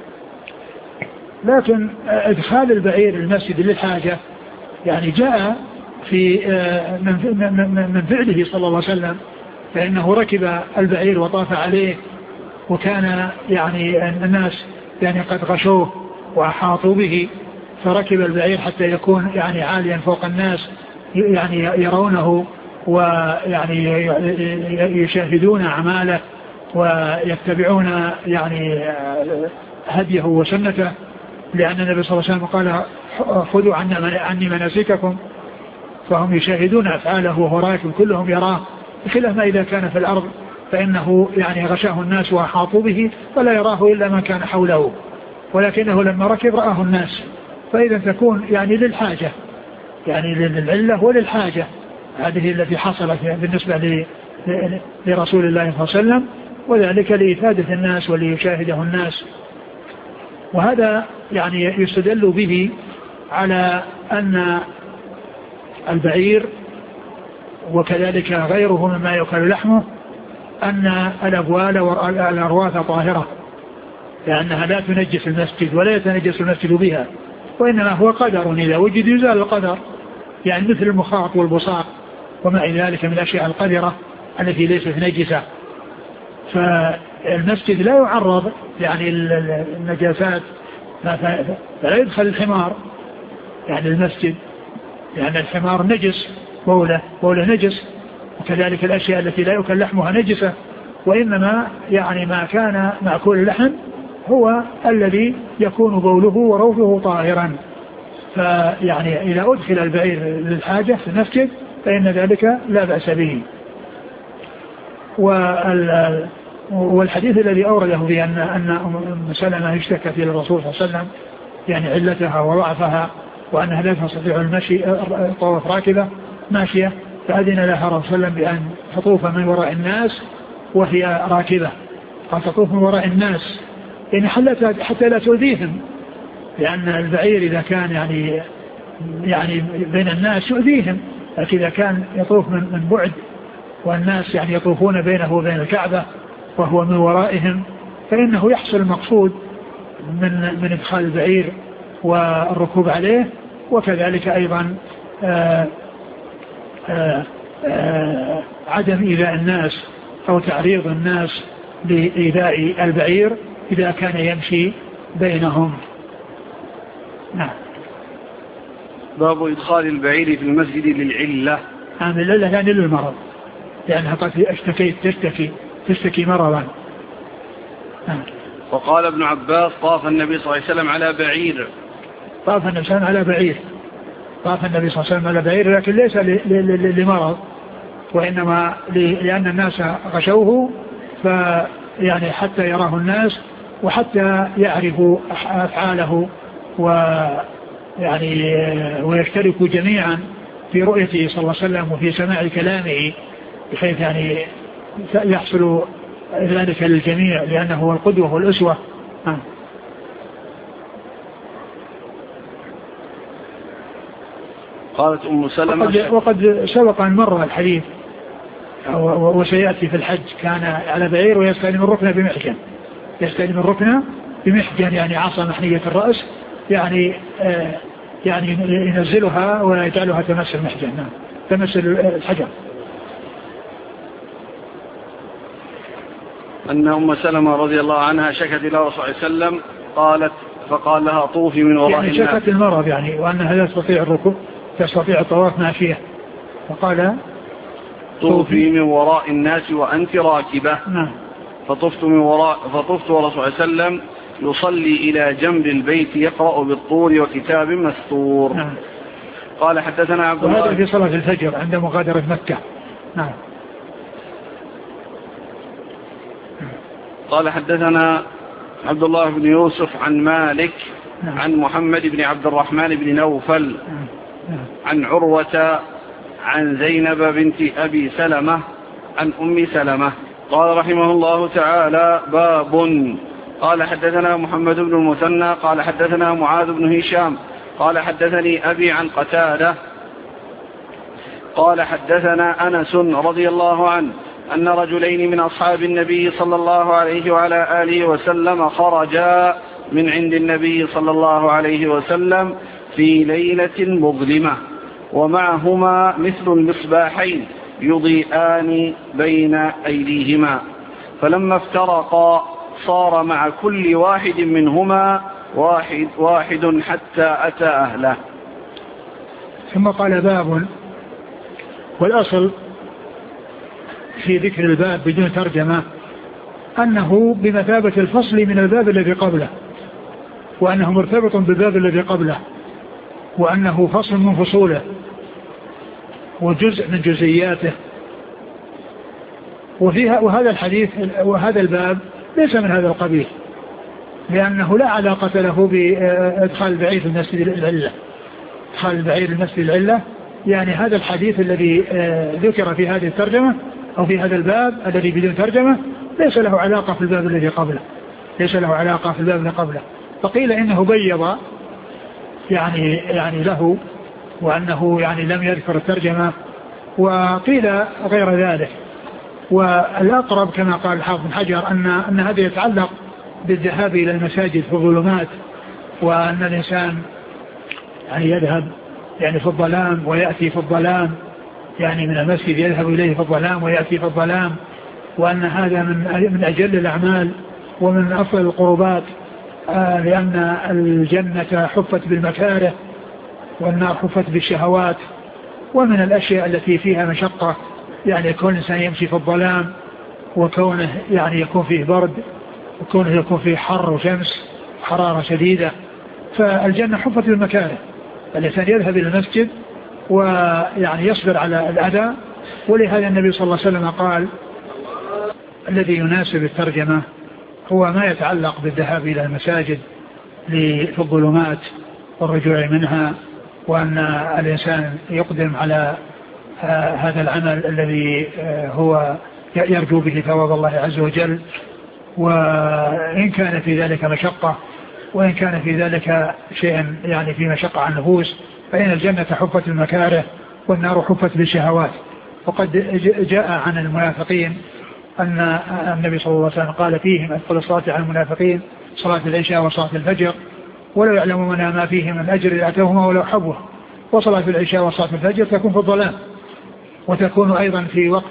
لكن إدخال البعير المسجد للحاجة يعني جاء في من فعله صلى الله عليه وسلم، فإنه ركب البعير وطاف عليه، وكان يعني الناس يعني قد غشوه وأحاطوا به، فركب البعير حتى يكون يعني عاليا فوق الناس يعني يرونه ويعني يشاهدون أعماله ويتبعون يعني هديه وسنته، لأن النبي صلى الله عليه وسلم قال خذوا عني مناسككم، فهم يشاهدون أفعاله وهو راكب كلهم يراه، بخلاف ما إذا كان في الأرض فإنه يعني غشاه الناس وأحاطوا به فلا يراه إلا من كان حوله، ولكنه لما ركب رآه الناس. فإذا تكون يعني للحاجة، يعني للعلة وللحاجة، هذه التي حصلت بالنسبة لرسول الله صلى الله عليه وسلم، وذلك لإفادة الناس وليشاهده الناس. وهذا يعني يستدل به على أن البعير وكذلك غيره مما يؤكل لحمه أن الأبوال والأرواث طاهرة، لأنها لا تنجس المسجد ولا يتنجس المسجد بها، وإنما هو قدر إذا وجد يزال القدر، يعني مثل المخاط والبصاق وما إلى ذلك من الأشياء القذرة التي ليست نجسة. فالمسجد لا يعرض يعني النجاسات، فلا يدخل الحمار يعني المسجد، يعني الحمار نجس، بوله بوله نجس، وكذلك الأشياء التي لا يؤكل لحمها نجسة، وإنما يعني ما كان مأكول اللحم هو الذي يكون بوله وروثه طاهرا. فيعني إذا أدخل البعير للحاجة في المسجد فإن ذلك لا بأس به. والحديث الذي أورده في أن أن أم سلمة اشتكت إلى الرسول صلى الله عليه وسلم يعني علتها وضعفها وأنها لا تستطيع المشي طواف راكبة ماشية، فأذن لها الرسول صلى الله عليه وسلم بأن تطوف من وراء الناس وهي راكبة، قال تطوف من وراء الناس يعني حتى لا تؤذيهم، لأن البعير إذا كان يعني يعني بين الناس يؤذيهم، لكن إذا كان يطوف من من بعد والناس يعني يطوفون بينه وبين الكعبة وهو من ورائهم فإنه يحصل المقصود من من إدخال البعير والركوب عليه، وكذلك أيضا آآ آآ آآ عدم إيذاء الناس أو تعريض الناس لإيذاء البعير إذا كان يمشي بينهم. نعم. باب إدخال البعير في المسجد للعلة. نعم، العلة يعني للمرض، لأنها قد اشتكيت تشتكي تشتكي مرضا. نعم. وقال ابن عباس طاف النبي صلى الله عليه وسلم على بعير. طاف النبي صلى الله عليه وسلم على بعير طاف النبي صلى الله عليه وسلم على بعير، لكن ليس لمرض، وإنما لأن الناس غشوه فيعني حتى يراه الناس وحتى يعرفوا أفعاله ويعني ويشتركوا جميعا في رؤيته صلى الله عليه وسلم وفي سماع كلامه، بحيث يعني يحصل ذلك للجميع لأنه هو القدوة والأسوة. آه. قالت أم سلمة وقد, وقد سبق أن مر الحديث وسيأتي في الحج كان على بعير ويستلم الركنة بمحجن يستلم الركنة بمحجن يعني عصا محنية الرأس، يعني آه يعني ينزلها ويجعلها تمس المحجن، نعم تمس الحجر. أن أم سلمة رضي الله عنها شكت إلى رسول الله صلى الله عليه وسلم قالت فقال لها طوفي من وراء يعني الناس، شكت المرض يعني وأنها لا تستطيع الركوب تستطيع الطواف ماشية، فقال طوفي من وراء الناس وأنت راكبة. نعم. فطفت من وراء فطفت ورسول الله صلى الله عليه وسلم يصلي إلى جنب البيت يقرأ بالطور وكتاب مستور. نعم. قال حدثنا عبد الله، وهذا في صلاة الفجر عند مغادرة مكة. نعم. قال حدثنا عبد الله بن يوسف عن مالك. نعم. عن محمد بن عبد الرحمن بن نوفل. نعم. نعم. عن عروة عن زينب بنت أبي سلمة عن أم سلمة قال رحمه الله تعالى باب. قال حدثنا محمد بن المثنى قال حدثنا معاذ بن هشام قال حدثني أبي عن قتادة قال حدثنا أنس رضي الله عنه أن رجلين من أصحاب النبي صلى الله عليه وعلى آله وسلم خرجا من عند النبي صلى الله عليه وسلم في ليلة مظلمة ومعهما مثل المصباحين يضيئان بين أيديهما، فلما افترقا صار مع كل واحد منهما واحد, واحد حتى أتى أهله. ثم قال باب، والأصل في ذكر الباب بدون ترجمة أنه بمثابة الفصل من الباب الذي قبله، وأنه مرتبط بالباب الذي قبله، وأنه فصل من فصوله وجزء من جزئياته. وفيها وهذا الحديث وهذا الباب ليس من هذا القبيل، لأنه لا علاقة له بإدخال البعير في المسجد العلة. إدخال البعير المسجد العلة يعني هذا الحديث الذي ذكر في هذه الترجمة أو في هذا الباب الذي بدون ترجمة ليس له علاقة في الباب الذي قبله، ليس له علاقة في الباب الذي قبله. فقيل إنه بيض يعني يعني له، وأنه يعني لم يذكر الترجمة، وقيل غير ذلك. والأقرب كما قال الحافظ بن حجر أن أن هذا يتعلق بالذهاب إلى المساجد في الظلمات، وأن الإنسان يعني يذهب يعني في الظلام ويأتي في الظلام، يعني من المسجد يذهب إليه في الظلام ويأتي في الظلام، وأن هذا من من أجل الأعمال ومن أفضل القربات، آه لأن الجنة حفت بالمكاره والنار حفت بالشهوات. ومن الأشياء التي فيها مشقة يعني كون الإنسان يمشي في الظلام، وكونه يعني يكون فيه برد، وكونه يكون فيه حر وشمس حرارة شديدة. فالجنة حفت بالمكاره، الإنسان يذهب إلى المسجد ويعني يصبر على الأذى. ولهذا النبي صلى الله عليه وسلم قال الذي يناسب الترجمة هو ما يتعلق بالذهاب إلى المساجد في الظلمات والرجوع منها، وأن الإنسان يقدم على هذا العمل الذي هو يرجو به ثواب الله عز وجل. وإن كان في ذلك مشقة، وإن كان في ذلك شيء يعني في مشقة عن النفوس، فإن الجنة حفت المكاره والنار حفت بالشهوات. وقد جاء عن المنافقين أن النبي صلى الله عليه وسلم قال فيهم أثقل الصلاة على المنافقين صلاة العشاء وصلاة الفجر، ولو يعلمون ما فيه من أجر لأتوهما ولو حبوه. وصلاة العشاء وصلاة الفجر تكون في الظلام، وتكون أيضا في وقت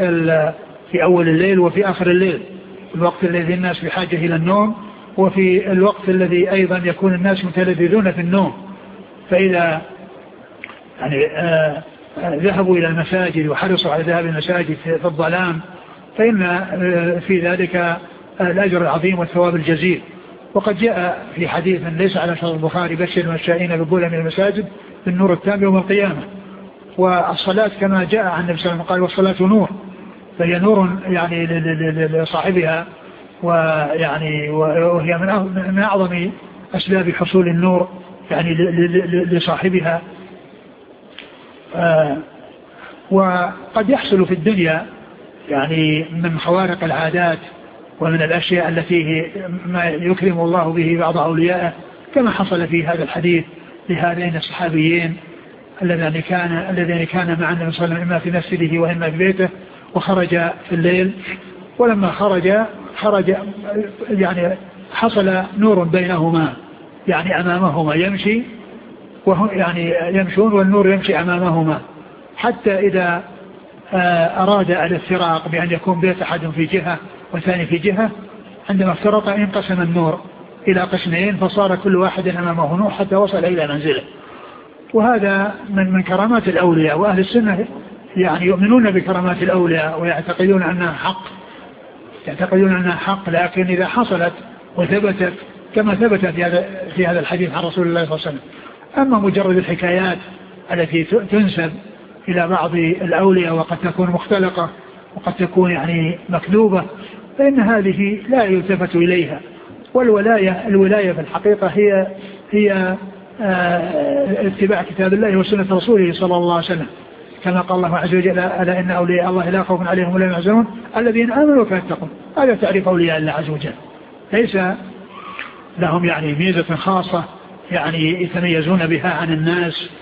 في أول الليل وفي آخر الليل، الوقت الذي الناس بحاجة إلى النوم، وفي الوقت الذي أيضا يكون الناس متلذذون في النوم. فإذا يعني آه آه ذهبوا إلى المساجد وحرصوا على ذهاب المساجد في الظلام، فإن آه في ذلك آه الأجر العظيم والثواب الجزيل. وقد جاء في حديث ليس على شرط البخاري بشر المشائين بالظلم من المساجد بالنور التام يوم القيامة. والصلاة كما جاء عن النبي صلى الله عليه وسلم قال والصلاة نور، فهي نور يعني لصاحبها، ويعني وهي من أعظم أسباب حصول النور يعني لصاحبها. وقد يحصل في الدنيا يعني من خوارق العادات ومن الأشياء التي ما يكرم الله به بعض أوليائه، كما حصل في هذا الحديث لهذين الصحابيين الذين كان الذين كان مع النبي صلى الله عليه وسلم إما في مسجده وإما في بيته، وخرج في الليل. ولما خرج خرج يعني حصل نور بينهما، يعني أمامهما يمشي وهم يعني يمشون والنور يمشي أمامهما، حتى إذا أراد الافتراق بأن يكون بيت أحد في جهة والثاني في جهة، عندما افترق انقسم النور إلى قسمين، فصار كل واحد أمامه نور حتى وصل إلى منزله. وهذا من من كرامات الأولياء، وأهل السنة يعني يؤمنون بكرامات الأولياء ويعتقدون أنها حق، يعتقدون أنها حق. لكن إذا حصلت وثبتت كما ثبت في هذا في هذا الحديث عن رسول الله صلى الله عليه وسلم، أما مجرد الحكايات التي تنسب إلى بعض الأولياء وقد تكون مختلقة وقد تكون يعني مكذوبة، فإن هذه لا يلتفت إليها. والولاية الولاية في الحقيقة هي هي اتباع كتاب الله وسنة رسوله صلى الله عليه وسلم، كما قال الله عز وجل ألا إن أولياء الله لا خوف عليهم ولا هم يحزنون الذين آمنوا ويتقون. هذا تعريف أولياء الله عز وجل، ليس لهم يعني ميزة خاصة يعني يتميزون بها عن الناس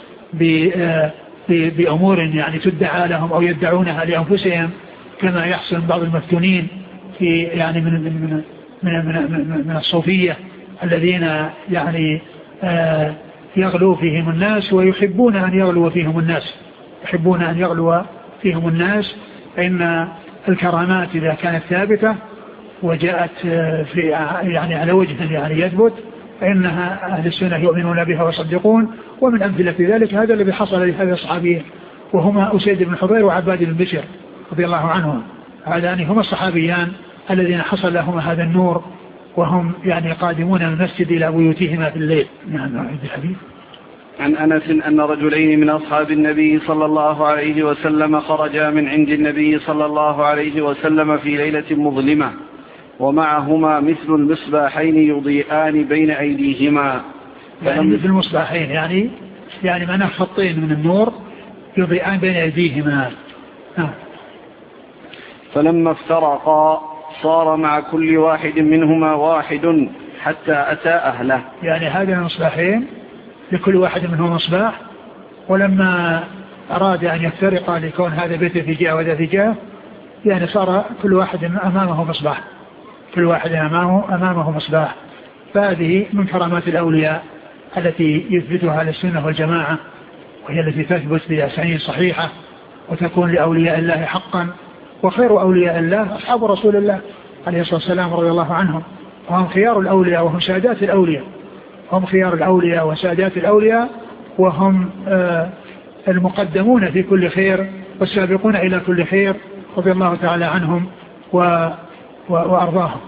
بأمور يعني تدعى لهم أو يدعونها لأنفسهم، كما يحصل بعض المفتونين في يعني من من من من, من الصوفية الذين يعني آه يغلو فيهم الناس ويحبون أن يغلو فيهم الناس يحبون أن يغلو فيهم الناس. فإن الكرامات إذا كانت ثابتة وجاءت في يعني على وجه يعني يثبت، فإنها أهل السنة يؤمنون بها ويصدقون. ومن أمثلة ذلك هذا الذي حصل لهذا الصحابيين، وهما أسيد بن حضير وعباد بن بشر رضي الله عنهم. هذان هم الصحابيان الذين حصل لهم هذا النور وهم يعني قادمون من المسجد إلى بيوتهما في الليل. نعم. الحديث عن أنس أن رجلين من أصحاب النبي صلى الله عليه وسلم خرجا من عند النبي صلى الله عليه وسلم في ليلة مظلمة ومعهما مثل المصباحين يضيئان بين أيديهما. يعني مثل المصباحين يعني يعني معناه خطين من النور يضيئان بين أيديهما. آه. فلما افترقا صار مع كل واحد منهما واحد حتى أتى أهله. يعني هذين المصباحين لكل واحد منهم مصباح، ولما أراد أن يفترقا لكون هذا بيته في جهة وهذا في جهة يعني صار كل واحد أمامه مصباح، كل واحد أمامه, أمامه مصباح. فهذه من كرامات الأولياء التي يثبتها للسنة والجماعة، وهي التي تثبت بأسانيد صحيحة وتكون لأولياء الله حقا. وخير أولياء الله أصحاب رسول الله عليه الصلاة والسلام رضي الله عنهم، وهم خيار الأولياء وهم سادات الأولياء، هم خيار الأولياء وسادات الأولياء، وهم آه المقدمون في كل خير والسابقون إلى كل خير رضي الله تعالى عنهم و و وأرضاهم.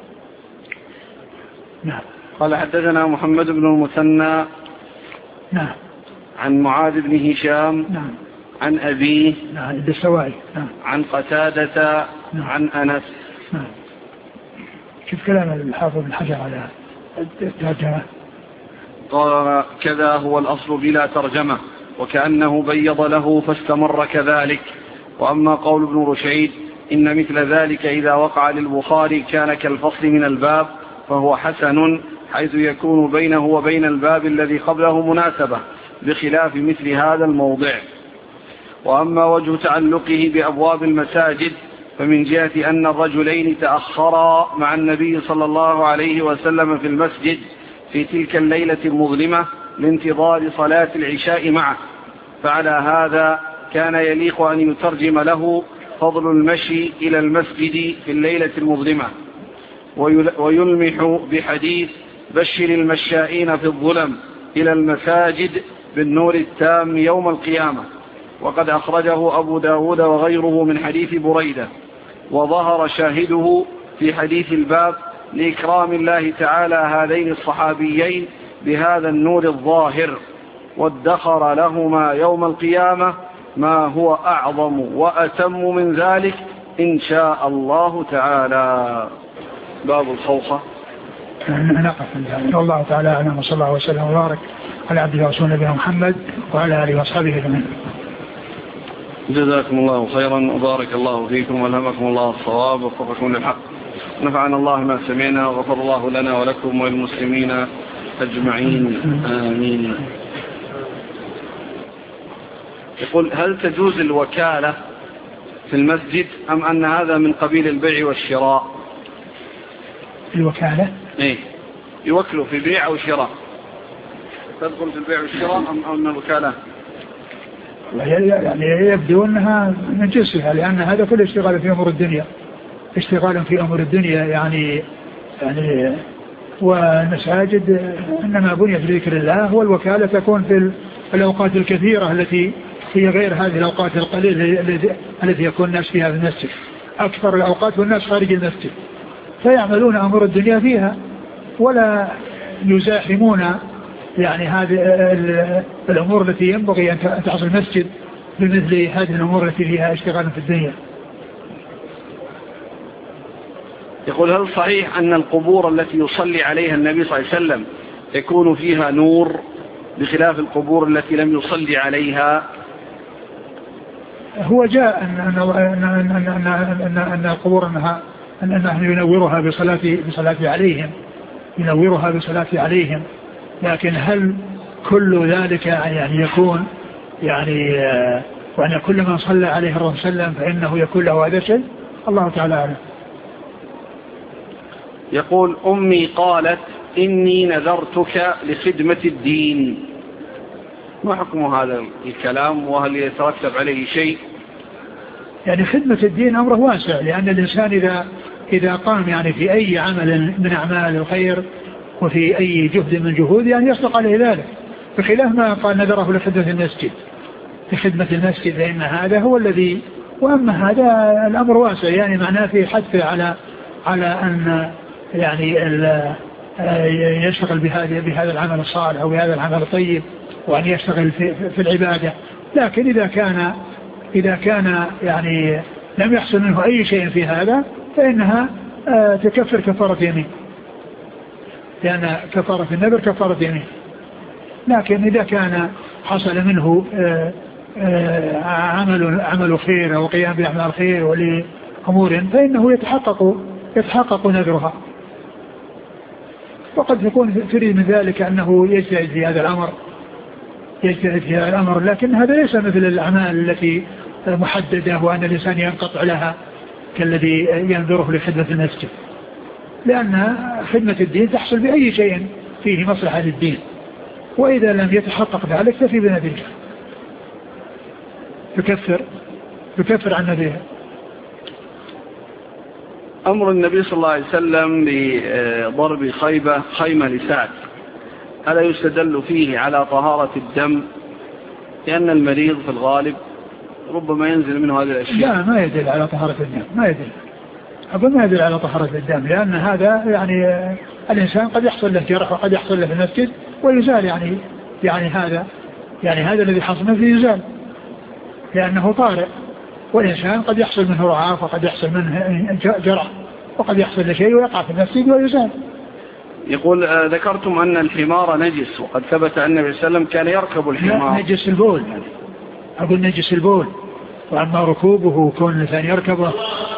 نعم. قال حدثنا محمد بن المثنى نعم عن معاذ بن هشام نعم عن أبيه نعم الدستوائي نعم عن قتادة نعم عن أنس. نعم. شوف كلام الحافظ بن حجر على الترجمة. قال كذا هو الأصل بلا ترجمة، وكأنه بيض له فاستمر كذلك. وأما قول ابن رشيد إن مثل ذلك إذا وقع للبخاري كان كالفصل من الباب فهو حسن، حيث يكون بينه وبين الباب الذي قبله مناسبة، بخلاف مثل هذا الموضع. وأما وجه تعلقه بأبواب المساجد فمن جهة أن الرجلين تأخرا مع النبي صلى الله عليه وسلم في المسجد في تلك الليلة المظلمة لانتظار صلاة العشاء معه، فعلى هذا كان يليق أن يترجم له فضل المشي إلى المسجد في الليلة المظلمة، ويلمح بحديث بشر المشائين في الظلم إلى المساجد بالنور التام يوم القيامة، وقد أخرجه أبو داود وغيره من حديث بريدة، وظهر شاهده في حديث الباب لإكرام الله تعالى هذين الصحابيين بهذا النور الظاهر، وادخر لهما يوم القيامة ما هو أعظم وأتم من ذلك إن شاء الله تعالى. باب الخوخة. نقف الله تعالى أعلم، وصلى الله وسلم وبارك على عبده ورسوله نبينا محمد وعلى آله وأصحابه أجمعين. جزاكم الله خيرا وبارك الله فيكم والهمكم الله الصواب ووفقكم للحق. نفعنا الله ما سمعنا وغفر الله لنا ولكم وللمسلمين أجمعين آمين. يقول هل تجوز الوكالة في المسجد أم أن هذا من قبيل البيع والشراء؟ الوكالة إيه يوكلوا في بيع أو شراء، تدخل في البيع والشراء أم أن الوكالة؟ يعني يبدو أنها من جنسها، لأن هذا كل اشتغال في أمور الدنيا، اشتغال في أمور الدنيا يعني يعني والمساجد إنما بنيت لذكر الله، والوكالة تكون في الأوقات الكثيرة التي هي غير هذه الأوقات القليلة التي يكون الناس فيها في المسجد. أكثر الأوقات والناس خارج المسجد فيعملون أمور الدنيا فيها، ولا يزاحمون يعني هذه الأمور التي ينبغي أن تحصل المسجد بمثل هذه الأمور التي فيها اشتغال في الدنيا. يقول هل صحيح أن القبور التي يصلي عليها النبي صلى الله عليه وسلم يكون فيها نور بخلاف القبور التي لم يصلي عليها؟ هو جاء أن, أن, أن, أن, أن, أن, أن القبور أنها أن نحن ينورها بصلاة بصلاة عليهم ينورها بصلاة عليهم، لكن هل كل ذلك يعني يكون يعني وأن كل من صلى عليه الرسول صلى الله عليه وسلم فإنه يكون له هذا شيء؟ الله تعالى أعلم. يقول أمي قالت إني نذرتك لخدمة الدين، ما حكم هذا الكلام وهل يترتب عليه شيء؟ يعني خدمة الدين أمره واسع، لأن الإنسان إذا إذا قام يعني في أي عمل من أعمال الخير وفي أي جهد من جهود يعني يصدق عليه ذلك، بخلاف ما قال نذره لخدمة المسجد لخدمة المسجد، فإن هذا هو الذي وأما هذا الأمر واسع، يعني معناه في حث على على أن يعني يشتغل بهذا بهذا العمل الصالح أو بهذا العمل الطيب، وأن يشتغل في, في العبادة. لكن إذا كان إذا كان يعني لم يحصل منه أي شيء في هذا فإنها تكفر كفارة يمين، لأن كفارة النذر كفارة يمين. لكن إذا كان حصل منه عمل عمل خير أو قيام بأعمال خير ولأمور فإنه يتحقق يتحقق نذرها. وقد يكون تريد من ذلك أنه يجتهد في هذا الأمر يجتهد في هذا الأمر لكن هذا ليس مثل الأعمال التي محددة وأن الإنسان ينقطع لها كالذي ينذره لخدمة المسجد، لأن خدمة الدين تحصل بأي شيء فيه مصلحة للدين، وإذا لم يتحقق ذلك ففي بنذرها يكفر يكفر عن نذرها. أمر النبي صلى الله عليه وسلم بضرب خيبة خيمة لسعد، ألا يستدل فيه على طهارة الدم؟ لأن المريض في الغالب ربما ينزل منه هذه الأشياء. لا، ما يدل على طهارة الدم، ما يدل أقول ما يدل على طهارة الدم، لأن هذا يعني الإنسان قد يحصل له جرح وقد يحصل له في المسجد ويزال، يعني يعني هذا يعني هذا الذي حصل منه يزال لأنه طارئ، والإنسان قد يحصل منه رعاف وقد يحصل منه جرح وقد يحصل له شيء ويقع في المسجد ويزال. يقول آه ذكرتم أن الحمار نجس، وقد ثبت أن النبي صلى الله عليه وسلم كان يركب الحمار. نجس البول، أقول نجس البول، وأما ركوبه كون الإنسان يركبه